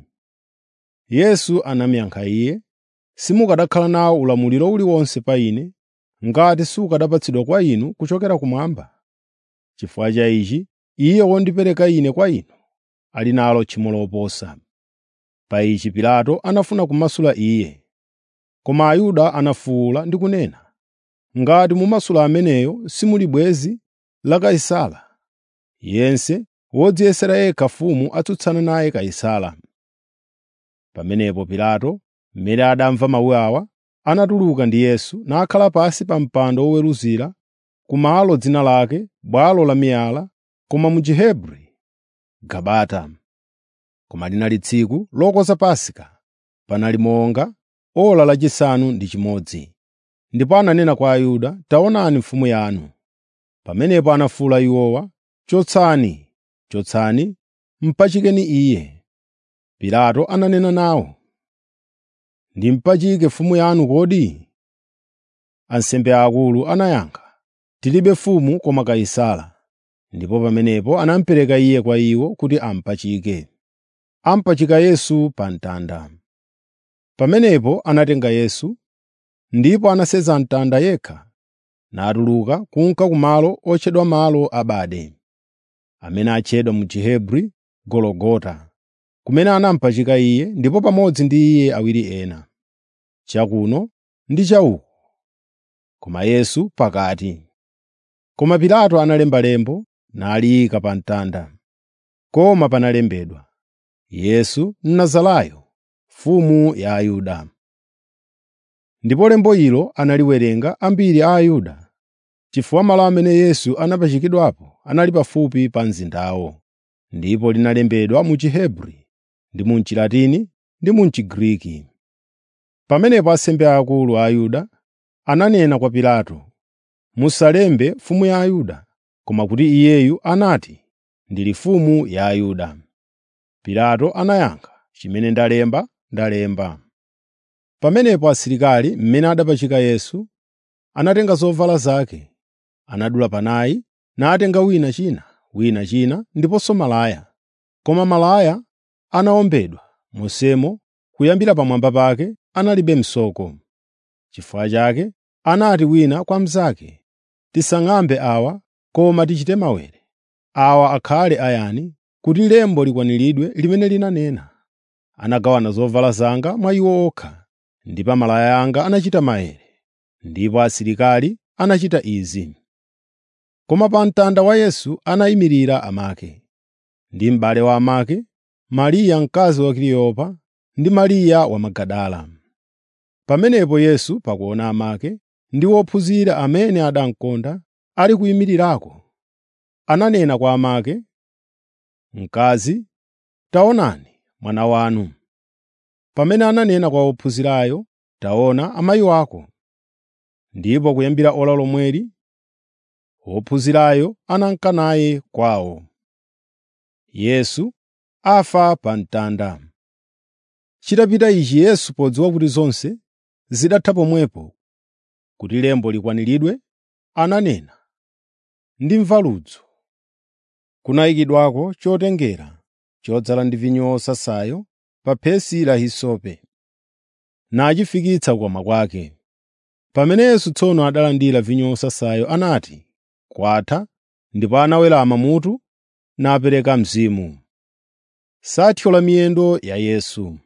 [SPEAKER 1] Yesu anamuyankha iye, “Simukanakhala nawo ulamuliro uliwonse pa ine, ngati sukanapatsidwa kwa inu kuchokera kumwamba. Chifukwa cha ichi, iye wondipereka ine kwa inu ali nalo tchimo loposa.” Pa ichi Pilato anafuna kumasula iye. Koma Ayuda anafuwula ndi kunena, “Ngati mumasula ameneyo, simuli bwenzi la Kaisara. Yense wodziyesera yekha mfumu atsutsana naye Kaisara.” Pamenepo Pilato, mmene adamva mawu awa, anatuluka ndi Yesu nakhala pansi pa mpando woweruzira, kumalo dzina lake Bwalo la Miyala, koma mu Chihebri Gabata. Koma linali tsiku lokonza Paska, panali monga ora lachisanu ndi chimodzi. Ndipo ananena kwa Ayuda, “Taonani mfumu yanu.” Pamenepo anafuwula iwowa, “Chotsani! Chotsani! Mpachikeni iye.” Pilato ananena nawo, “Ndimpachike mfumu yanu kodi?” Ansembe aakulu anayankha, “Tilibe mfumu koma Kaisara.” Ndipo pamenepo anamupereka iye kwa iwo kuti amupachike. Ampachika Yesu pa mtanda. Pamenepo anatenga Yesu, ndipo anaseza mtanda yekha, natuluka kunka kumalo otchedwa malo a bade, amene atchedwa mu Chihebri Gologota, kumene anamupachika iye, ndipo pamodzi ndi iye awiri ena, chakuno ndi chauko, koma Yesu pakati. Koma Pilato analemba lembo naliyika pa mtanda. Koma panalembedwa, “Yesu Mnazarayo, Mfumu ya Ayuda.” Ndipo lembo ilo analiwerenga ambiri a Ayuda, chifukwa malo amene Yesu anapachikidwapo anali pafupi pa mzindawo, ndipo linalembedwa mu Chihebri ndi mu Chilatini ndi mu Chigriki. Pamenepo ansembe aakulu a Ayuda ananena kwa Pilato, “Musalembe mfumu ya Ayuda,” koma kuti iyeyu anati, “Ndili mfumu ya Ayuda.” Pilato anayankha, “Chimene ndalemba, ndalemba.” Pamenepo asilikali mmene adapachika Yesu anatenga zovala zake, anadula panayi, natenga wina china ndiponso malaya. Koma malaya anawombedwa monsemo kuyambira pamwamba pake analibe msoko. Chifukwa chake anati wina kwa mnzake, “Tisang'ambe awa, koma tichite mawere. Awa akhale ayani, kuti lembo likwaniridwe limene linanena, anagawana zovala zanga mwa iwo okha, ndipo amalaya anga anachita maere, ndipo asilikali anachita izi. Koma pa mtanda wa Yesu anayimirira amake, ndi m'bale wa amake, Mariya mkazi wa Kaliyopa ndi Mariya wa Magadala. Pamenepo Yesu pakuona amake ndi ophunzira amene adamukonda ali kuyimirirako, ananena kwa amake, “Mkazi, taonani mwana wanu.” Pamene ananena kwa ophunzirayo, “Taona amayi wako.” Ndipo kuyambira ora lomweli ophunzirayo ananka naye kwawo. Yesu afa pa mtanda. Chitapita ichi Yesu podziwa kuti zonse zidatha pomwepo, kuti lembo likwaniridwe, ananena, “Ndimva ludzu.” Kunayikidwako chotengera chodzala ndi vinyo wosasayo pa phesi la hisope, nachifikitsa kukamwa kwake. Pamene Yesu tsono adalandira vinyo wosasayo anati, “Kwatha,” ndipo anawerama mutu napereka mzimu. Sathyola miyendo ya Yesu.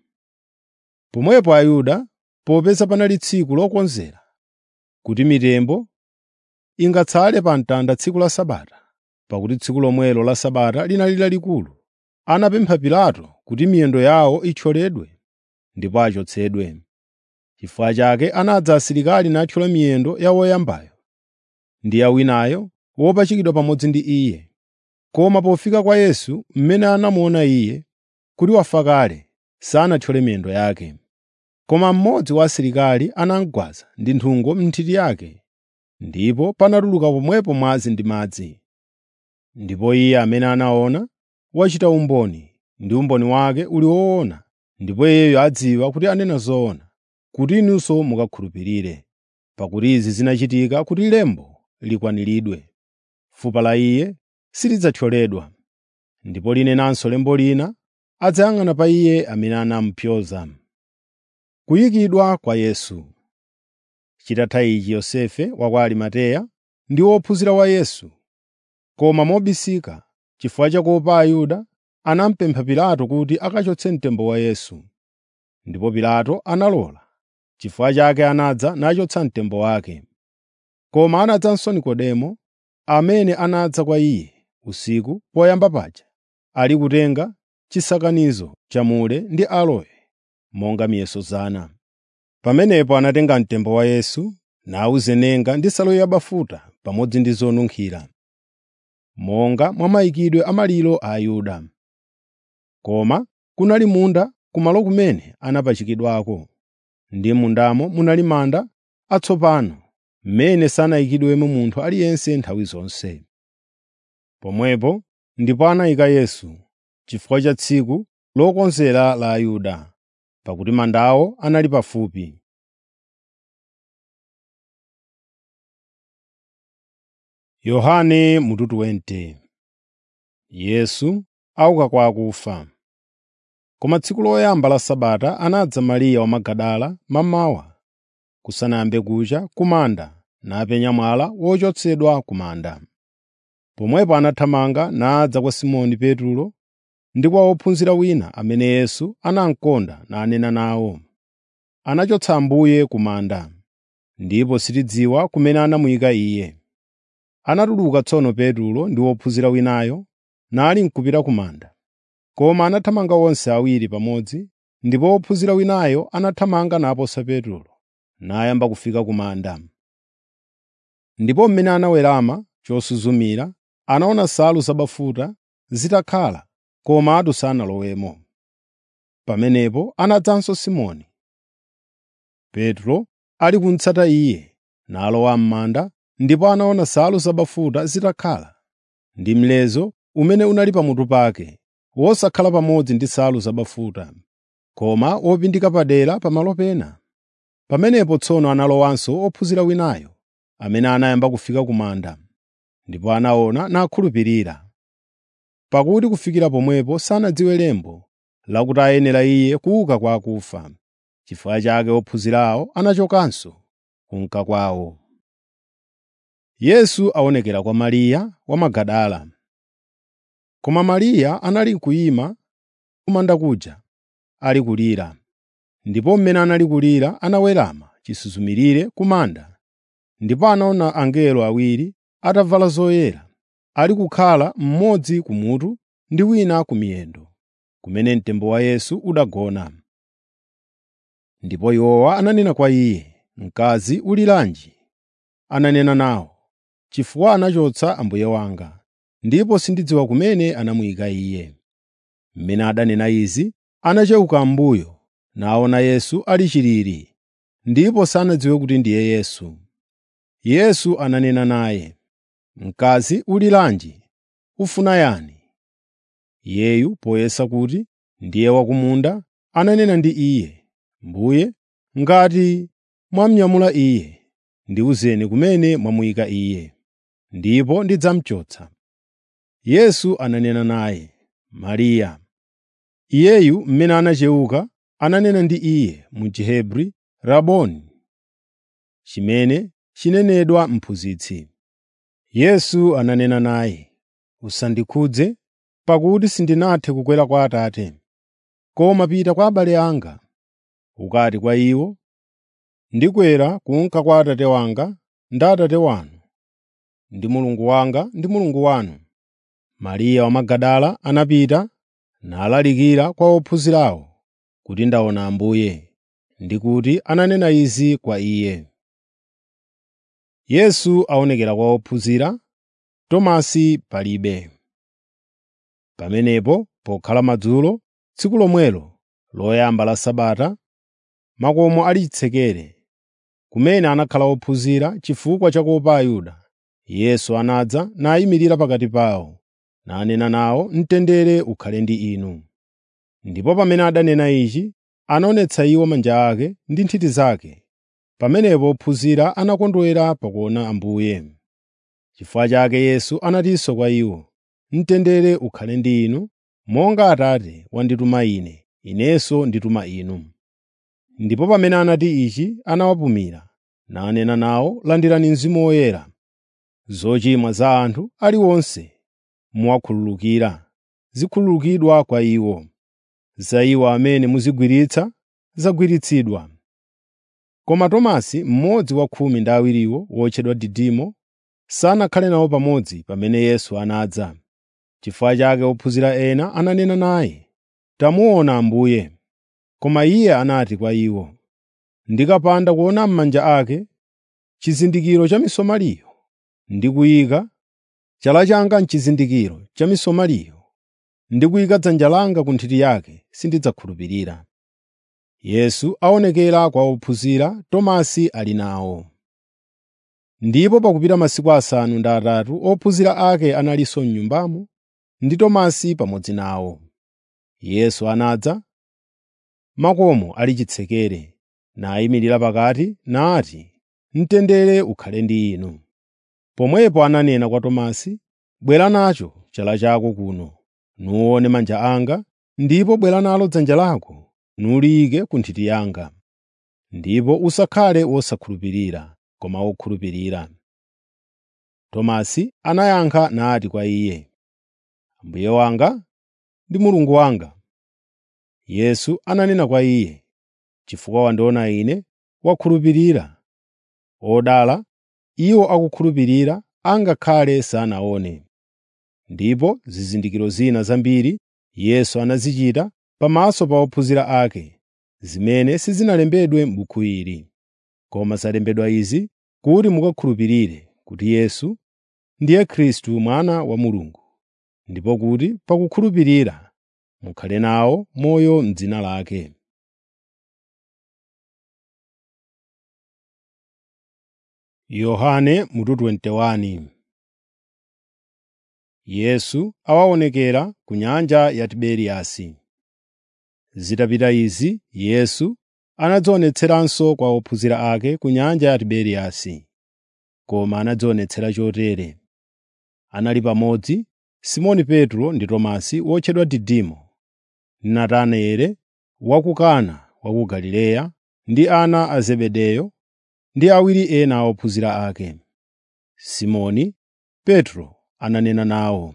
[SPEAKER 1] Pomwepo Ayuda, popeza panali tsiku lokonzera kuti mitembo ingatsale pa mtanda tsiku la Sabata, pakuti tsiku lomwelo la Sabata linali lalikulu, anapempha Pilato kuti miyendo yawo ithyoledwe ndipo achotsedwe. Chifukwa chake anadza asilikali nathyola miyendo ya woyambayo ndi ya winayo wopachikidwa pamodzi ndi iye. Koma pofika kwa Yesu, mmene anamuona iye kuti wafa kale, sanathyole miyendo yake. Koma mmodzi wa asilikali anamugwaza ndi nthungo m'nthiti yake, ndipo panatuluka pomwepo mwazi ndi madzi. Ndipo iye amene anaona wachita umboni, ndi umboni wake uli woona, ndipo iyeyo adziwa kuti anena zoona, kuti inunso mukakhulupirire. Pakuti izi zinachitika kuti lembo likwaniridwe, “Fupa la iye silidzathyoledwa.” Ndipo linenanso lembo lina, “Adzayang'ana pa iye amene anamupyoza.” Kuyikidwa kwa Yesu. Chitatha ichi Yosefe wa kwa Arimateya ndi wophunzira wa Yesu, koma mobisika chifukwa chakuopa Ayuda, anamupempha Pilato kuti akachotse mtembo wa Yesu. Ndipo Pilato analola. Chifukwa chake anadza nachotsa mtembo wake. Koma anadzanso Nikodemo, amene anadza kwa iye usiku poyamba paja, ali kutenga chisakanizo cha mure ndi aloe, monga miyeso 100. Pamenepo anatenga mtembo wa Yesu, nawuzenenga ndi nsalu yabafuta pamodzi ndi zonunkhira, monga mwa mayikidwe a maliro a Ayuda. Koma kunali munda kumalo kumene anapachikidwako, ndi m'mundamo munali manda atsopano, mmene sanayikidwemo munthu aliyense nthawi zonse. Pomwepo ndipo anayika Yesu, chifukwa cha tsiku lokonzera la Ayuda, pakuti mandawo anali pafupi. Yohane mutu 20. Yesu auka kwa akufa. Koma tsiku loyamba la Sabata anadza Mariya wa Magadala mammawa, kusanayambe kucha ku manda, napenya mwala wochotsedwa ku manda. Pomwepo anathamanga nadza kwa Simoni Petro ndi kwa wophunzira wina amene Yesu anamukonda nanena nawo, “Anachotsa Ambuye ku manda, ndipo sitidziwa kumene anamuyika Iye.” Anatuluka tsono Petro ndi wophunzira winayo, nali nkupita ku manda. Koma anathamanga onse awiri pamodzi, ndipo wophunzira winayo anathamanga naposa Petro, nayamba kufika ku manda. Ndipo mmene anawerama chosuzumira, anaona nsalu zabafuta zitakhala, komatu sanalowemo. Pamenepo anadzanso Simoni Petro ali kumutsata iye, nalowa m'manda, ndipo anaona nsalu zabafuta zitakhala, ndi mlezo umene unali pamutu pake, wosakhala pamodzi ndi nsalu zabafuta, koma wopindika padera pamalo pena. Pamenepo tsono analowanso ophunzira winayo, amene anayamba kufika ku manda, ndipo anaona nakhulupirira. Pakuti kufikira pomwepo sanadziwe lembo lakuti ayenera iye kuuka kwa akufa. Chifukwa chake ophunzirawo anachokanso kunka kwawo. Yesu aonekera kwa Mariya wa Magadala. Koma Mariya anali kuyima kumanda kuja, ali kulira. ndipo mmene anali kulira anawerama chisuzumirire ku manda, ndipo anaona angelo awiri atavala zoyera, ali kukhala mmodzi kumutu ndi wina ku miyendo, kumene mtembo wa Yesu udagona. Ndipo iwowa ananena kwa iye, “Mkazi, uliranji?” Ananena nawo, “Chifukwa anachotsa Ambuye wanga, ndipo sindidziwa kumene anamuyika Iye.” Mmene adanena izi, anachewuka m'mbuyo, naona Yesu ali chilili, ndipo sanadziwe kuti ndiye Yesu. Yesu ananena naye, “Mkazi, uliranji? Ufuna yani?” Iyeyu poyesa kuti ndiye wa ku munda, ananena ndi iye, “Mbuye, ngati mwamnyamula iye, ndiwuzeni kumene mwamuyika iye, ndipo ndidzamuchotsa.” Yesu ananena naye, “Mariya.” Iyeyu mmene anachewuka ananena ndi iye mu Chihebri, “Raboni,” chimene chinenedwa Mphunzitsi. Yesu ananena naye, “Usandikhudze, pakuti sindinathe kukwera kwa Atate. Koma pita kwa abale anga, ukati kwa iwo, ‘Ndikwera kunka kwa Atate wanga ndi Atate wanu, ndi Mulungu wanga ndi Mulungu wanu.’ ” Mariya wa Magadala anapita nalalikira kwa ophunzirawo kuti ndaona Ambuye, ndi kuti ananena izi kwa iye. Yesu aonekera kwa ophunzira, Tomasi palibe. Pamenepo pokhala madzulo, tsiku lomwelo loyamba la Sabata, makomo ali chitsekere, kumene anakhala ophunzira chifukwa cha kuopa Ayuda, Yesu anadza nayimirira pakati pawo, nanena nawo, “Mtendere ukhale ndi inu.” Ndipo pamene adanena ichi, anaonetsa iwo manja ake ndi nthiti zake. Pamenepo ophunzira anakondwera pakuona Ambuye. Chifukwa chake Yesu anatinso kwa iwo, “Mtendere ukhale ndi inu. Monga Atate wandituma Ine, Inenso ndituma inu.” Ndipo pamene anati ichi, anawapumira, nanena nawo, “Landirani Mzimu Woyera. Zochimwa za anthu aliwonse muwakhululukira, zikhululukidwa kwa iwo. Za iwo amene muzigwiritsa, zagwiritsidwa.” Koma Tomasi, mmodzi wa khumi ndi awiriwo, wotchedwa Didimo, sanakhale nawo pamodzi pamene Yesu anadza. Chifukwa chake ophunzira ena ananena naye, “Tamuona Ambuye.” Koma iye anati kwa iwo, “Ndikapanda kuona m'manja ake chizindikiro cha misomaliyo, ndi kuyika chala changa m'chizindikiro cha misomaliyo, ndi kuyika dzanja langa ku nthiti yake, sindidzakhulupirira.” Yesu aonekera kwa ophunzira, Tomasi ali nawo. Ndipo pakupita masiku asanu ndi atatu, ophunzira ake analinso m'nyumbamo, ndi Tomasi pamodzi nawo. Yesu anadza, makomo ali chitsekere, nayimirira pakati, nati, “Mtendere ukhale ndi inu.” Pomwepo ananena kwa Tomasi, “Bwera nacho chala chako kuno, nuwone manja anga, ndipo bwera nalo dzanja lako, nuliyike ku nthiti yanga. Ndipo usakhale wosakhulupirira, koma wokhulupirira.” Tomasi anayankha nati kwa iye, “Ambuye wanga ndi Mulungu wanga.” Yesu ananena kwa iye, “Chifukwa wandiona Ine, wakhulupirira. Odala iwo akukhulupirira angakhale sanaone.” Ndipo zizindikiro zina zambiri Yesu anazichita pamaso pa ophunzira ake, zimene sizinalembedwe m'buku ili. Koma zalembedwa izi kuti mukakhulupirire kuti Yesu ndiye Khristu, Mwana wa Mulungu, ndipo kuti pakukhulupirira mukhale nawo moyo m'dzina lake. Yohane mutu 21. Yesu awaonekera ku nyanja ya Tiberiyasi. Zitapita izi, Yesu anadzionetseranso kwa ophunzira ake ku nyanja ya Tiberiyasi. Koma anadzionetsera chotere: anali pamodzi Simoni Petro ndi Tomasi wotchedwa Didimo, Natanaeli wa ku Kana wa ku Galileya, ndi ana a Zebedeyo, ndi awiri ena a ophunzira ake. Simoni Petro ananena nawo,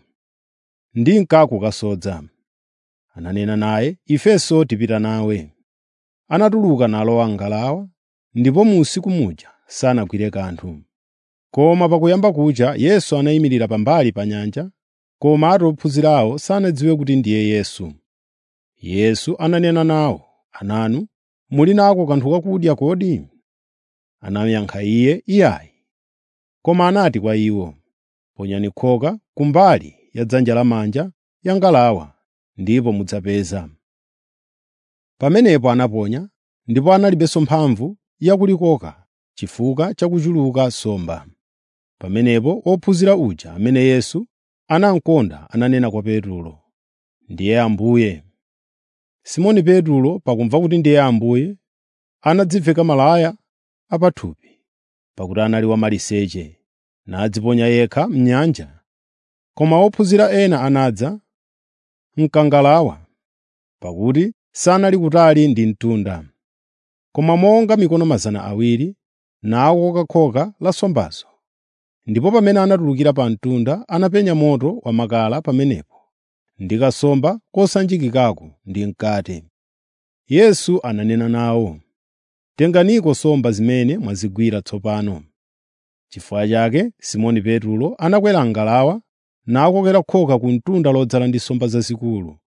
[SPEAKER 1] “Ndinka kukasodza.” Ananena naye, “Ifenso tipita nawe.” anatuluka nalowa m'ngalawa, ndipo mu usiku muja sanagwire kanthu. Koma pakuyamba kucha Yesu anayimirira pambali pa nyanja, koma ophunzira awo sanadziwe kuti ndiye Yesu. Yesu ananena nawo, “Ananu, muli nako kanthu kakudya kodi?” Anayankha Iye, “Iyayi.” Koma anati kwa iwo, “Ponyani khoka kumbali ya dzanja lamanja ya ngalawa, ndipo mudzapeza.” Pamenepo anaponya, ndipo analibenso mphamvu yakulikoka chifukwa cha kuchuluka nsomba. Pamenepo ophunzira uja amene Yesu anamukonda ananena kwa Petro, “Ndiye Ambuye.” Simoni Petro pakumva kuti ndiye Ambuye, anadziveka malaya apathupi, pakuti anali wamaliseche, nadziponya yekha m'nyanja. Koma ophunzira ena anadza m'kangalawa, pakuti sanali kutali ndi mtunda, koma monga mikono 200, nakoka khoka la nsombazo. Ndipo pamene anatulukira pa mtunda, anapenya moto wamakala pamenepo, ndi kasomba kosanjikikako ndi mkate. Yesu ananena nawo, “Tenganiko nsomba zimene mwazigwira tsopano.” Chifukwa chake Simoni Petro anakwera ngalawa, nakokera khoka ku mtunda lodzala ndi nsomba zazikulu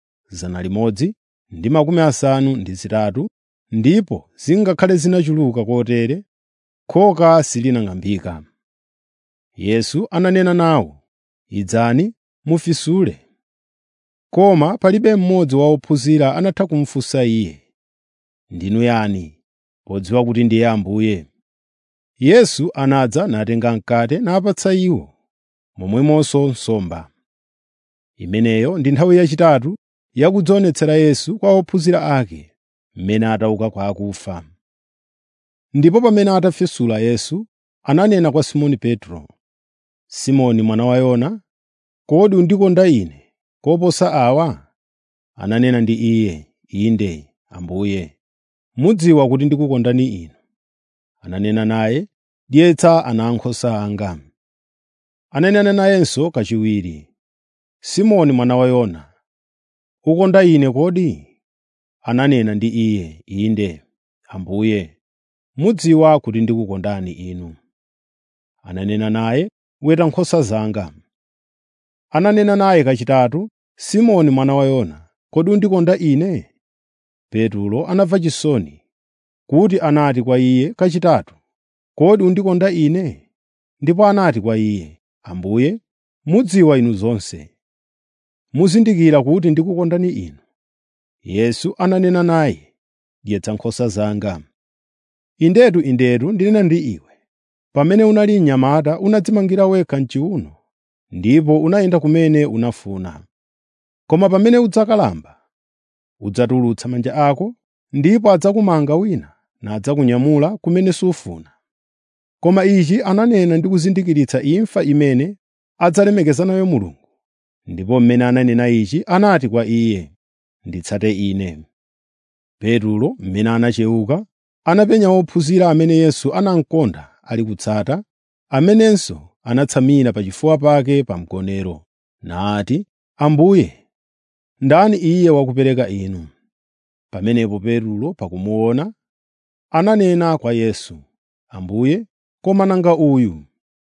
[SPEAKER 1] 153, ndipo zingakhale zinachuluka kotere, khoka silinang'ambika. Yesu ananena nawo, “Idzani mufisule.” Koma palibe mmodzi wa ophunzira anatha kumufunsa Iye, “Ndinu yani?” podziwa kuti ndiye Ambuye. Yesu anadza natenga mkate napatsa iwo, momwemonso nsomba. Imeneyo ndi nthawi yachitatu yakudzionetsera Yesu kwa ophunzira ake mmene atauka kwa akufa. Ndipo pamene atafisula Yesu ananena kwa Simoni Petro, “Simoni mwana wa Yona, kodi undikonda Ine koposa awa?” Ananena ndi Iye, “Inde, Ambuye, mudziwa kuti ndikukondani Inu.” Ananena naye, “Dyetsa ana ankhosa anga.” Ananena nayenso kachiwiri, “Simoni mwana wa Yona, ukonda Ine kodi?” Ananena ndi Iye, “Inde, Ambuye, mudziwa kuti ndikukondani Inu.” Ananena naye, “Weta nkhosa zanga.” Ananena naye kachitatu, “Simoni mwana wa Yona, kodi undikonda Ine?” Petro anamva chisoni kuti anati kwa Iye kachitatu, “Kodi undikonda Ine?” Ndipo anati kwa Iye, “Ambuye, mudziwa Inu zonse. Muzindikira kuti ndikukondani Inu.” Yesu ananena naye, “Dyetsa nkhosa zanga. Indetu, indetu ndinena ndi iwe, pamene unali mnyamata unadzimangira wekha m'chiwuno, ndipo unayenda kumene unafuna. Koma pamene udzakalamba, udzatulutsa manja ako, ndipo adzakumanga wina nadzakunyamula kumene sufuna.” Koma ichi ananena ndi kuzindikiritsa imfa imene adzalemekeza nayo Mulungu. Ndipo mmene ananena ichi anati kwa Iye, “Nditsate Ine.” Petro mmene anachewuka anapenya ophunzira amene Yesu anamukonda ali kutsata, amenenso anatsamira pachifuwa pake pa mkonero, nati, “Ambuye, ndani Iye wakupereka Inu?” Pamenepo Petro pakumuona ananena kwa Yesu, “Ambuye, koma nanga uyu?”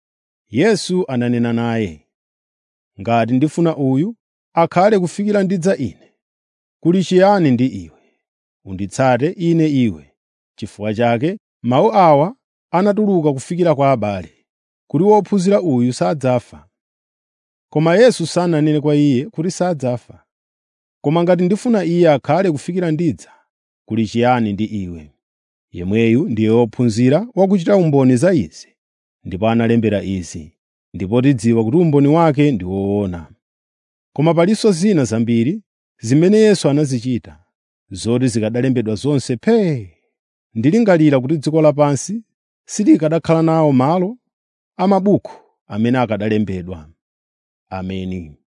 [SPEAKER 1] Yesu ananena naye, “Ngati ndifuna uyu akhale kufikira ndidza Ine, kuli chiyani ndi iwe? Unditsate Ine iwe.” Chifukwa chake mawu awa anatuluka kufikira kwa abale, kuti wophunzira uyu sadzafa. Koma Yesu sananene kwa iye kuti sadzafa. Koma ngati ndifuna iye akhale kufikira ndidza, kuli chiyani ndi iwe? Yemweyu ndiye wophunzira wakuchita umboni za izi, ndipo analembera izi, ndipo tidziwa kuti umboni wake ndi woona. Koma palinso zina zambiri zimene Yesu anazichita, zoti zikanalembedwa zonse phee, ndilingalira kuti dziko lapansi silikanakhala nawo malo a mabuku amene akanalembedwa. Ameni.